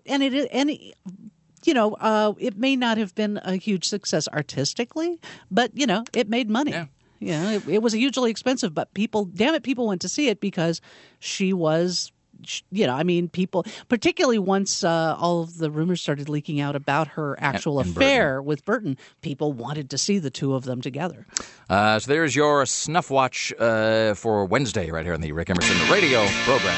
it may not have been a huge success artistically, but, it made money. Yeah. It was hugely expensive, but people went to see it because she was, people, particularly once all of the rumors started leaking out about her actual affair with Burton, people wanted to see the two of them together. So there's your Snuff Watch for Wednesday right here on the Rick Emerson Radio program.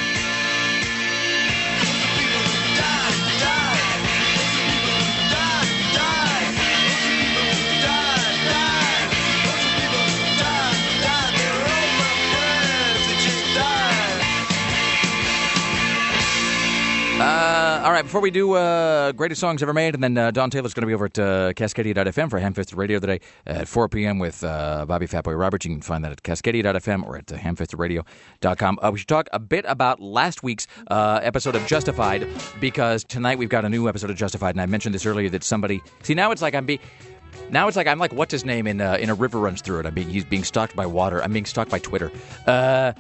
All right, before we do Greatest Songs Ever Made, and then Don Taylor's going to be over at Cascadia.fm for Ham-Fisted Radio today at 4 p.m. with Bobby Fatboy Roberts. You can find that at Cascadia.fm or at hamfistedраdio.com. We should talk a bit about last week's episode of Justified, because tonight we've got a new episode of Justified, and I mentioned this earlier that somebody... See, now it's like I'm like, what's his name in a river runs through it. He's being stalked by water. I'm being stalked by Twitter. But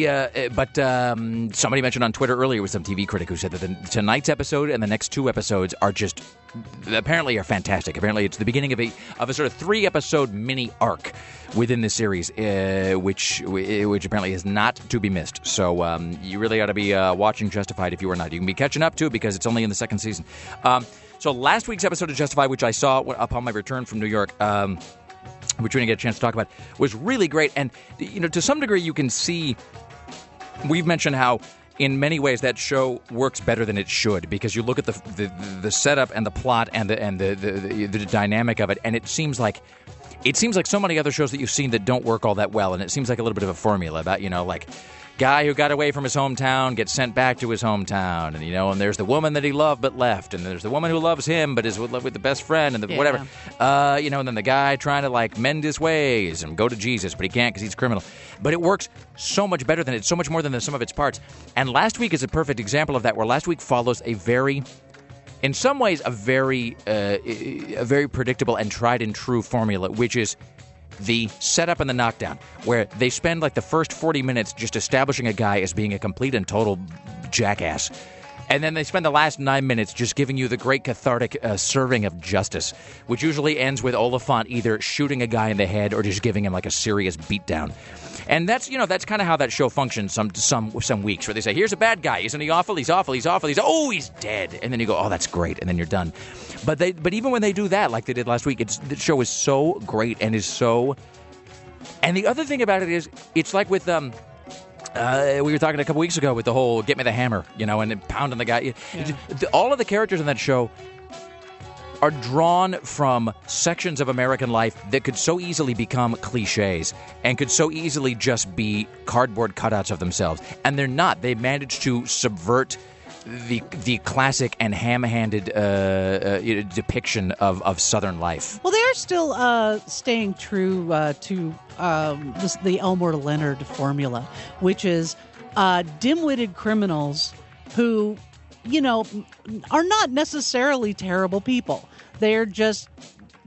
somebody mentioned on Twitter earlier with some TV critic who said that tonight's episode and the next two episodes are just apparently are fantastic. Apparently, it's the beginning of a sort of 3-episode mini arc within the series, which apparently is not to be missed. So you really ought to be watching Justified if you are not. You can be catching up too because it's only in the second season. So last week's episode of Justified, which I saw upon my return from New York, which we didn't get a chance to talk about, was really great. And, to some degree you can see, we've mentioned how in many ways that show works better than it should, because you look at the setup and the plot and the dynamic of it, and it seems like so many other shows that you've seen that don't work all that well, and it seems like a little bit of a formula about, like... guy who got away from his hometown gets sent back to his hometown, and and there's the woman that he loved but left, and there's the woman who loves him but is with the best friend, and whatever, and then the guy trying to like mend his ways and go to Jesus, but he can't because he's a criminal. But it works so much better than it's so much more than the sum of its parts. And last week is a perfect example of that, where last week follows in some ways a very predictable and tried and true formula, which is the setup and the knockdown, where they spend like the first 40 minutes just establishing a guy as being a complete and total jackass. And then they spend the last 9 minutes just giving you the great cathartic serving of justice, which usually ends with Oliphant either shooting a guy in the head or just giving him like a serious beatdown. And that's kind of how that show functions some weeks, where they say, here's a bad guy. Isn't he awful? He's awful. He's awful. He's dead. And then you go, oh, that's great. And then you're done. But even when they do that, like they did last week, the show is so great and is so... And the other thing about it is, it's like with... we were talking a couple weeks ago with the whole get me the hammer, and pounding the guy. Yeah. All of the characters in that show are drawn from sections of American life that could so easily become cliches and could so easily just be cardboard cutouts of themselves. And they're not. They managed to subvert the classic and ham-handed depiction of Southern life. Well, they are still staying true to the Elmore Leonard formula, which is dim-witted criminals who, are not necessarily terrible people. They're just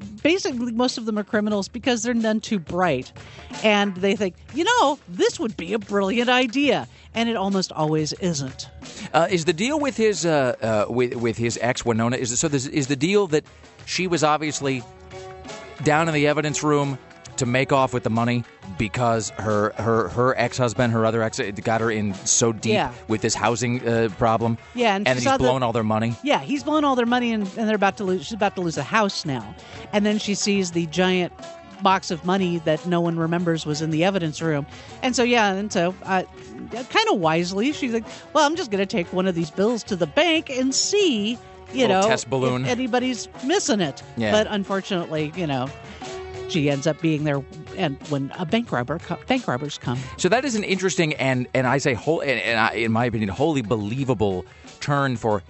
basically most of them are criminals because they're none too bright. And they think, this would be a brilliant idea. And it almost always isn't. Is the deal with his with his ex Winona? Is the deal that she was obviously down in the evidence room to make off with the money because her ex-husband, her other ex, got her in so deep with this housing problem? Yeah, and then he's blown all their money? Yeah, he's blown all their money, and they're about to lose. She's about to lose a house now. And then she sees the giant box of money that no one remembers was in the evidence room. And so, kind of wisely, she's like, well, I'm just going to take one of these bills to the bank and see, test balloon. if anybody's missing it. Yeah. But unfortunately, she ends up being there, and when a bank robbers come. So that is an interesting and I say in my opinion, wholly believable turn for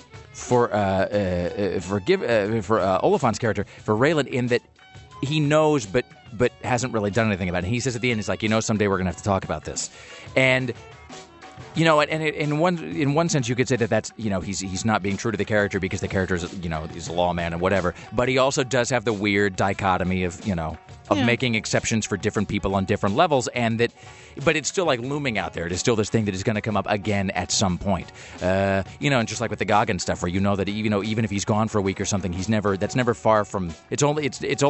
Oliphant's character, for Raylan, in that he knows but hasn't really done anything about it. He says at the end, he's like, someday we're going to have to talk about this, and. And in one sense, you could say that's he's not being true to the character because the character is he's a lawman and whatever. But he also does have the weird dichotomy of making exceptions for different people on different levels, but it's still like looming out there. It is still this thing that is going to come up again at some point. And just like with the Goggins stuff, where that even if he's gone for a week or something, that's never far from. It's only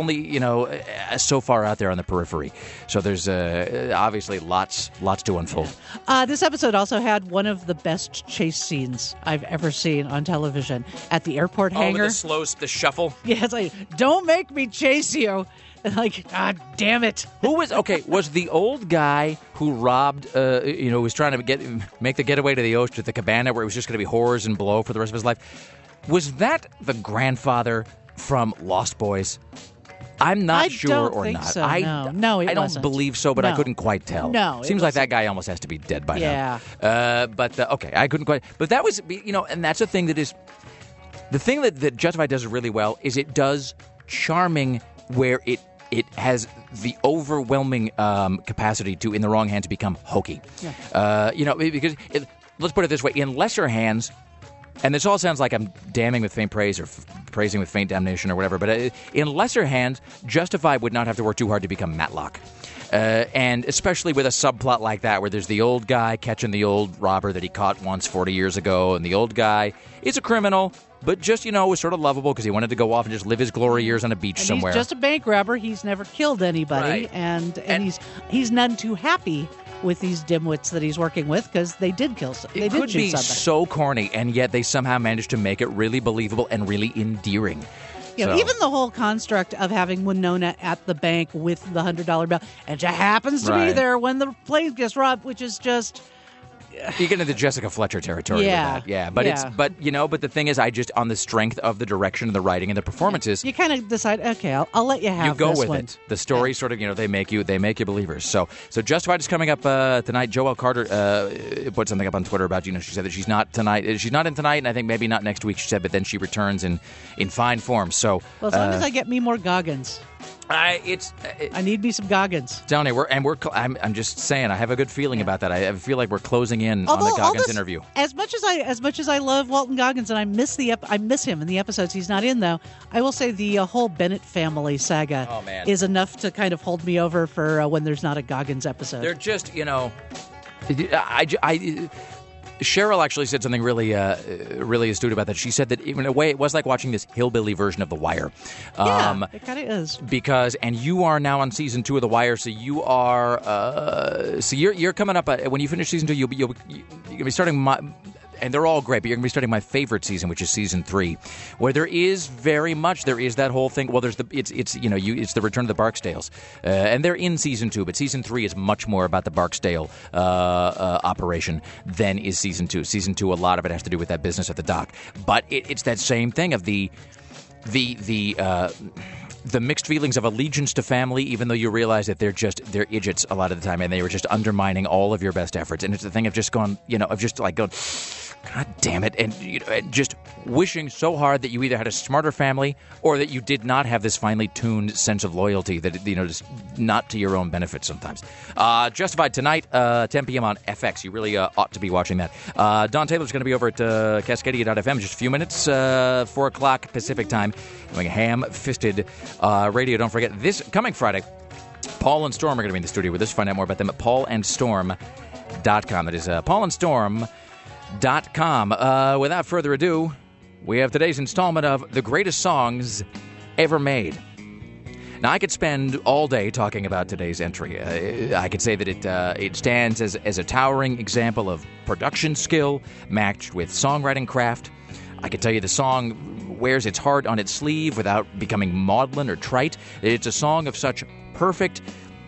so far out there on the periphery. So there's obviously lots to unfold. This episode also had one of the best chase scenes I've ever seen on television at the airport hangar. With the shuffle. Yeah, it's like, don't make me chase you. Like, God damn it. Was the old guy who robbed, was trying to make the getaway to the ocean, to the cabana where it was just going to be whores and blow for the rest of his life? Was that the grandfather from Lost Boys? I'm not sure or not. So, no, I don't believe so, but I couldn't quite tell. No, seems like that guy almost has to be dead by now. Okay, I couldn't quite. But that was, and that's a thing that is the thing that Justified does really well is it does charming where it has the overwhelming capacity to, in the wrong hands, become hokey. Yeah. Because let's put it this way: in lesser hands. And this all sounds like I'm damning with faint praise or praising with faint damnation or whatever, but in lesser hands, Justified would not have to work too hard to become Matlock. And especially with a subplot like that, where there's the old guy catching the old robber that he caught once 40 years ago, and the old guy is a criminal, but just, was sort of lovable because he wanted to go off and just live his glory years on a beach somewhere. He's just a bank robber. He's never killed anybody, right. and he's none too happy with these dimwits that he's working with because they did kill somebody. It could be so corny, and yet they somehow managed to make it really believable and really endearing. Even the whole construct of having Winona at the bank with the $100 bill, and she happens to be there when the plane gets robbed, which is just... You get into Jessica Fletcher territory with that. Yeah, but the thing is, I just, on the strength of the direction and the writing and the performances, you kind of decide, okay, I'll let you have you go this with one. it. The story sort of, they make you believers. So Justified is coming up tonight. Joelle Carter put something up on Twitter about, she said that she's not tonight. She's not in tonight, and I think maybe not next week, she said, but then she returns in fine form. So as long as I get me more Goggins. I need me some Goggins. Downey, I'm just saying, I have a good feeling about that. I feel like we're closing in on the Goggins interview. As much as I love Walton Goggins, and I miss him in the episodes he's not in, though, I will say the whole Bennett family saga is enough to kind of hold me over for when there's not a Goggins episode. They're just, Cheryl actually said something really astute about that. She said that in a way it was like watching this hillbilly version of The Wire. It kind of is. And you are now on season 2 of The Wire, so you are you're coming up when you finish season 2, you're going to be starting and they're all great, but you're going to be starting my favorite season, which is season 3, where there is that whole thing. Well, it's the return of the Barksdales, and they're in season 2, but season 3 is much more about the Barksdale operation than is season 2. Season 2, a lot of it has to do with that business at the dock, but it's that same thing of the mixed feelings of allegiance to family, even though you realize that they're idiots a lot of the time, and they were just undermining all of your best efforts. And it's the thing of just going, God damn it. And and just wishing so hard that you either had a smarter family or that you did not have this finely tuned sense of loyalty that, just not to your own benefit sometimes. Justified tonight, 10 p.m. on FX. You really ought to be watching that. Don Taylor's going to be over at Cascadia.fm in just a few minutes, 4 o'clock Pacific time, doing ham-fisted radio. Don't forget, this coming Friday, Paul and Storm are going to be in the studio with us. Find out more about them at paulandstorm.com. That is paulandstorm.com. Without further ado, we have today's installment of The Greatest Songs Ever Made. Now, I could spend all day talking about today's entry. I could say that it stands as a towering example of production skill matched with songwriting craft. I could tell you the song wears its heart on its sleeve without becoming maudlin or trite. It's a song of such perfect,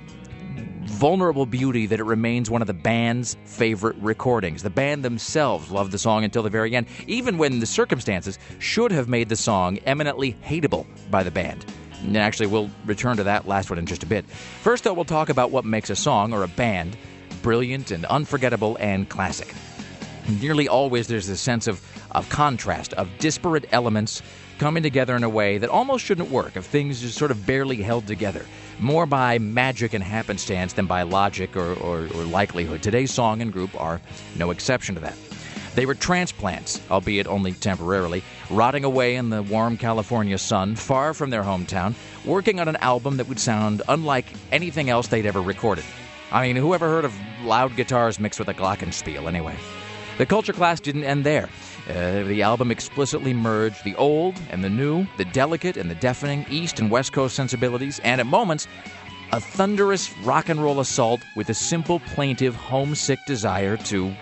vulnerable beauty that it remains one of the band's favorite recordings. The band themselves loved the song until the very end, even when the circumstances should have made the song eminently hateable by the band. And actually, we'll return to that last one in just a bit. First, though, we'll talk about what makes a song or a band brilliant and unforgettable and classic. Nearly always there's this sense of contrast, of disparate elements coming together in a way that almost shouldn't work, of things just sort of barely held together, more by magic and happenstance than by logic or likelihood. Today's song and group are no exception to that. They were transplants, albeit only temporarily, rotting away in the warm California sun, far from their hometown, working on an album that would sound unlike anything else they'd ever recorded. I mean, who ever heard of loud guitars mixed with a glockenspiel, anyway? The Culture Class didn't end there. The album explicitly merged the old and the new, the delicate and the deafening, East and West Coast sensibilities, and at moments, a thunderous rock and roll assault with a simple, plaintive, homesick desire to,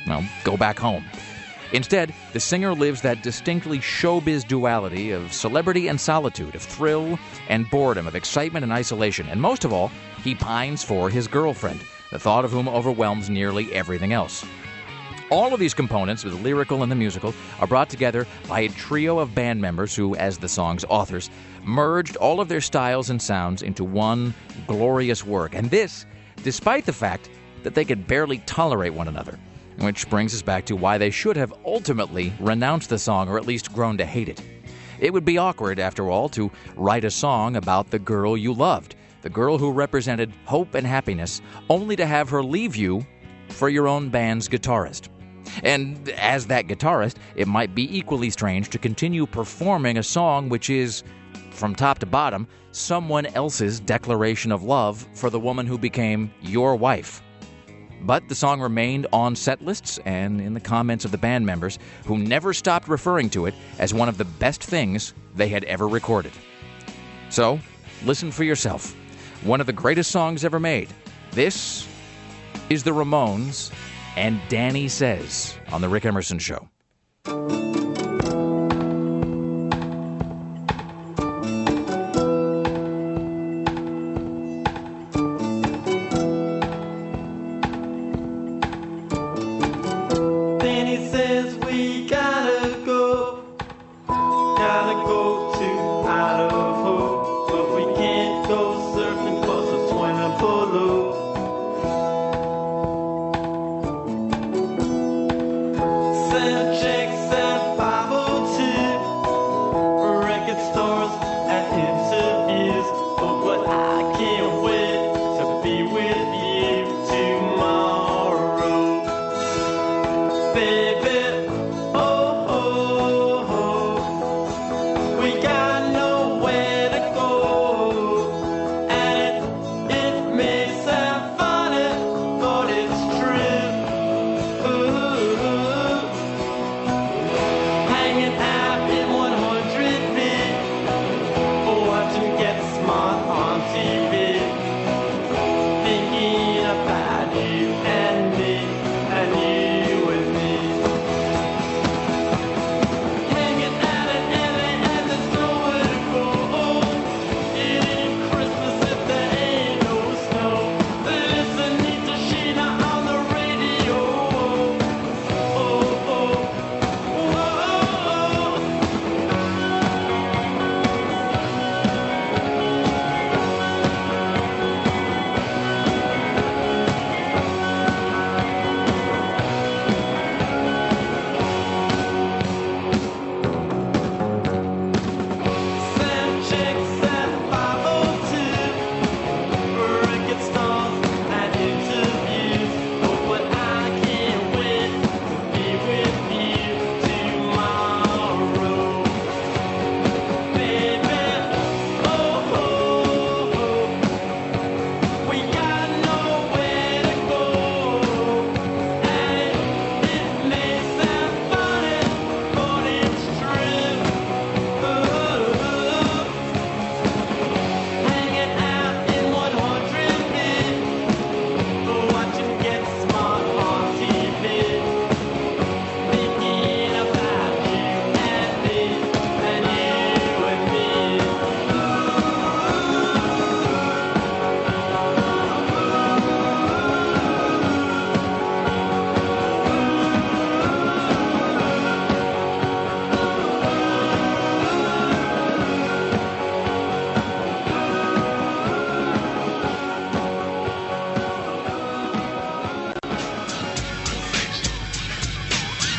go back home. Instead, the singer lives that distinctly showbiz duality of celebrity and solitude, of thrill and boredom, of excitement and isolation, and most of all, he pines for his girlfriend, the thought of whom overwhelms nearly everything else. All of these components, the lyrical and the musical, are brought together by a trio of band members who, as the song's authors, merged all of their styles and sounds into one glorious work. And this, despite the fact that they could barely tolerate one another. Which brings us back to why they should have ultimately renounced the song, or at least grown to hate it. It would be awkward, after all, to write a song about the girl you loved, the girl who represented hope and happiness, only to have her leave you for your own band's guitarist. And as that guitarist, it might be equally strange to continue performing a song which is, from top to bottom, someone else's declaration of love for the woman who became your wife. But the song remained on set lists and in the comments of the band members, who never stopped referring to it as one of the best things they had ever recorded. So, listen for yourself. One of the greatest songs ever made. This is the Ramones and Danny Says on The Rick Emerson Show. Danny says we gotta go to Idaho, but we can't go surfing 'cause it's winter below. Send checks at 502, record stores at interviews. Oh, but I can't wait to be with you tomorrow, baby. Oh,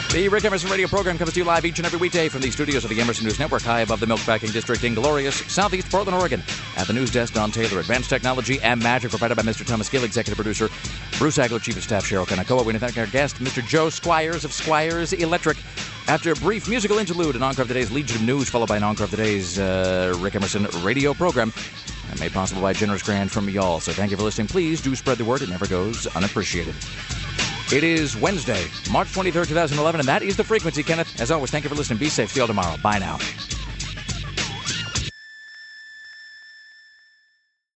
The Rick Emerson radio program comes to you live each and every weekday from the studios of the Emerson News Network, high above the Milkpacking District in glorious southeast Portland, Oregon. At the news desk, Don Taylor, advanced technology and magic provided by Mr. Thomas Gill, executive producer, Bruce Agler, chief of staff, Cheryl Kanakoa. We thank our guest, Mr. Joe Squires of Squires Electric. After a brief musical interlude, an encore of the day's Legion of News, followed by an encore of the day's Rick Emerson radio program, and made possible by a generous grant from y'all. So thank you for listening. Please do spread the word. It never goes unappreciated. It is Wednesday, March 23rd, 2011, and that is The Frequency. Kenneth, as always, thank you for listening. Be safe. See you all tomorrow. Bye now.